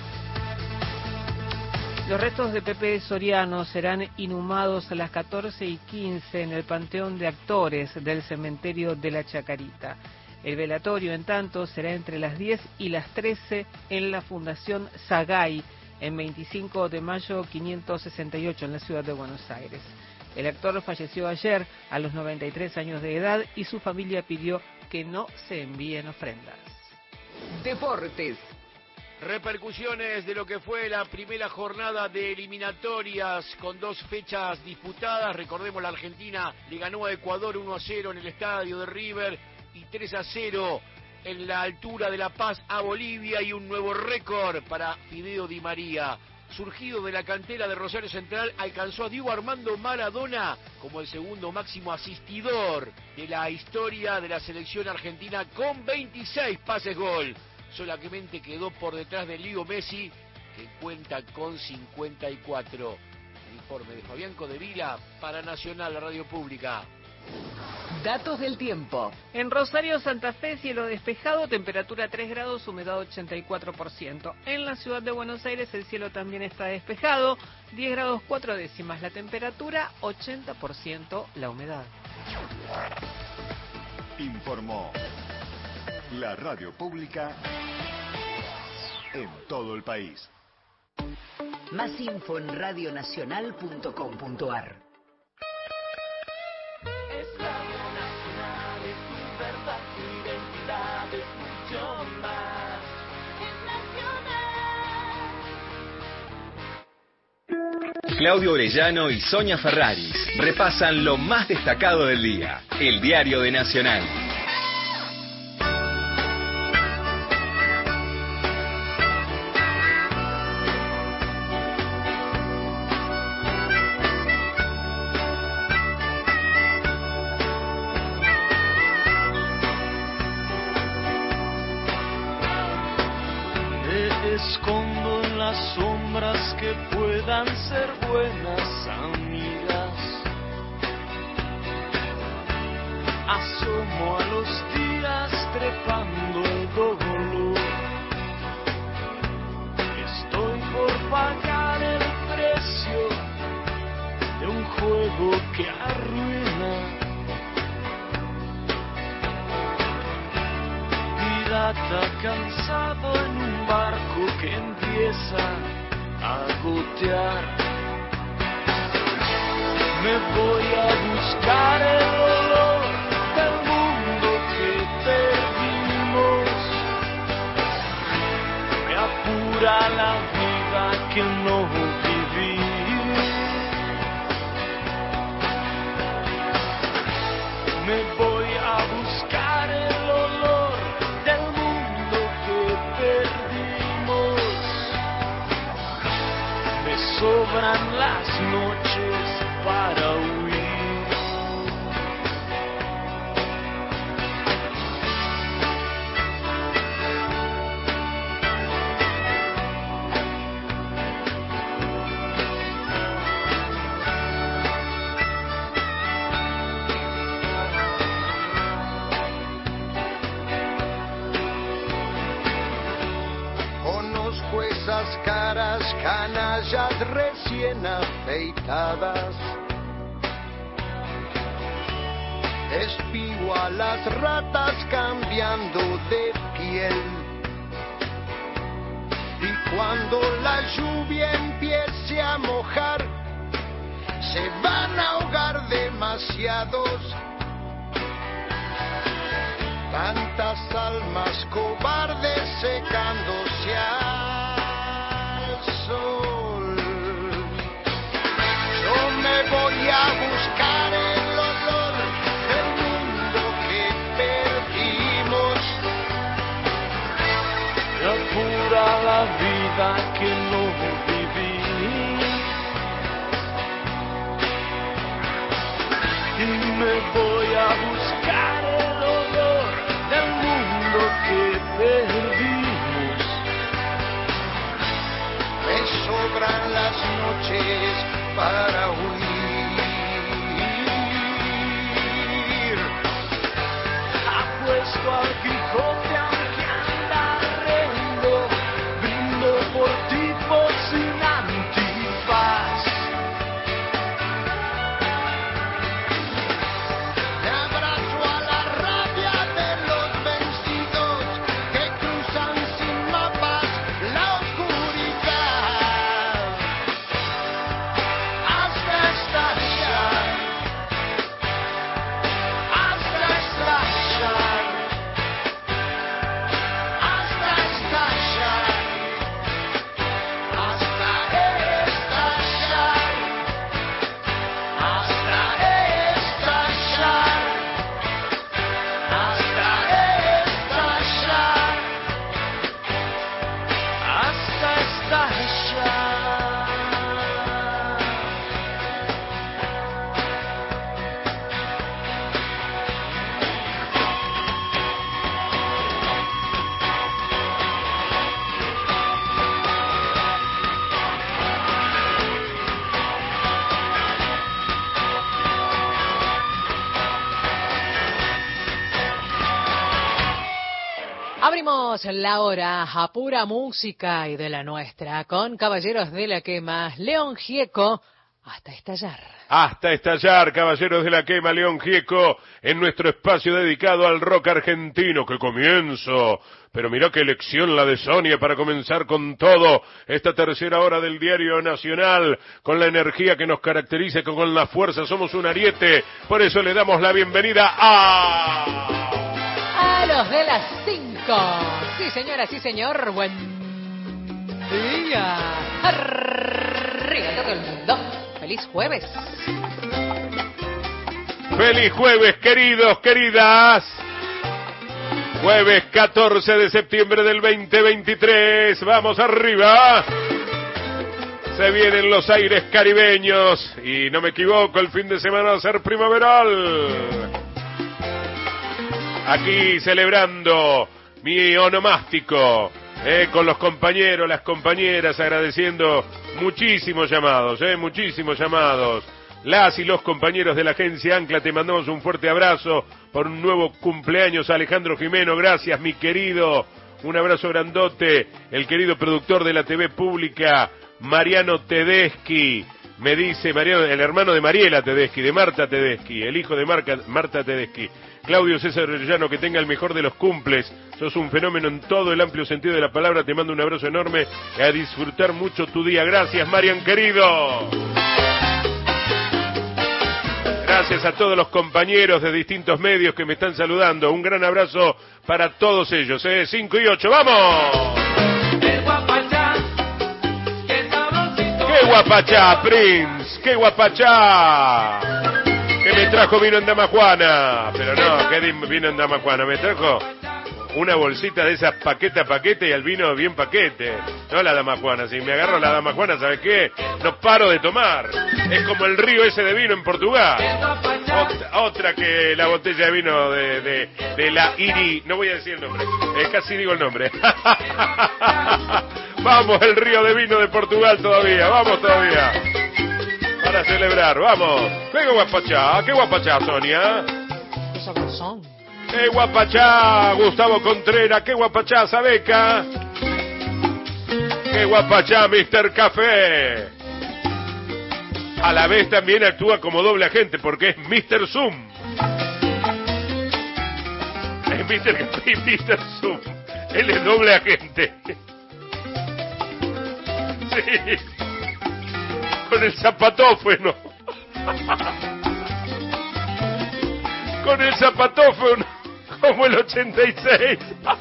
Los restos de Pepe Soriano serán inhumados a las 14:15 en el Panteón de Actores del cementerio de la Chacarita. El velatorio, en tanto, será entre las 10 y las 13 en la Fundación Sagay, en 25 de mayo 568, en la ciudad de Buenos Aires. El actor falleció ayer a los 93 años de edad y su familia pidió que no se envíen ofrendas. Deportes. Repercusiones de lo que fue la primera jornada de eliminatorias con 2 fechas disputadas. Recordemos, la Argentina le ganó a Ecuador 1-0 en el estadio de River y 3-0 en la altura de La Paz a Bolivia, y un nuevo récord para Fideo Di María. Surgido de la cantera de Rosario Central, alcanzó a Diego Armando Maradona como el segundo máximo asistidor de la historia de la selección argentina con 26 pases gol. Solamente quedó por detrás de Leo Messi, que cuenta con 54. El informe de Fabián Codevila para Nacional, la radio pública. Datos del tiempo. En Rosario, Santa Fe, cielo despejado, temperatura 3 grados, humedad 84%. En la ciudad de Buenos Aires el cielo también está despejado, 10 grados 4 décimas la temperatura, 80% la humedad. Informó la radio pública en todo el país. Más info en radionacional.com.ar. Es Radio Nacional, es tu verdad, tu identidad, es mucho más. Es Nacional. Claudio Orellano y Sonia Ferraris repasan lo más destacado del día. El diario de Nacional. Escondo en las sombras que puedan ser buenas amigas. Asomo a los días trepando el dolor. Estoy por pagar el precio de un juego que arruina. Pirata cansado en un barco que empieza a gotear. Me voy a buscar el olor del mundo que perdimos. Me apura la vida que no viví. Me voy a buscar el olor del mundo que perdimos. Me sobran las noches para huir. Esas caras canallas recién afeitadas, espigo a las ratas cambiando de piel, y cuando la lluvia empiece a mojar se van a ahogar demasiados. Tantas almas cobardes secándose al sol. Yo me voy a buscar el olor del mundo que perdimos. Me apura la vida que no viví. Y me voy a buscar el olor del mundo que perdimos. Me sobran las noches para huir. Apuesto al Quijote aunque anda rendo, brindo por tipos sin antifaz. Abrimos la hora a pura música y de la nuestra con Caballeros de la Quema, León Gieco, hasta estallar. Hasta estallar, Caballeros de la Quema, León Gieco, en nuestro espacio dedicado al rock argentino. ¡Qué comienzo! Pero mirá qué elección la de Sonia para comenzar con todo esta tercera hora del Diario Nacional, con la energía que nos caracteriza, con la fuerza. Somos un ariete, por eso le damos la bienvenida a los de las 5. Sí, señora, sí, señor. Buen día. Arriba todo el mundo. Feliz jueves. Feliz jueves, queridos, queridas. Jueves 14 de septiembre del 2023. Vamos arriba. Se vienen los aires caribeños. Y no me equivoco, el fin de semana va a ser primaveral. Aquí celebrando mi onomástico, con los compañeros, las compañeras, agradeciendo muchísimos llamados, muchísimos llamados. Las y los compañeros de la agencia Ancla, te mandamos un fuerte abrazo por un nuevo cumpleaños a Alejandro Jimeno. Gracias, mi querido. Un abrazo grandote. El querido productor de la TV pública, Mariano Tedeschi. Me dice Mariano, el hermano de Mariela Tedeschi, de Marta Tedeschi, el hijo de Marta Tedeschi. Claudio César Orellano, que tenga el mejor de los cumples. Sos un fenómeno en todo el amplio sentido de la palabra. Te mando un abrazo enorme y a disfrutar mucho tu día. Gracias, Marian, querido. Gracias a todos los compañeros de distintos medios que me están saludando. Un gran abrazo para todos ellos. 5 y 8, ¡vamos! ¡Qué guapachá, Prince! ¡Qué guapachá! Que me trajo vino en Dama Juana. Pero no, ¿qué vino en Dama Juana? Me trajo una bolsita de esas paquete a paquete y el vino bien paquete. No la Dama Juana. Si me agarro la Dama Juana, ¿sabes qué? No paro de tomar. Es como el río ese de vino en Portugal. Otra que la botella de vino de la Iri. No voy a decir el nombre. Casi digo el nombre. Vamos, el río de vino de Portugal todavía. Vamos todavía. Para celebrar, vamos. Qué guapachá, Sonia. Qué guapachá, Gustavo Contreras. Qué guapachá, Sabeca. Qué guapachá, Mr. Café. A la vez también actúa como doble agente porque es Mr. Zoom. Es Mr. Zoom. Él es doble agente. Sí. Con el zapatófono. Con el zapatófono. Como el 86.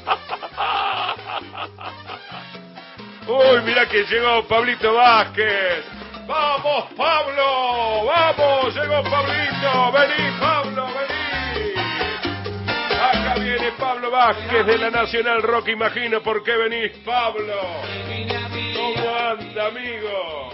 Uy, mira que llegó Pablito Vázquez. ¡Vamos, Pablo! ¡Vamos! Llegó Pablito. Vení, Pablo, vení. Acá viene Pablo Vázquez de la Nacional Rock. Imagino por qué venís, Pablo. ¿Cómo anda, amigo?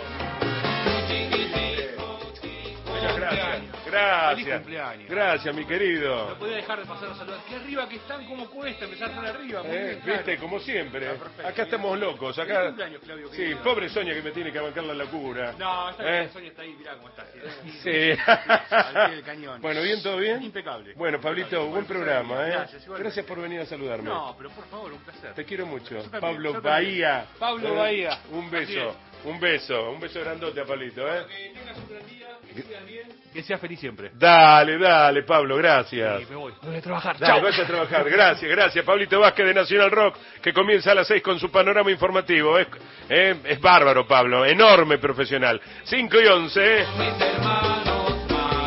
Gracias. Gracias, mi querido. No podía dejar de pasar a saludar. Qué arriba que están, cómo cuesta empezar tan arriba. Bien, viste, claro. Como siempre. Acá estamos locos. Acá. Claudio, sí, pobre Sonia que me tiene que bancar la locura. No, está bien, Sonia está ahí, mirá cómo está. Sí. Al pie del cañón. Bueno, ¿bien? ¿Todo bien? Impecable. Bueno, Pablito, buen programa, Gracias por venir a saludarme. No, pero por favor, un placer. Te quiero mucho. También, Pablo Bahía. Pablo Bahía. Un beso. Un beso grandote a Pablito, Que tengas un gran día, que sigas bien, que seas feliz siempre. Dale, Pablo, gracias. Sí, me voy a trabajar. Dale, vaya a trabajar. Gracias. Pablito Vázquez de Nacional Rock, que comienza a las 6 con su panorama informativo. Es bárbaro, Pablo, enorme profesional. 5:11. Mis hermanos,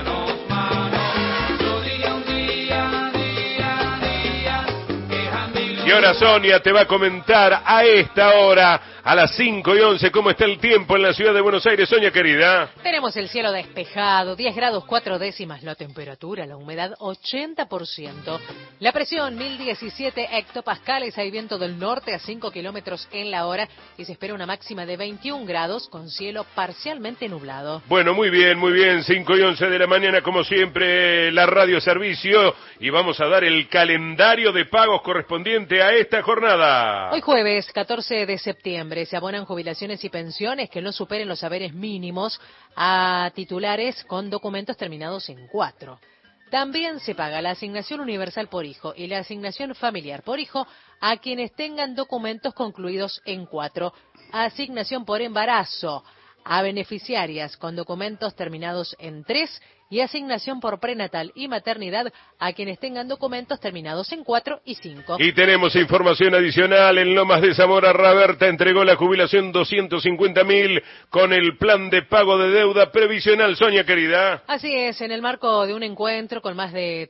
Y ahora Sonia te va a comentar a esta hora, a las 5:11, cómo está el tiempo en la ciudad de Buenos Aires. Sonia, querida. Tenemos el cielo despejado, 10 grados 4 décimas la temperatura, la humedad 80%, la presión 1017 hectopascales, hay viento del norte a 5 kilómetros en la hora y se espera una máxima de 21 grados con cielo parcialmente nublado. Bueno, muy bien, 5:11 de la mañana, como siempre, la radio servicio, y vamos a dar el calendario de pagos correspondiente a esta jornada. Hoy jueves, 14 de septiembre, se abonan jubilaciones y pensiones que no superen los haberes mínimos a titulares con documentos terminados en 4. También se paga la asignación universal por hijo y la asignación familiar por hijo a quienes tengan documentos concluidos en 4. Asignación por embarazo a beneficiarias con documentos terminados en 3 y asignación por prenatal y maternidad a quienes tengan documentos terminados en 4 y 5. Y tenemos información adicional. En Lomas de Zamora, Raberta entregó la jubilación 250.000 con el plan de pago de deuda previsional. Sonia, querida. Así es, en el marco de un encuentro con más de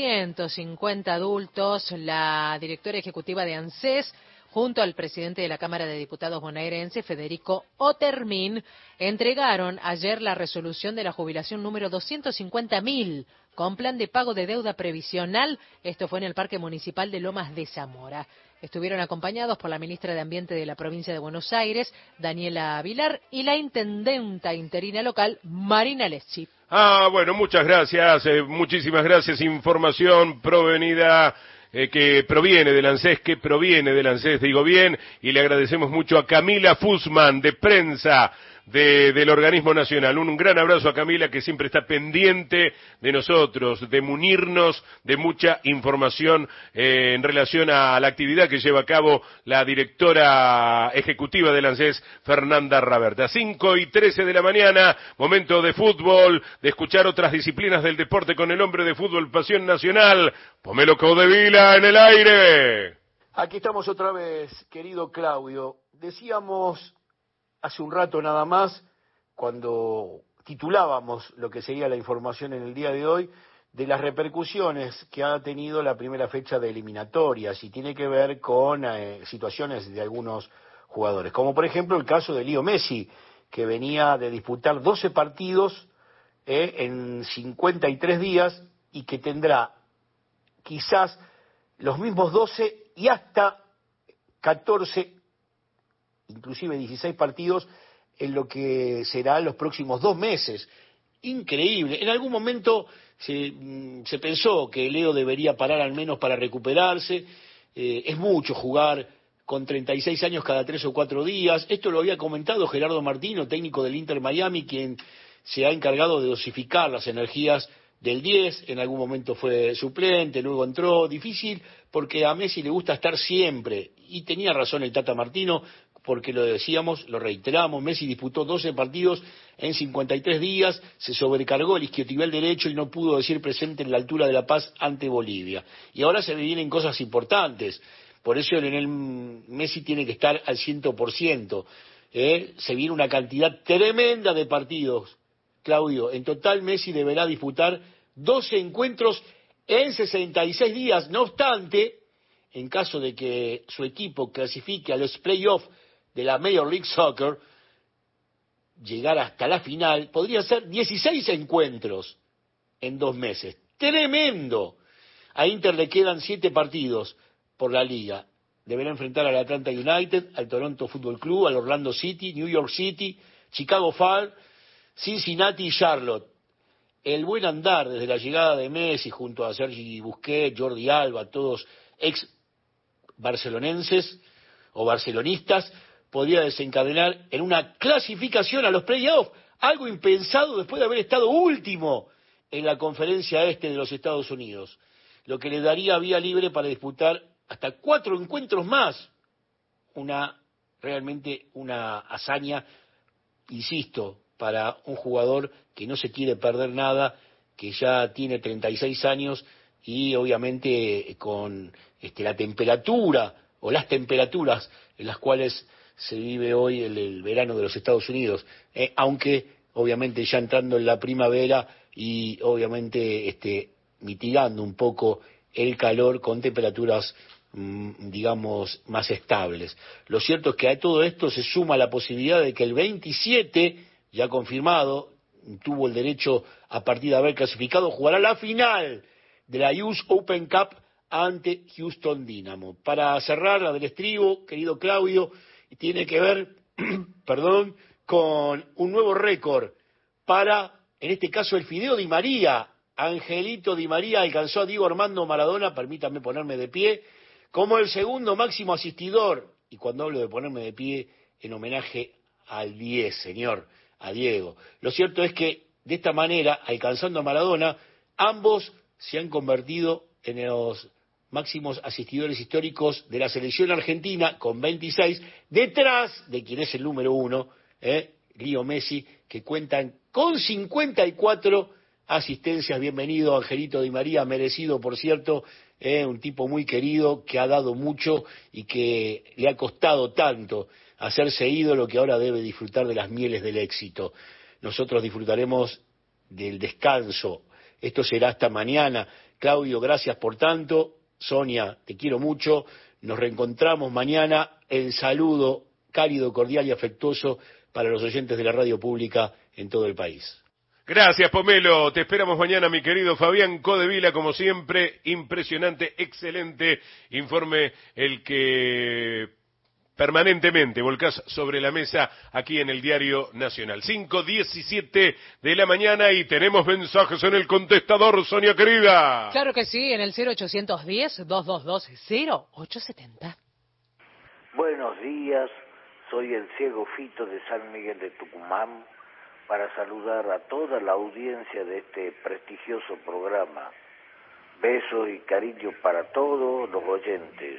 350 adultos, la directora ejecutiva de ANSES, junto al presidente de la Cámara de Diputados bonaerense, Federico Otermin, entregaron ayer la resolución de la jubilación número 250.000 con plan de pago de deuda previsional. Esto fue en el Parque Municipal de Lomas de Zamora. Estuvieron acompañados por la ministra de Ambiente de la provincia de Buenos Aires, Daniela Vilar, y la intendenta interina local, Marina Leschi. Bueno, muchas gracias, muchísimas gracias. Información provenida que proviene del ANSES, digo bien, y le agradecemos mucho a Camila Fussman, de prensa del organismo nacional. Un gran abrazo a Camila, que siempre está pendiente de nosotros, de munirnos de mucha información en relación a la actividad que lleva a cabo la directora ejecutiva del ANSES, Fernanda Raberta. 5:13 de la mañana, momento de fútbol, de escuchar otras disciplinas del deporte con el hombre de fútbol, Pasión Nacional, Pomelo Caudevila en el aire. Aquí estamos otra vez, querido Claudio. Decíamos hace un rato nada más, cuando titulábamos lo que sería la información en el día de hoy, de las repercusiones que ha tenido la primera fecha de eliminatorias, y tiene que ver con situaciones de algunos jugadores, como por ejemplo el caso de Leo Messi, que venía de disputar 12 partidos en 53 días y que tendrá quizás los mismos 12 y hasta 14, inclusive 16 partidos en lo que será los próximos 2 meses. Increíble. En algún momento se pensó que Leo debería parar al menos para recuperarse. Es mucho jugar con 36 años cada 3 o 4 días. Esto lo había comentado Gerardo Martino, técnico del Inter Miami, quien se ha encargado de dosificar las energías del 10. En algún momento fue suplente, luego entró. Difícil porque a Messi le gusta estar siempre. Y tenía razón el Tata Martino, porque lo decíamos, lo reiteramos, Messi disputó 12 partidos en 53 días, se sobrecargó el isquiotibial derecho y no pudo decir presente en la altura de La Paz ante Bolivia. Y ahora se vienen cosas importantes, por eso Lionel Messi tiene que estar al 100%. Se viene una cantidad tremenda de partidos, Claudio. En total Messi deberá disputar 12 encuentros en 66 días, no obstante, en caso de que su equipo clasifique a los playoffs de la Major League Soccer, llegar hasta la final, podría ser 16 encuentros en 2 meses. ¡Tremendo! A Inter le quedan 7 partidos por la liga. Deberá enfrentar al Atlanta United, al Toronto Football Club, al Orlando City, New York City, Chicago Fire, Cincinnati y Charlotte. El buen andar desde la llegada de Messi junto a Sergi Busquets, Jordi Alba, todos ex barcelonenses o barcelonistas, podría desencadenar en una clasificación a los playoffs, algo impensado después de haber estado último en la conferencia este de los Estados Unidos, lo que le daría vía libre para disputar hasta 4 encuentros más. Realmente una hazaña, insisto, para un jugador que no se quiere perder nada, que ya tiene 36 años y obviamente con la temperatura o las temperaturas en las cuales se vive hoy el verano de los Estados Unidos, aunque obviamente ya entrando en la primavera y obviamente mitigando un poco el calor con temperaturas digamos más estables. Lo cierto es que a todo esto se suma la posibilidad de que el 27, ya confirmado, tuvo el derecho a partir de haber clasificado, jugará la final de la US Open Cup ante Houston Dynamo. Para cerrar la del estribo, querido Claudio, tiene que ver, con un nuevo récord para, en este caso, el Fideo Di María. Angelito Di María alcanzó a Diego Armando Maradona, permítanme ponerme de pie, como el segundo máximo asistidor. Y cuando hablo de ponerme de pie, en homenaje al 10, señor, a Diego. Lo cierto es que, de esta manera, alcanzando a Maradona, ambos se han convertido en los máximos asistidores históricos de la selección argentina, con 26, detrás de quien es el número 1, Leo Messi, que cuentan con 54 asistencias. Bienvenido, Angelito Di María, merecido, por cierto, un tipo muy querido, que ha dado mucho y que le ha costado tanto hacerse ídolo, que ahora debe disfrutar de las mieles del éxito. Nosotros disfrutaremos del descanso. Esto será hasta mañana. Claudio, gracias por tanto. Sonia, te quiero mucho. Nos reencontramos mañana. El saludo cálido, cordial y afectuoso para los oyentes de la radio pública en todo el país. Gracias, Pomelo. Te esperamos mañana, mi querido Fabián Codevila, como siempre. Impresionante, excelente informe el que permanentemente volcás sobre la mesa aquí en el Diario Nacional. 5:17 de la mañana y tenemos mensajes en el contestador, Sonia querida. Claro que sí, en el 0810-222-0870. Buenos días, soy el ciego Fito de San Miguel de Tucumán, para saludar a toda la audiencia de este prestigioso programa. Besos y cariño para todos los oyentes.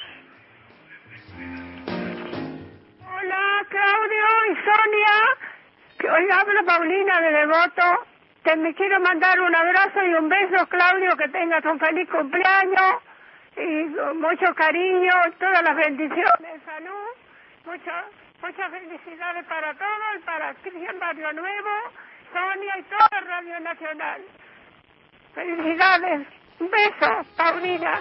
Hola, Claudio y Sonia, que hoy habla Paulina de Devoto. Te me quiero mandar un abrazo y un beso, Claudio, que tengas un feliz cumpleaños y mucho cariño, todas las bendiciones, salud, muchas felicidades para todos, y para Cristian Barrio Nuevo, Sonia y toda Radio Nacional. Felicidades, un beso, Paulina.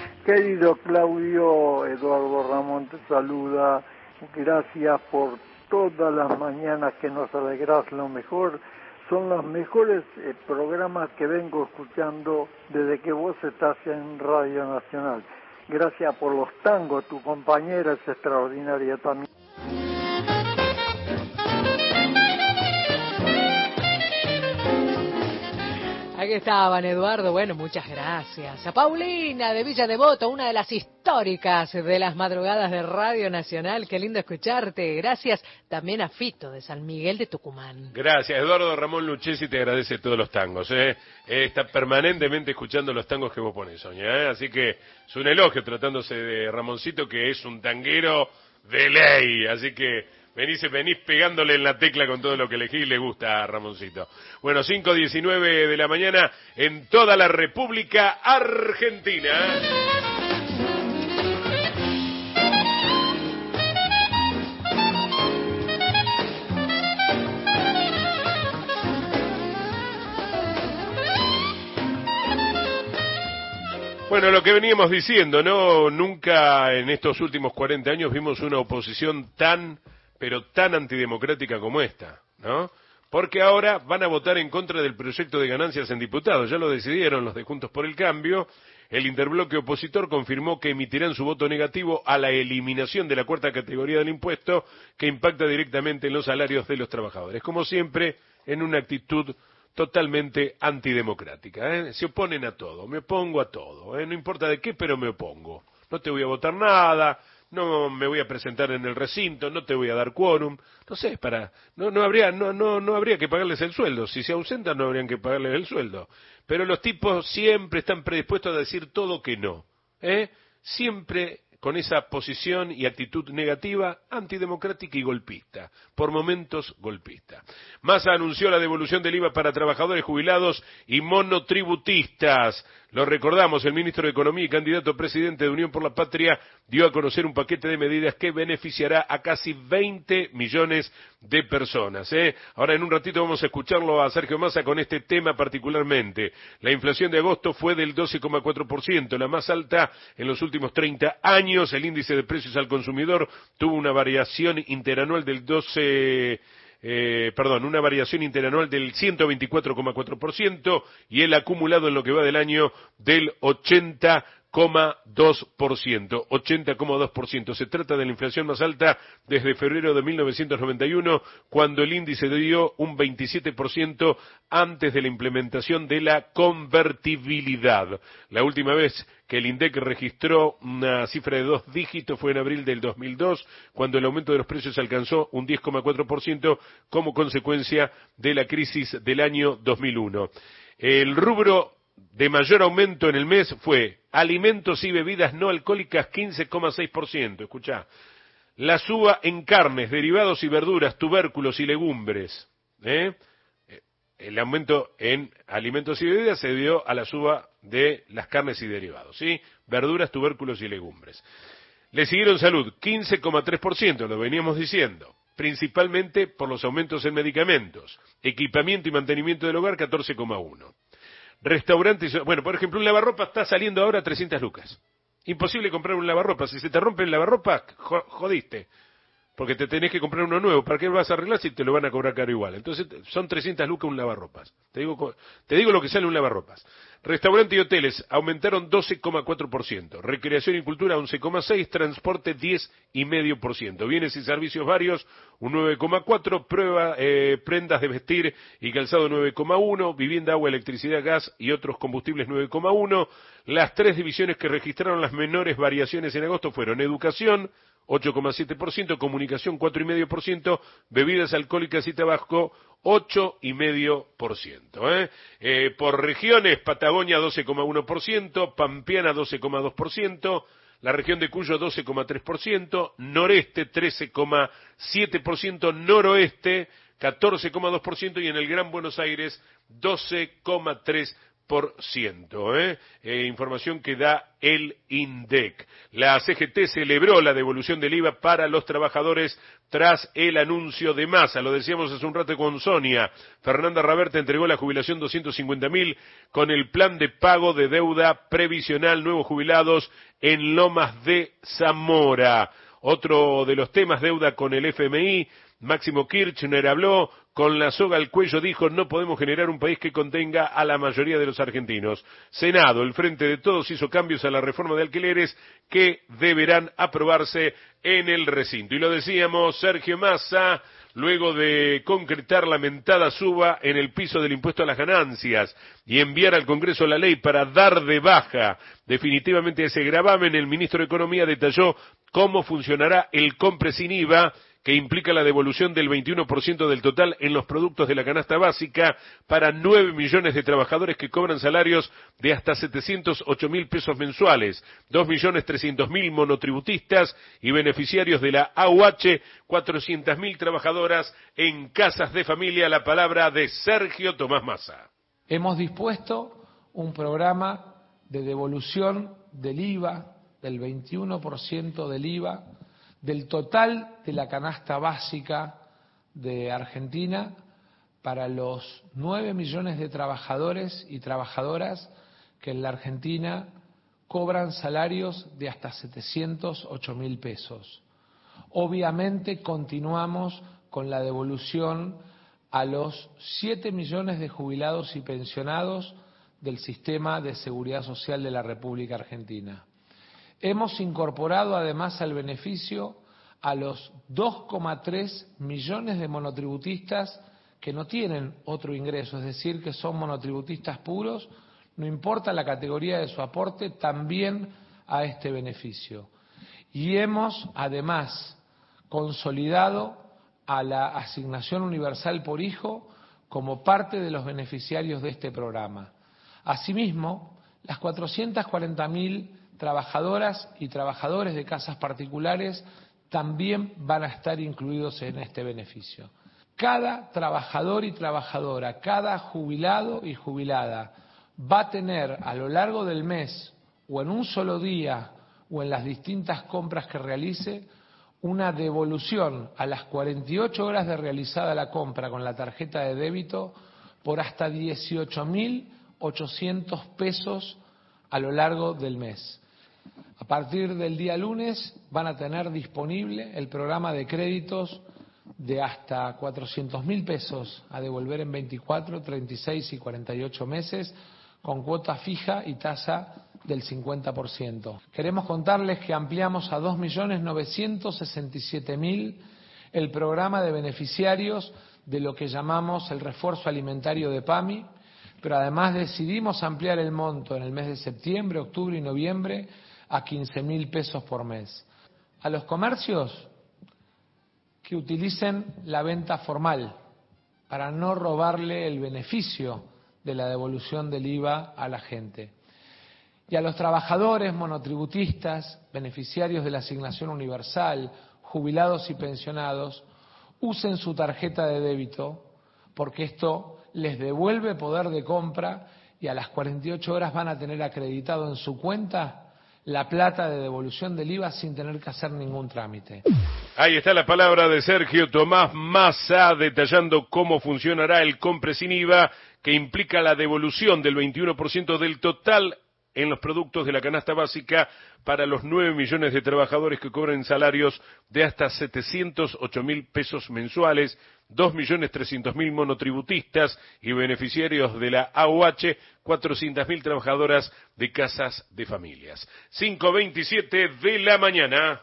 Querido Claudio, Eduardo Ramón te saluda. Gracias por todas las mañanas que nos alegrás lo mejor. Son los mejores programas que vengo escuchando desde que vos estás en Radio Nacional. Gracias por los tangos, tu compañera es extraordinaria también. Aquí estaban, Eduardo. Bueno, muchas gracias. A Paulina de Villa Devoto, una de las históricas de las madrugadas de Radio Nacional. Qué lindo escucharte. Gracias también a Fito de San Miguel de Tucumán. Gracias, Eduardo. Ramón Lucchesi te agradece todos los tangos. Está permanentemente escuchando los tangos que vos pones, Sonia. Así que es un elogio tratándose de Ramoncito, que es un tanguero de ley. Así que venís pegándole en la tecla con todo lo que elegí y le gusta a Ramoncito. Bueno, 5:19 de la mañana en toda la República Argentina. Bueno, lo que veníamos diciendo, ¿no? Nunca en estos últimos 40 años vimos una oposición pero tan antidemocrática como esta, ¿no? Porque ahora van a votar en contra del proyecto de ganancias en diputados. Ya lo decidieron los de Juntos por el Cambio. El interbloque opositor confirmó que emitirán su voto negativo a la eliminación de la cuarta categoría del impuesto que impacta directamente en los salarios de los trabajadores. Como siempre, en una actitud totalmente antidemocrática. Se oponen a todo. Me opongo a todo. No importa de qué, pero me opongo. No te voy a votar nada. No me voy a presentar en el recinto, no te voy a dar quórum, no sé, no habría que pagarles el sueldo, si se ausentan no habrían que pagarles el sueldo, pero los tipos siempre están predispuestos a decir todo que no, siempre con esa posición y actitud negativa, antidemocrática y golpista, por momentos golpista. Massa anunció la devolución del IVA para trabajadores jubilados y monotributistas. Lo recordamos, el ministro de Economía y candidato a presidente de Unión por la Patria dio a conocer un paquete de medidas que beneficiará a casi 20 millones de personas. Ahora en un ratito vamos a escucharlo a Sergio Massa con este tema particularmente. La inflación de agosto fue del 12,4%, la más alta en los últimos 30 años. El índice de precios al consumidor tuvo una variación interanual del 124,4% y el acumulado en lo que va del año del 80,2%. Se trata de la inflación más alta desde febrero de 1991, cuando el índice dio un 27% antes de la implementación de la convertibilidad. La última vez que el INDEC registró una cifra de 2 dígitos fue en abril del 2002, cuando el aumento de los precios alcanzó un 10,4% como consecuencia de la crisis del año 2001. El rubro de mayor aumento en el mes fue alimentos y bebidas no alcohólicas, 15,6%. Escuchá. La suba en carnes, derivados y verduras, tubérculos y legumbres. El aumento en alimentos y bebidas se debió a la suba de las carnes y derivados, ¿sí? Verduras, tubérculos y legumbres. Le siguieron salud, 15,3%, lo veníamos diciendo, principalmente por los aumentos en medicamentos. Equipamiento y mantenimiento del hogar, 14,1%. Restaurantes, bueno, por ejemplo, un lavarropa está saliendo ahora a 300 lucas. Imposible comprar un lavarropa. Si se te rompe el lavarropa, jodiste. Porque te tenés que comprar uno nuevo. ¿Para qué vas a arreglar si te lo van a cobrar caro igual? Entonces, son 300 lucas un lavarropas. Te digo lo que sale un lavarropas. Restaurantes y hoteles aumentaron 12,4%. Recreación y cultura 11,6%. Transporte 10,5%. Bienes y servicios varios un 9,4%. Prendas de vestir y calzado 9,1%. Vivienda, agua, electricidad, gas y otros combustibles 9,1%. Las 3 divisiones que registraron las menores variaciones en agosto fueron educación 8,7%, comunicación 4,5%, bebidas alcohólicas y tabaco 8,5%. Por regiones, Patagonia 12,1%, Pampeana 12,2%, la región de Cuyo 12,3%, Noreste 13,7%, Noroeste 14,2% y en el Gran Buenos Aires 12,3%. Información que da el INDEC. La CGT celebró la devolución del IVA para los trabajadores tras el anuncio de Massa. Lo decíamos hace un rato con Sonia. Fernanda Raberta entregó la jubilación 250.000 con el plan de pago de deuda previsional nuevos jubilados en Lomas de Zamora. Otro de los temas, deuda con el FMI. Máximo Kirchner habló con la soga al cuello, dijo: no podemos generar un país que contenga a la mayoría de los argentinos. Senado, el Frente de Todos, hizo cambios a la reforma de alquileres que deberán aprobarse en el recinto. Y lo decíamos, Sergio Massa, luego de concretar la mentada suba en el piso del impuesto a las ganancias y enviar al Congreso la ley para dar de baja definitivamente ese gravamen, el ministro de Economía detalló cómo funcionará el compre sin IVA, que implica la devolución del 21% del total en los productos de la canasta básica para 9 millones de trabajadores que cobran salarios de hasta 708.000 pesos mensuales, 2.300.000 monotributistas y beneficiarios de la AUH, 400.000 trabajadoras en casas de familia. La palabra de Sergio Tomás Massa. Hemos dispuesto un programa de devolución del IVA, del 21% del IVA, del total de la canasta básica de Argentina para los 9 millones de trabajadores y trabajadoras que en la Argentina cobran salarios de hasta 708.000 pesos. Obviamente continuamos con la devolución a los 7 millones de jubilados y pensionados del sistema de seguridad social de la República Argentina. Hemos incorporado además al beneficio a los 2,3 millones de monotributistas que no tienen otro ingreso, es decir, que son monotributistas puros, no importa la categoría de su aporte, también a este beneficio. Y hemos además consolidado a la asignación universal por hijo como parte de los beneficiarios de este programa. Asimismo, las 440.000 trabajadoras y trabajadores de casas particulares también van a estar incluidos en este beneficio. Cada trabajador y trabajadora, cada jubilado y jubilada va a tener a lo largo del mes o en un solo día o en las distintas compras que realice una devolución a las 48 horas de realizada la compra con la tarjeta de débito por hasta 18.800 pesos a lo largo del mes. A partir del día lunes van a tener disponible el programa de créditos de hasta 400.000 pesos a devolver en 24, 36 y 48 meses con cuota fija y tasa del 50%. Queremos contarles que ampliamos a 2.967.000 el programa de beneficiarios de lo que llamamos el refuerzo alimentario de PAMI, pero además decidimos ampliar el monto en el mes de septiembre, octubre y noviembre a 15.000 pesos por mes. A los comercios que utilicen la venta formal para no robarle el beneficio de la devolución del IVA a la gente. Y a los trabajadores monotributistas, beneficiarios de la asignación universal, jubilados y pensionados, usen su tarjeta de débito porque esto les devuelve poder de compra y a las 48 horas van a tener acreditado en su cuenta la plata de devolución del IVA sin tener que hacer ningún trámite. Ahí está la palabra de Sergio Tomás Massa detallando cómo funcionará el compre sin IVA, que implica la devolución del 21% del total en los productos de la canasta básica para los 9 millones de trabajadores que cobran salarios de hasta 708.000 pesos mensuales, 2.300.000 monotributistas y beneficiarios de la AUH, 400.000 trabajadoras de casas de familias. 5:27 de la mañana.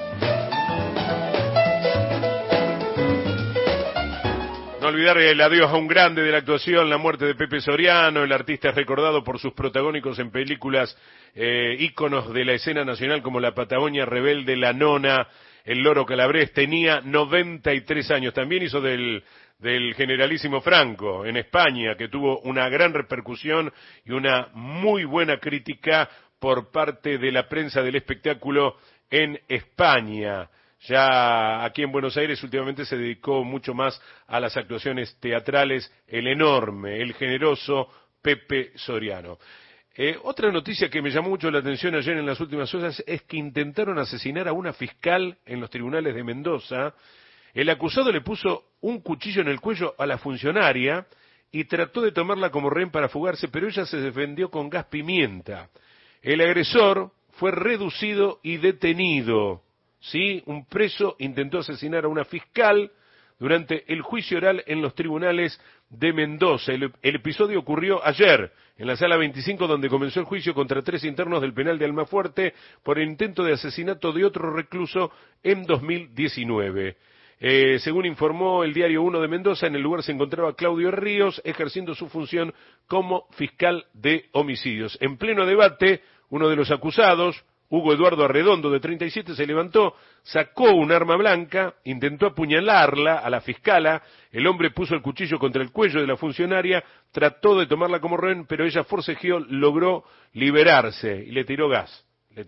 No olvidar el adiós a un grande de la actuación, la muerte de Pepe Soriano. El artista es recordado por sus protagónicos en películas íconos de la escena nacional como La Patagonia Rebelde, La Nona, El Loro Calabrés. Tenía 93 años. También hizo del generalísimo Franco en España, que tuvo una gran repercusión y una muy buena crítica por parte de la prensa del espectáculo en España. Ya aquí en Buenos Aires últimamente se dedicó mucho más a las actuaciones teatrales, el enorme, el generoso Pepe Soriano. Otra noticia que me llamó mucho la atención ayer en las últimas horas es que intentaron asesinar a una fiscal en los tribunales de Mendoza. El acusado le puso un cuchillo en el cuello a la funcionaria y trató de tomarla como rehén para fugarse, pero ella se defendió con gas pimienta. El agresor fue reducido y detenido. ¿Sí? Un preso intentó asesinar a una fiscal durante el juicio oral en los tribunales de Mendoza. El episodio ocurrió ayer en la sala 25, donde comenzó el juicio contra 3 internos del penal de Almafuerte por el intento de asesinato de otro recluso en 2019. Según informó el diario 1 de Mendoza, en el lugar se encontraba Claudio Ríos ejerciendo su función como fiscal de homicidios. En pleno debate, uno de los acusados, Hugo Eduardo Arredondo, de 37, se levantó, sacó un arma blanca, intentó apuñalarla a la fiscala. El hombre puso el cuchillo contra el cuello de la funcionaria, trató de tomarla como rehén, pero ella forcejeó, logró liberarse y le tiró gas.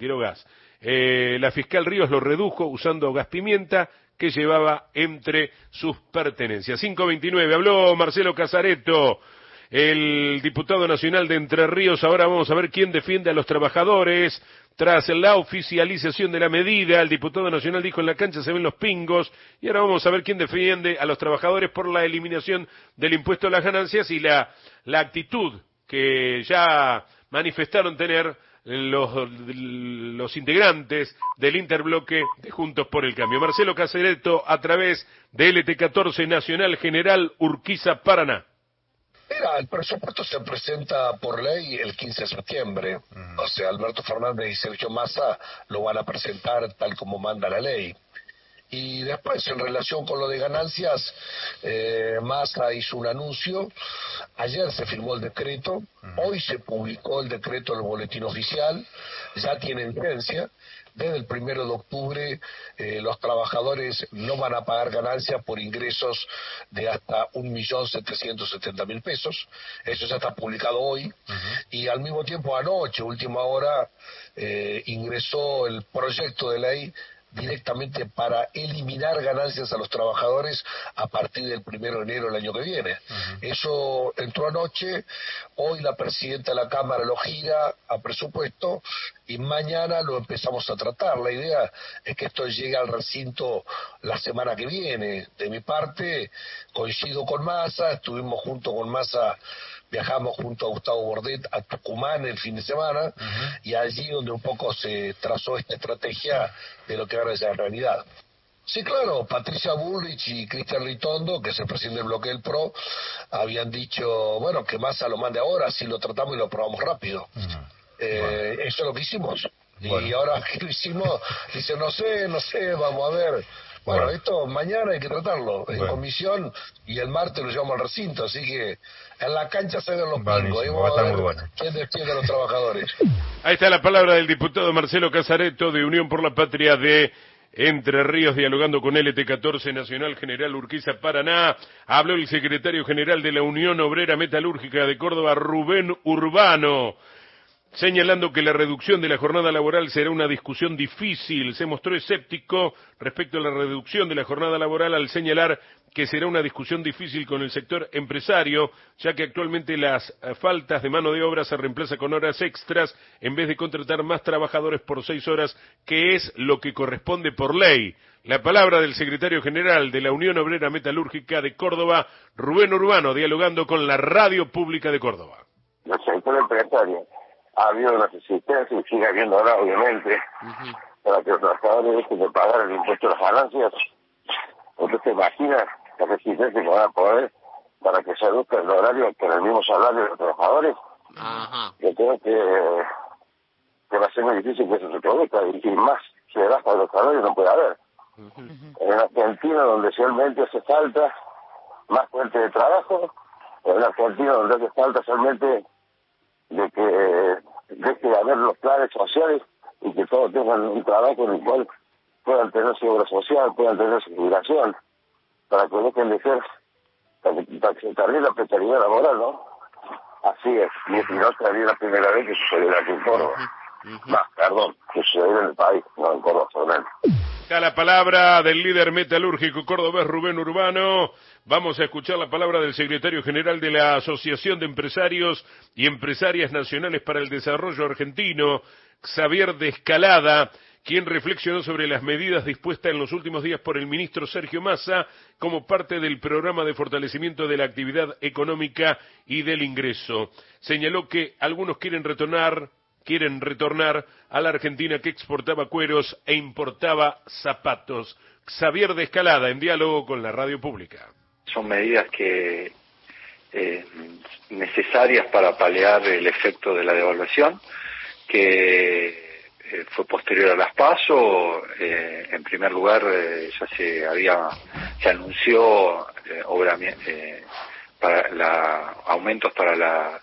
La fiscal Ríos lo redujo usando gas pimienta que llevaba entre sus pertenencias. 5:29, habló Marcelo Casareto, el diputado nacional de Entre Ríos. Ahora vamos a ver quién defiende a los trabajadores. Tras la oficialización de la medida, el diputado nacional dijo: en la cancha se ven los pingos. Y ahora vamos a ver quién defiende a los trabajadores por la eliminación del impuesto a las ganancias y la actitud que ya manifestaron tener los integrantes del interbloque de Juntos por el Cambio. Marcelo Casareto, a través de LT14 Nacional General Urquiza, Paraná. Mira, el presupuesto se presenta por ley el 15 de septiembre. O sea, Alberto Fernández y Sergio Massa lo van a presentar tal como manda la ley. Y después, en relación con lo de ganancias, Massa hizo un anuncio. Ayer se firmó el decreto, hoy se publicó el decreto en el boletín oficial, ya tiene vigencia. Desde el 1 de octubre los trabajadores no van a pagar ganancias por ingresos de hasta 1.770.000 pesos. Eso ya está publicado hoy. Y al mismo tiempo, anoche, última hora, ingresó el proyecto de ley directamente para eliminar ganancias a los trabajadores a partir del 1 de enero del año que viene. Eso entró anoche, hoy la presidenta de la Cámara lo gira a presupuesto y mañana lo empezamos a tratar. La idea es que esto llegue al recinto la semana que viene. De mi parte, coincido con Massa, estuvimos junto con Massa, viajamos junto a Gustavo Bordet a Tucumán el fin de semana, y allí donde un poco se trazó esta estrategia de lo que ahora es la realidad. Sí, claro, Patricia Bullrich y Cristian Ritondo, que es el presidente del bloque del PRO, habían dicho, bueno, que Massa lo mande ahora, así lo tratamos y lo aprobamos rápido. Eso es lo que hicimos. Y ahora que lo hicimos, dice, no sé, vamos a ver. Bueno, esto mañana hay que tratarlo en comisión y el martes lo llevamos al recinto, así que en la cancha se ven los pingos. Va a estar muy bueno. ¿Quién defiende a los trabajadores? Ahí está la palabra del diputado Marcelo Casareto, de Unión por la Patria de Entre Ríos, dialogando con LT14 Nacional General Urquiza, Paraná. Habló el secretario general de la Unión Obrera Metalúrgica de Córdoba, Rubén Urbano, señalando que la reducción de la jornada laboral será una discusión difícil. Se mostró escéptico respecto a la reducción de la jornada laboral al señalar que será una discusión difícil con el sector empresario, ya que actualmente las faltas de mano de obra se reemplaza con horas extras en vez de contratar más trabajadores por 6 horas, que es lo que corresponde por ley. La palabra del secretario general de la Unión Obrera Metalúrgica de Córdoba, Rubén Urbano, dialogando con la Radio Pública de Córdoba. El sector empresario ha habido una resistencia y sigue habiendo ahora, obviamente, para que los trabajadores dejen de pagar el impuesto a las ganancias. Entonces, imagina la resistencia que van a poder para que se reduzca el horario, con el mismo salario de los trabajadores. Yo creo que va a ser muy difícil que eso se produzca, y más se gasta de los salarios no puede haber. En Argentina, donde realmente hace falta más fuente de trabajo, en Argentina, donde hace falta realmente de que deje de haber los planes sociales y que todos tengan un trabajo en el cual puedan tener su obra social, puedan tener su jubilación, para que dejen de ser, para que se termine la precariedad laboral, ¿no? Así es, y no sería la primera vez que sucediera aquí en Córdoba. Que sucediera en el país, no en Córdoba solamente. Está la palabra del líder metalúrgico cordobés Rubén Urbano. Vamos a escuchar la palabra del secretario general de la Asociación de Empresarios y Empresarias Nacionales para el Desarrollo Argentino, Xavier de Escalada, quien reflexionó sobre las medidas dispuestas en los últimos días por el ministro Sergio Massa como parte del programa de fortalecimiento de la actividad económica y del ingreso. Señaló que algunos quieren retornar a la Argentina, que exportaba cueros e importaba zapatos. Xavier Descalada, en diálogo con la radio pública. Son medidas que necesarias para paliar el efecto de la devaluación, que fue posterior a las PASO. En primer lugar, ya se anunció para aumentos para la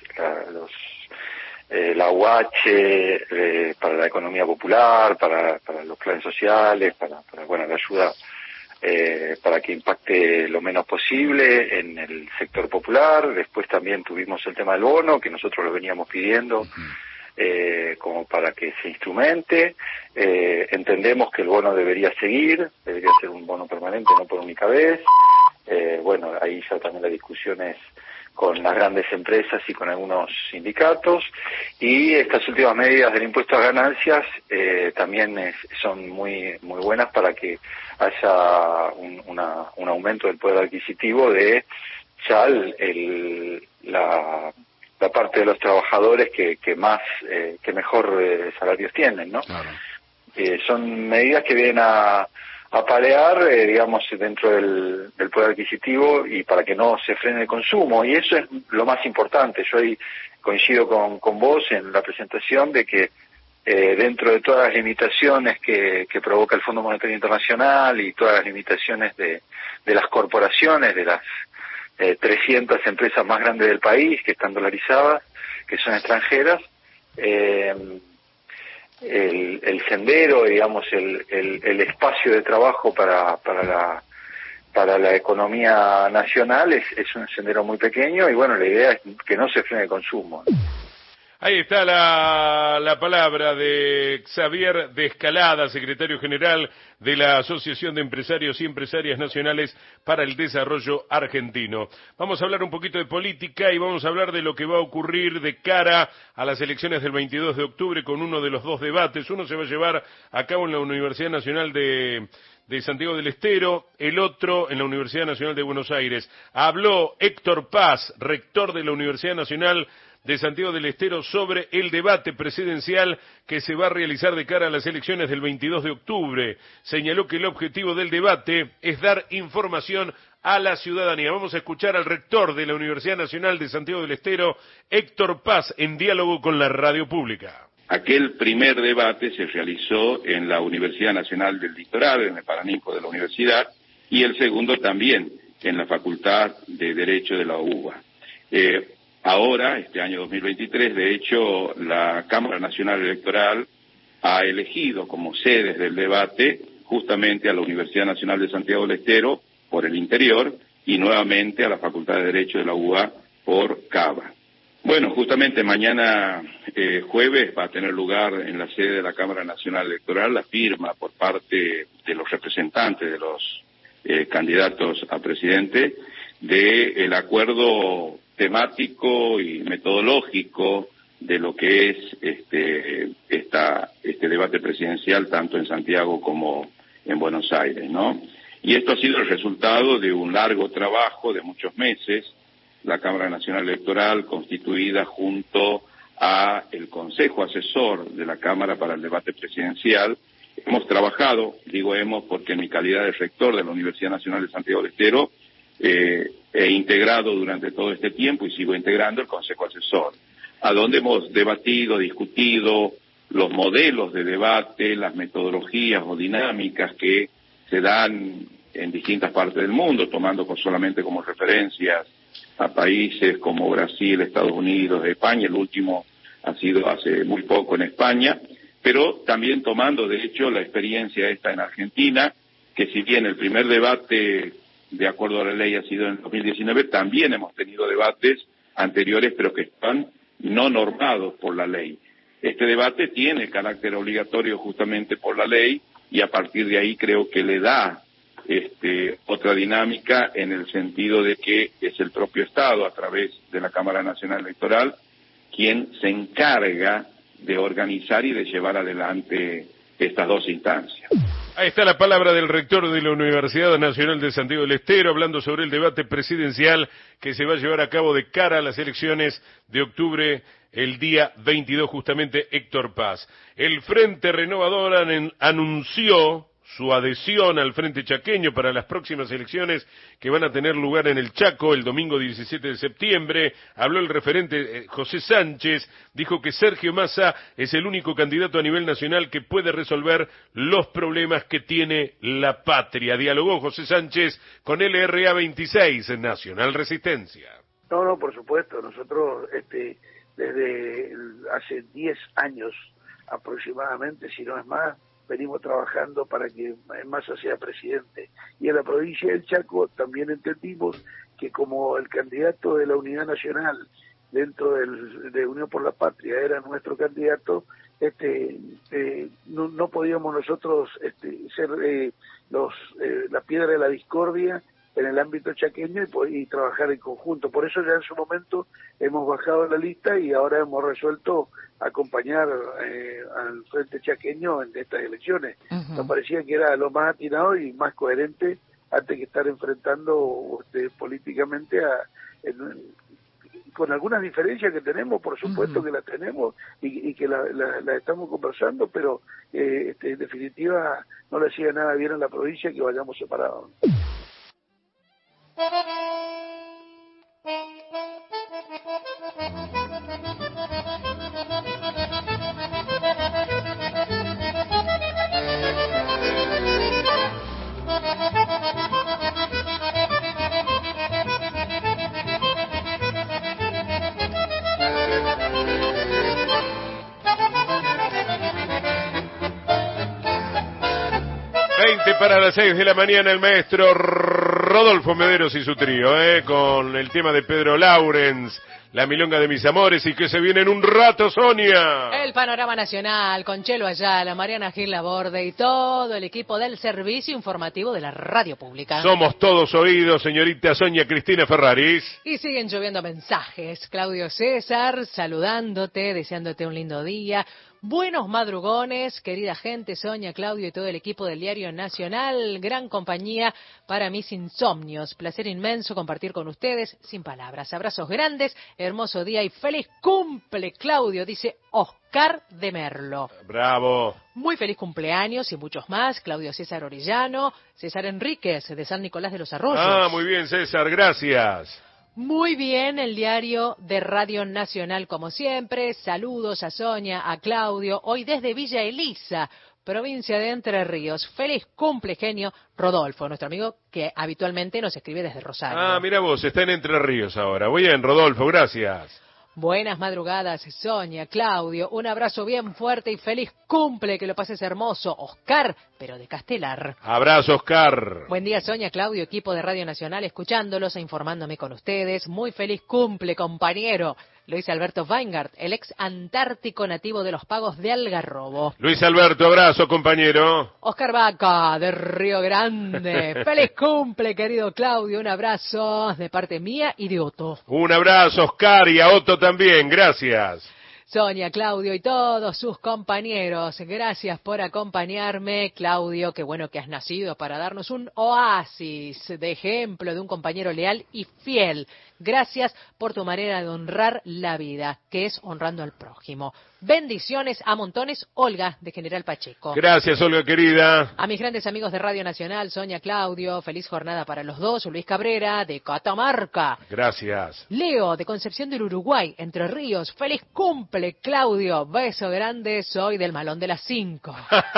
UH, para la economía popular, para los planes sociales, para la ayuda para que impacte lo menos posible en el sector popular. Después también tuvimos el tema del bono, que nosotros lo veníamos pidiendo, como para que se instrumente. Entendemos que el bono debería ser un bono permanente, no por única vez. Ahí ya también la discusión es con las grandes empresas y con algunos sindicatos, y estas últimas medidas del impuesto a ganancias también son muy buenas para que haya un aumento del poder adquisitivo de ya la parte de los trabajadores que mejor salarios tienen, ¿no? Claro. Son medidas que vienen a palear, dentro del poder adquisitivo, y para que no se frene el consumo, y eso es lo más importante. Yo ahí coincido con vos en la presentación de que dentro de todas las limitaciones que provoca el Fondo Monetario Internacional y todas las limitaciones de las corporaciones, de las 300 empresas más grandes del país que están dolarizadas, que son extranjeras, el sendero, el espacio de trabajo para la economía nacional es un sendero muy pequeño, y la idea es que no se frene el consumo. Ahí está la palabra de Xavier Descalada, secretario general de la Asociación de Empresarios y Empresarias Nacionales para el Desarrollo Argentino. Vamos a hablar un poquito de política y vamos a hablar de lo que va a ocurrir de cara a las elecciones del 22 de octubre con uno de los dos debates. Uno se va a llevar a cabo en la Universidad Nacional de Santiago del Estero, el otro en la Universidad Nacional de Buenos Aires. Habló Héctor Paz, rector de la Universidad Nacional de Santiago del Estero, sobre el debate presidencial que se va a realizar de cara a las elecciones del 22 de octubre. Señaló que el objetivo del debate es dar información a la ciudadanía. Vamos a escuchar al rector de la Universidad Nacional de Santiago del Estero, Héctor Paz, en diálogo con la radio pública. Aquel primer debate se realizó en la Universidad Nacional del Litoral, en el Paraninfo de la universidad, y el segundo también en la Facultad de Derecho de la UBA. Ahora, este año 2023, de hecho, la Cámara Nacional Electoral ha elegido como sedes del debate justamente a la Universidad Nacional de Santiago del Estero por el interior y nuevamente a la Facultad de Derecho de la UBA por Cava. Bueno, justamente mañana jueves va a tener lugar en la sede de la Cámara Nacional Electoral la firma por parte de los representantes de los candidatos a presidente del acuerdo temático y metodológico de lo que es este debate presidencial tanto en Santiago como en Buenos Aires, ¿no? Y esto ha sido el resultado de un largo trabajo de muchos meses. La Cámara Nacional Electoral, constituida junto a el Consejo Asesor de la Cámara para el Debate Presidencial, hemos trabajado, digo hemos porque en mi calidad de rector de la Universidad Nacional de Santiago del Estero he integrado durante todo este tiempo y sigo integrando el Consejo Asesor, a donde hemos debatido, discutido los modelos de debate, las metodologías o dinámicas que se dan en distintas partes del mundo, tomando solamente como referencias a países como Brasil, Estados Unidos, España. El último ha sido hace muy poco en España, pero también tomando de hecho la experiencia esta en Argentina, que si bien el primer debate de acuerdo a la ley ha sido en 2019, también hemos tenido debates anteriores pero que están no normados por la ley. Este debate tiene carácter obligatorio justamente por la ley y a partir de ahí creo que le da otra dinámica en el sentido de que es el propio Estado a través de la Cámara Nacional Electoral quien se encarga de organizar y de llevar adelante estas dos instancias. Ahí está la palabra del rector de la Universidad Nacional de Santiago del Estero, hablando sobre el debate presidencial que se va a llevar a cabo de cara a las elecciones de octubre, el día 22, justamente Héctor Paz. El Frente Renovador anunció su adhesión al Frente Chaqueño para las próximas elecciones que van a tener lugar en el Chaco el domingo 17 de septiembre. Habló el referente José Sánchez, dijo que Sergio Massa es el único candidato a nivel nacional que puede resolver los problemas que tiene la patria. Dialogó José Sánchez con LRA 26, Nacional Resistencia. No, por supuesto, nosotros desde hace 10 años aproximadamente, si no es más, venimos trabajando para que Massa sea presidente. Y en la provincia del Chaco también entendimos que como el candidato de la Unidad Nacional dentro de Unión por la Patria era nuestro candidato, no podíamos nosotros ser la piedra de la discordia en el ámbito chaqueño y trabajar en conjunto. Por eso ya en su momento hemos bajado la lista y ahora hemos resuelto acompañar al Frente Chaqueño en estas elecciones. Nos parecía que era lo más atinado y más coherente antes que estar enfrentando políticamente con algunas diferencias que tenemos, por supuesto que las tenemos y que la estamos conversando, pero en definitiva no le hacía nada bien a la provincia que vayamos separados. 20 para las 6 de la mañana, el maestro Rodolfo Mederos y su trío, con el tema de Pedro Laurens, La milonga de mis amores, y que se viene en un rato, Sonia. El panorama nacional, con Chelo Ayala, Mariana Gil Laborde y todo el equipo del servicio informativo de la radio pública. Somos todos oídos, señorita Sonia Cristina Ferraris. Y siguen lloviendo mensajes. Claudio César, saludándote, deseándote un lindo día. Buenos madrugones, querida gente, Sonia, Claudio y todo el equipo del Diario Nacional. Gran compañía para mis insomnios. Placer inmenso compartir con ustedes, sin palabras. Abrazos grandes, hermoso día y feliz cumple, Claudio, dice Oscar de Merlo. Bravo. Muy feliz cumpleaños y muchos más. Claudio César Orellano, César Enríquez de San Nicolás de los Arroyos. Ah, muy bien, César, gracias. Muy bien, el diario de Radio Nacional como siempre. Saludos a Sonia, a Claudio, hoy desde Villa Elisa, provincia de Entre Ríos. Feliz cumple, genio, Rodolfo, nuestro amigo que habitualmente nos escribe desde Rosario. Ah, mira vos, está en Entre Ríos ahora. Muy bien, Rodolfo, gracias. Buenas madrugadas, Sonia, Claudio, un abrazo bien fuerte y feliz cumple, que lo pases hermoso. Oscar, pero de Castelar. Abrazo, Oscar. Buen día, Sonia, Claudio, equipo de Radio Nacional, escuchándolos e informándome con ustedes. Muy feliz cumple, compañero. Luis Alberto Weingart, el ex antártico nativo de los Pagos de Algarrobo. Luis Alberto, abrazo, compañero. Oscar Vaca, de Río Grande. Feliz cumple, querido Claudio. Un abrazo de parte mía y de Otto. Un abrazo, Oscar, y a Otto también. Gracias. Sonia, Claudio y todos sus compañeros, gracias por acompañarme. Claudio, qué bueno que has nacido para darnos un oasis de ejemplo de un compañero leal y fiel. Gracias por tu manera de honrar la vida, que es honrando al prójimo. Bendiciones a montones, Olga, de General Pacheco. Gracias, Olga, querida. A mis grandes amigos de Radio Nacional, Sonia, Claudio, feliz jornada para los dos. Luis Cabrera, de Catamarca. Gracias. Leo, de Concepción del Uruguay, Entre Ríos. Feliz cumple, Claudio. Beso grande, soy del Malón de las 5.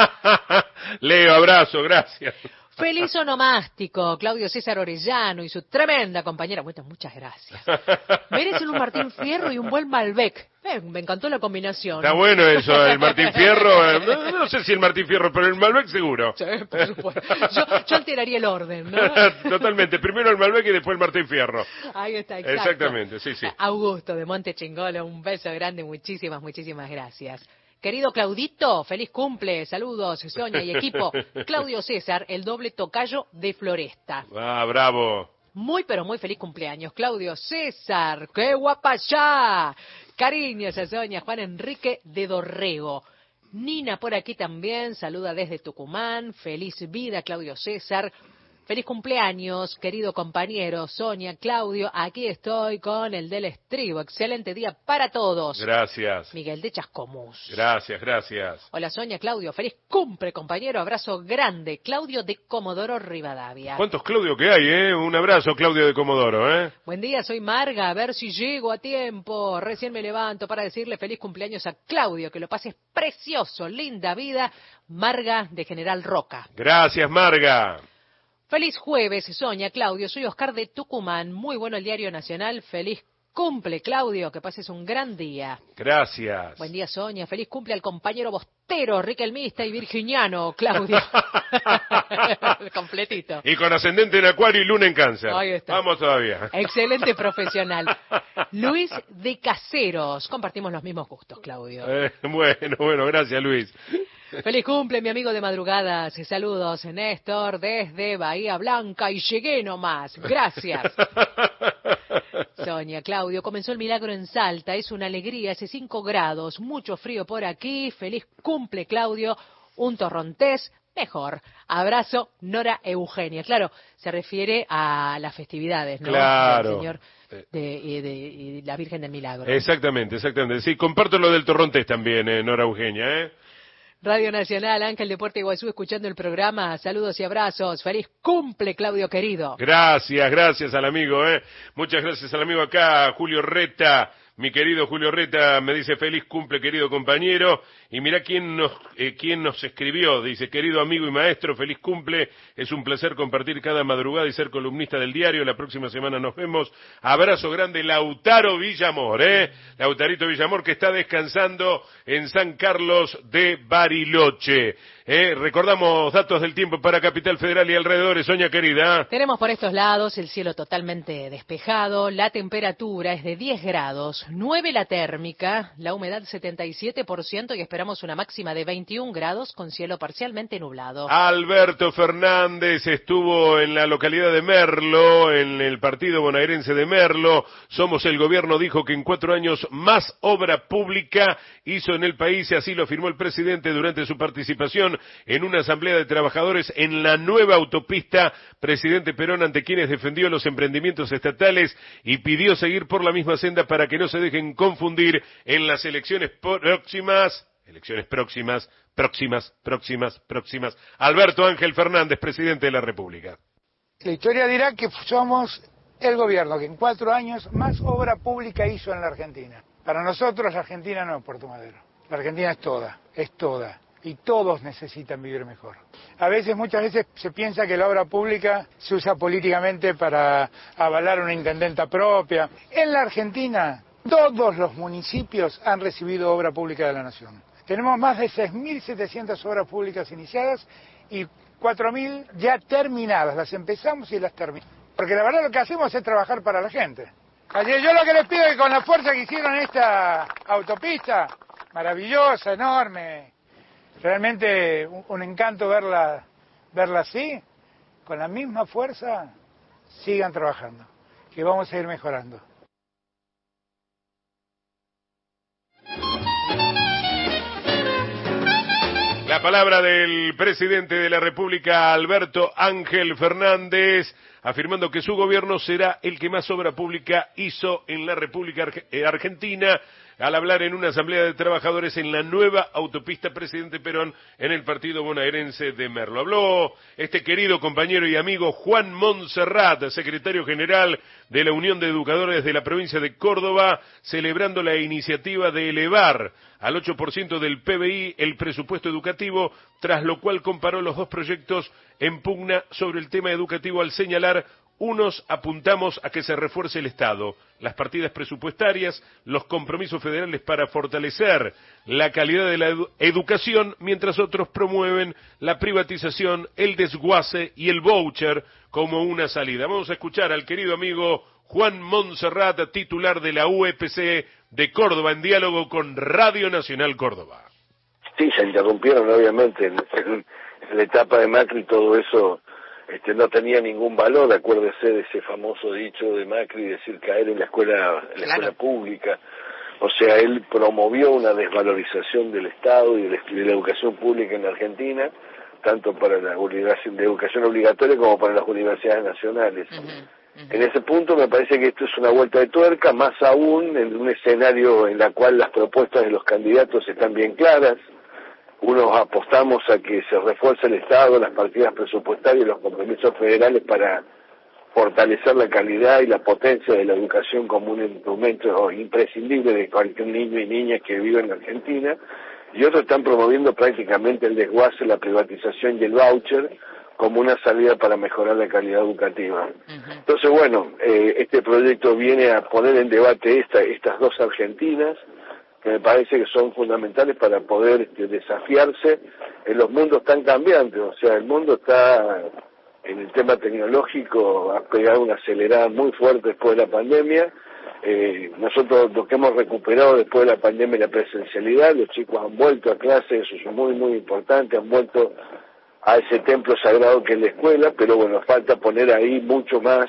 Leo, abrazo, gracias. Feliz onomástico, Claudio César Orellano y su tremenda compañera. Bueno, muchas gracias. Merecen un Martín Fierro y un buen Malbec. Me encantó la combinación. Está bueno eso, el Martín Fierro. No sé si el Martín Fierro, pero el Malbec seguro. Sí, por supuesto. Yo alteraría el orden, ¿no? Totalmente. Primero el Malbec y después el Martín Fierro. Ahí está, exacto. Exactamente, sí, sí. Augusto de Monte Chingolo, un beso grande, muchísimas gracias. Querido Claudito, feliz cumple, saludos, Sonia y equipo. Claudio César, el doble tocayo de Floresta. Ah, bravo. Muy, pero muy feliz cumpleaños, Claudio César, qué guapa ya. Cariños a Sonia, Juan Enrique de Dorrego. Nina por aquí también, saluda desde Tucumán, feliz vida, Claudio César. Feliz cumpleaños, querido compañero, Sonia, Claudio, aquí estoy con el del estribo. Excelente día para todos. Gracias. Miguel de Chascomús. Gracias. Hola Sonia, Claudio, feliz cumple, compañero, abrazo grande. Claudio de Comodoro Rivadavia. ¿Cuántos Claudio que hay, Un abrazo, Claudio de Comodoro, Buen día, soy Marga, a ver si llego a tiempo. Recién me levanto para decirle feliz cumpleaños a Claudio, que lo pases precioso, linda vida. Marga de General Roca. Gracias, Marga. Feliz jueves, Sonia, Claudio, soy Oscar de Tucumán, muy bueno el Diario Nacional, feliz cumple, Claudio, que pases un gran día. Gracias. Buen día, Sonia, feliz cumple al compañero bostero, riquelmista y virginiano, Claudio. Completito. Y con ascendente en Acuario y Luna en Cáncer. Ahí está. Vamos todavía. Excelente profesional. Luis de Caseros, compartimos los mismos gustos, Claudio. Bueno, gracias, Luis. Feliz cumple, mi amigo de madrugadas. Saludos, Néstor, desde Bahía Blanca. Y llegué nomás. Gracias. Sonia, Claudio, comenzó el milagro en Salta. Es una alegría, hace 5 grados. Mucho frío por aquí. Feliz cumple, Claudio. Un torrontés mejor. Abrazo, Nora Eugenia. Claro, se refiere a las festividades, ¿no? Claro. Del Señor y la Virgen del Milagro. Exactamente. Sí, comparto lo del torrontés también, Nora Eugenia, Radio Nacional, Ángel de Puerto Iguazú, escuchando el programa. Saludos y abrazos. Feliz cumple, Claudio querido. Gracias al amigo, Muchas gracias al amigo acá, Julio Reta. Mi querido Julio Reta me dice feliz cumple, querido compañero. Y mirá quién nos escribió. Dice, querido amigo y maestro, feliz cumple. Es un placer compartir cada madrugada y ser columnista del diario. La próxima semana nos vemos. Abrazo grande, Lautaro Villamor, Lautarito Villamor, que está descansando en San Carlos de Bariloche. Recordamos datos del tiempo para Capital Federal y alrededores, Sonia querida. Tenemos por estos lados el cielo totalmente despejado, la temperatura es de 10 grados, 9 la térmica, la humedad 77% y esperamos una máxima de 21 grados con cielo parcialmente nublado. Alberto Fernández estuvo en la localidad de Merlo, en el partido bonaerense de Merlo. Somos el gobierno, dijo que en 4 años más obra pública hizo en el país, y así lo afirmó el presidente durante su participación en una asamblea de trabajadores en la nueva autopista. Presidente Perón, ante quienes defendió los emprendimientos estatales y pidió seguir por la misma senda para que no se dejen confundir en las elecciones próximas. Alberto Ángel Fernández, presidente de la República. La historia dirá que somos el gobierno que en 4 años más obra pública hizo en la Argentina. Para nosotros la Argentina no es Puerto Madero. La Argentina es toda. Y todos necesitan vivir mejor. Muchas veces se piensa que la obra pública se usa políticamente para avalar una intendenta propia. En la Argentina, todos los municipios han recibido obra pública de la Nación. Tenemos más de 6.700 obras públicas iniciadas y 4.000 ya terminadas. Las empezamos y las terminamos. Porque la verdad lo que hacemos es trabajar para la gente. Yo lo que les pido es que con la fuerza que hicieron esta autopista, maravillosa, enorme, realmente un encanto verla así, con la misma fuerza, sigan trabajando, que vamos a ir mejorando. La palabra del presidente de la República, Alberto Ángel Fernández, afirmando que su gobierno será el que más obra pública hizo en la República Argentina, al hablar en una asamblea de trabajadores en la nueva autopista Presidente Perón en el partido bonaerense de Merlo. Habló este querido compañero y amigo Juan Montserrat, secretario general de la Unión de Educadores de la provincia de Córdoba, celebrando la iniciativa de elevar al 8% del PBI el presupuesto educativo, tras lo cual comparó los dos proyectos en pugna sobre el tema educativo al señalar: unos apuntamos a que se refuerce el Estado, las partidas presupuestarias, los compromisos federales para fortalecer la calidad de la educación, mientras otros promueven la privatización, el desguace y el voucher como una salida. Vamos a escuchar al querido amigo Juan Montserrat, titular de la UEPC de Córdoba, en diálogo con Radio Nacional Córdoba. Sí, se interrumpieron obviamente en la etapa de Macri, todo eso no tenía ningún valor. Acuérdese de ese famoso dicho de Macri, decir caer en la escuela pública. O sea, él promovió una desvalorización del Estado y de la educación pública en la Argentina, tanto para la de educación obligatoria como para las universidades nacionales. En ese punto me parece que esto es una vuelta de tuerca, más aún en un escenario en la cual las propuestas de los candidatos están bien claras. Unos apostamos a que se refuerce el Estado, las partidas presupuestarias y los compromisos federales para fortalecer la calidad y la potencia de la educación como un instrumento imprescindible de cualquier niño y niña que vive en Argentina, y otros están promoviendo prácticamente el desguace, la privatización y el voucher como una salida para mejorar la calidad educativa. Entonces, bueno, este proyecto viene a poner en debate estas dos Argentinas, que me parece que son fundamentales para poder desafiarse en los mundos tan cambiantes. O sea, el mundo está, en el tema tecnológico, ha pegado una acelerada muy fuerte después de la pandemia. Nosotros lo que hemos recuperado después de la pandemia es la presencialidad, los chicos han vuelto a clase, eso es muy, muy importante, han vuelto a ese templo sagrado que es la escuela, pero bueno, falta poner ahí mucho más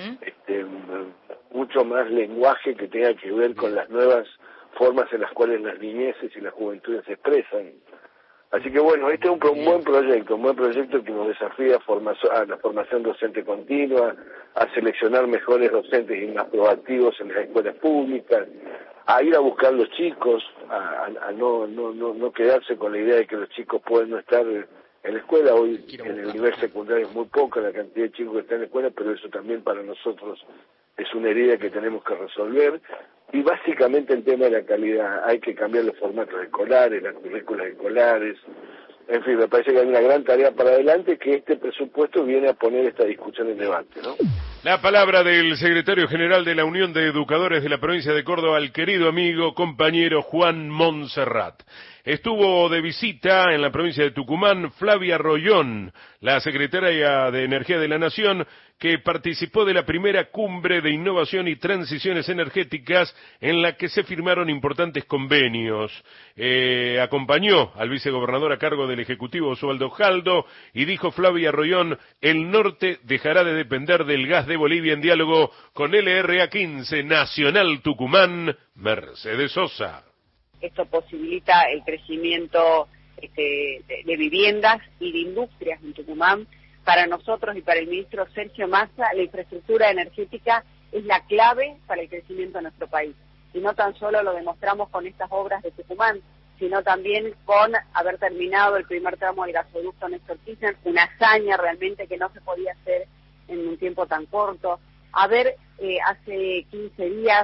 lenguaje que tenga que ver con las nuevas formas en las cuales las niñeces y las juventudes se expresan. Así que bueno, este es un buen proyecto que nos desafía a la formación docente continua, a seleccionar mejores docentes y más proactivos en las escuelas públicas, a ir a buscar los chicos, a no quedarse con la idea de que los chicos pueden no estar en la escuela. Hoy en el nivel secundario es muy poca la cantidad de chicos que están en la escuela, pero eso también para nosotros es una herida que tenemos que resolver. Y básicamente el tema de la calidad, hay que cambiar los formatos escolares, las currículas escolares, en fin, me parece que hay una gran tarea para adelante que este presupuesto viene a poner esta discusión en debate, ¿no? La palabra del secretario general de la Unión de Educadores de la provincia de Córdoba, el querido amigo, compañero Juan Montserrat. Estuvo de visita en la provincia de Tucumán Flavia Rollón, la secretaria de Energía de la Nación, que participó de la primera cumbre de innovación y transiciones energéticas en la que se firmaron importantes convenios. Acompañó al vicegobernador a cargo del Ejecutivo Osvaldo Jaldo y dijo Flavia Rollón, el norte dejará de depender del gas de Bolivia en diálogo con LRA 15 Nacional Tucumán, Mercedes Sosa. Esto posibilita el crecimiento de viviendas y de industrias en Tucumán. Para nosotros y para el ministro Sergio Massa, la infraestructura energética es la clave para el crecimiento de nuestro país. Y no tan solo lo demostramos con estas obras de Tucumán, sino también con haber terminado el primer tramo del gasoducto Néstor Kirchner, una hazaña realmente que no se podía hacer en un tiempo tan corto. Hace 15 días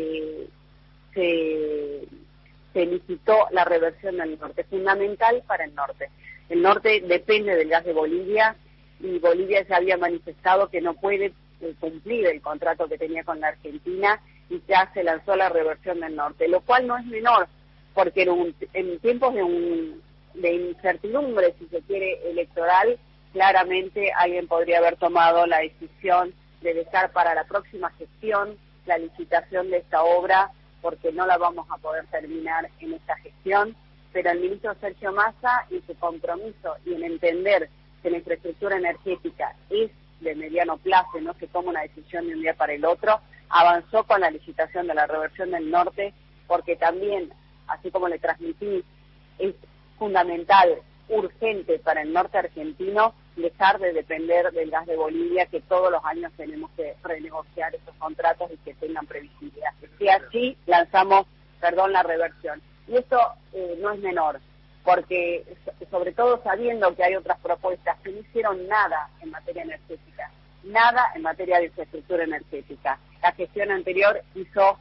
se licitó la reversión del norte, fundamental para el norte. El norte depende del gas de Bolivia y Bolivia ya había manifestado que no puede cumplir el contrato que tenía con la Argentina y ya se lanzó la reversión del norte, lo cual no es menor, porque en tiempos de incertidumbre, si se quiere, electoral, claramente alguien podría haber tomado la decisión de dejar para la próxima gestión la licitación de esta obra, porque no la vamos a poder terminar en esta gestión, pero el ministro Sergio Massa, en su compromiso y en entender que la infraestructura energética es de mediano plazo y no se toma una decisión de un día para el otro, avanzó con la licitación de la reversión del norte, porque también, así como le transmití, es fundamental, urgente para el norte argentino dejar de depender del gas de Bolivia, que todos los años tenemos que renegociar esos contratos y que tengan previsibilidad. Y así lanzamos, la reversión. Y esto no es menor, porque sobre todo sabiendo que hay otras propuestas que no hicieron nada en materia energética, nada en materia de infraestructura energética. La gestión anterior hizo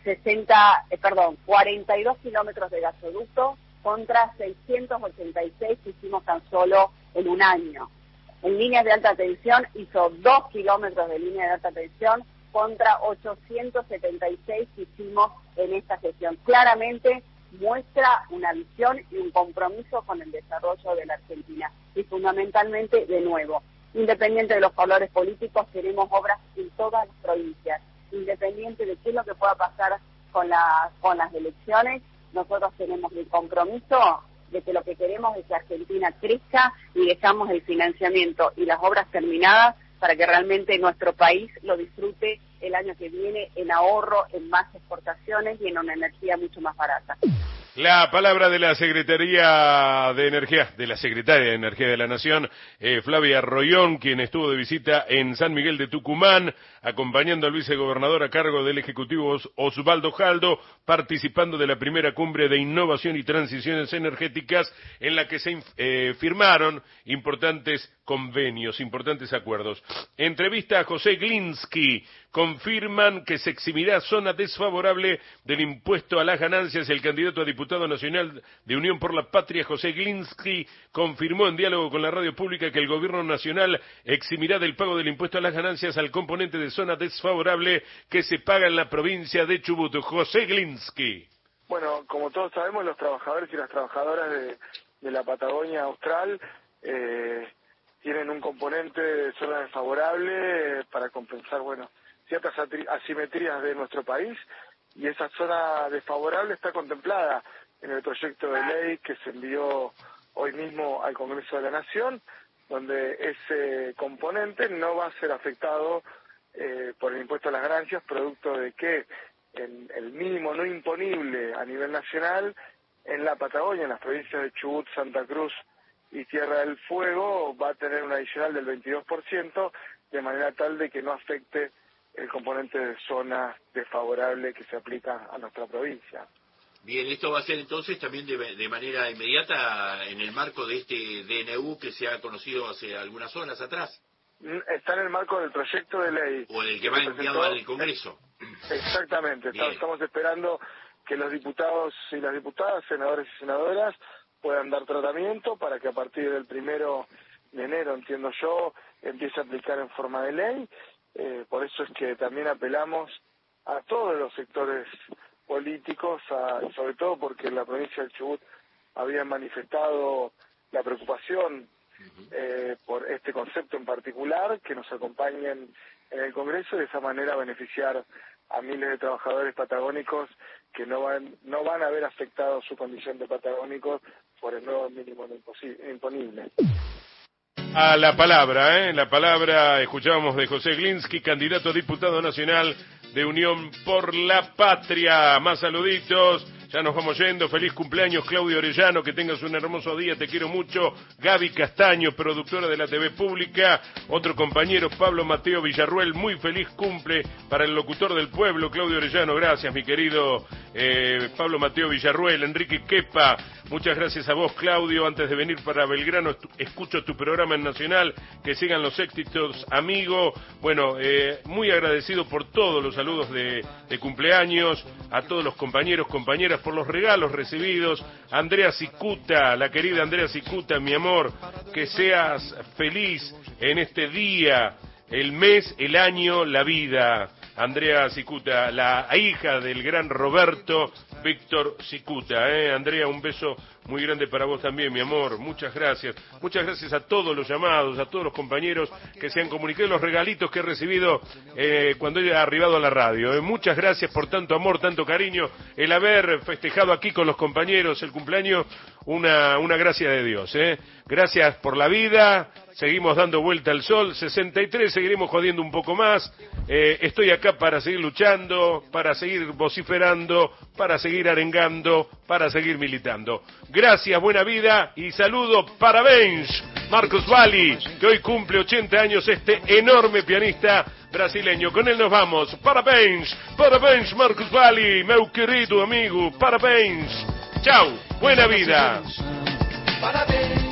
42 kilómetros de gasoducto contra 686 que hicimos tan solo en un año. En líneas de alta tensión hizo 2 kilómetros de línea de alta tensión contra 876 que hicimos en esta gestión. Claramente muestra una visión y un compromiso con el desarrollo de la Argentina. Y fundamentalmente, de nuevo, independiente de los colores políticos, tenemos obras en todas las provincias. Independiente de qué es lo que pueda pasar con las elecciones, nosotros tenemos el compromiso de que lo que queremos es que Argentina crezca y dejamos el financiamiento y las obras terminadas para que realmente nuestro país lo disfrute el año que viene en ahorro, en más exportaciones y en una energía mucho más barata. La palabra de la Secretaría de Energía, de la Secretaria de Energía de la Nación, Flavia Rollón, quien estuvo de visita en San Miguel de Tucumán, acompañando al vicegobernador a cargo del Ejecutivo Osvaldo Jaldo, participando de la primera cumbre de innovación y transiciones energéticas, en la que se firmaron importantes convenios, importantes acuerdos. Entrevista a José Glinsky. Confirman que se eximirá zona desfavorable del impuesto a las ganancias. El candidato a diputado nacional de Unión por la Patria, José Glinsky, confirmó en diálogo con la radio pública que el gobierno nacional eximirá del pago del impuesto a las ganancias al componente de zona desfavorable que se paga en la provincia de Chubut. José Glinsky. Bueno, como todos sabemos, los trabajadores y las trabajadoras de la Patagonia Austral tienen un componente de zona desfavorable para compensar, ciertas asimetrías de nuestro país, y esa zona desfavorable está contemplada en el proyecto de ley que se envió hoy mismo al Congreso de la Nación, donde ese componente no va a ser afectado por el impuesto a las ganancias, producto de que el mínimo no imponible a nivel nacional en la Patagonia, en las provincias de Chubut, Santa Cruz y Tierra del Fuego, va a tener un adicional del 22%, de manera tal de que no afecte el componente de zona desfavorable que se aplica a nuestra provincia. Bien, esto va a ser entonces también de manera inmediata en el marco de este DNU que se ha conocido hace algunas horas atrás. Está en el marco del proyecto de ley. O en el que va enviado al Congreso. Exactamente, estamos esperando que los diputados y las diputadas, senadores y senadoras, puedan dar tratamiento para que a partir del 1 de enero, entiendo yo, empiece a aplicar en forma de ley. Por eso es que también apelamos a todos los sectores políticos, sobre todo porque en la provincia del Chubut habían manifestado la preocupación por este concepto en particular, que nos acompañen en el Congreso y de esa manera beneficiar a miles de trabajadores patagónicos que no van a ver afectado su condición de patagónicos por el nuevo mínimo imponible. A la palabra escuchábamos de José Glinsky, candidato a diputado nacional de Unión por la Patria. Más saluditos. Ya nos vamos yendo. Feliz cumpleaños, Claudio Orellano, que tengas un hermoso día, te quiero mucho. Gaby Castaño, productora de la TV Pública. Otro compañero, Pablo Mateo Villarruel, muy feliz cumple para el locutor del pueblo, Claudio Orellano. Gracias, mi querido Pablo Mateo Villarruel. Enrique Quepa, muchas gracias a vos, Claudio. Antes de venir para Belgrano, escucho tu programa en Nacional. Que sigan los éxitos, amigo. Bueno, muy agradecido por todos los saludos de cumpleaños, a todos los compañeros, compañeras, por los regalos recibidos. Andrea Cicuta, la querida Andrea Cicuta, mi amor, que seas feliz en este día, el mes, el año, la vida. Andrea Cicuta, la hija del gran Roberto Víctor Cicuta. Andrea, un beso muy grande para vos también, mi amor. Muchas gracias. Muchas gracias a todos los llamados, a todos los compañeros que se han comunicado, los regalitos que he recibido cuando he arribado a la radio. Muchas gracias por tanto amor, tanto cariño, el haber festejado aquí con los compañeros el cumpleaños, una gracia de Dios. Gracias por la vida. Seguimos dando vuelta al sol. 63, seguiremos jodiendo un poco más. Estoy acá para seguir luchando, para seguir vociferando, para seguir arengando, para seguir militando. Gracias, buena vida y saludo, parabéns, Marcos Valli, que hoy cumple 80 años, este enorme pianista brasileño. Con él nos vamos. Parabéns, parabéns, Marcos Valli, meu querido amigo, parabéns. Chau, buena vida. Parabéns.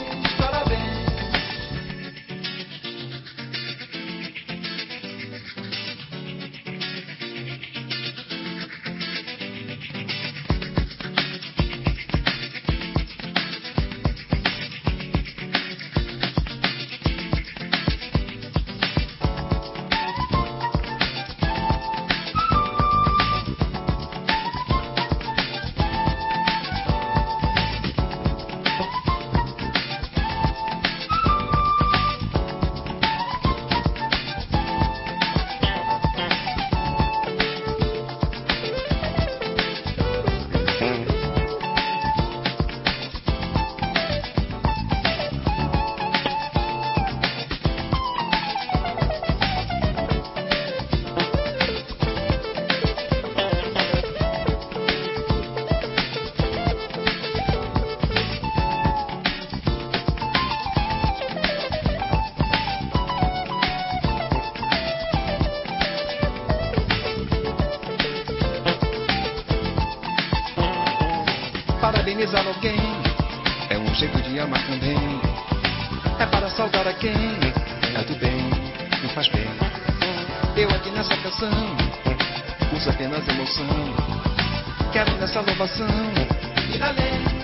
parabenizar alguém é um jeito de amar também. É para saudar a quem é do bem, me faz bem. Eu aqui nessa canção uso apenas emoção. Quero nessa louvação ir além.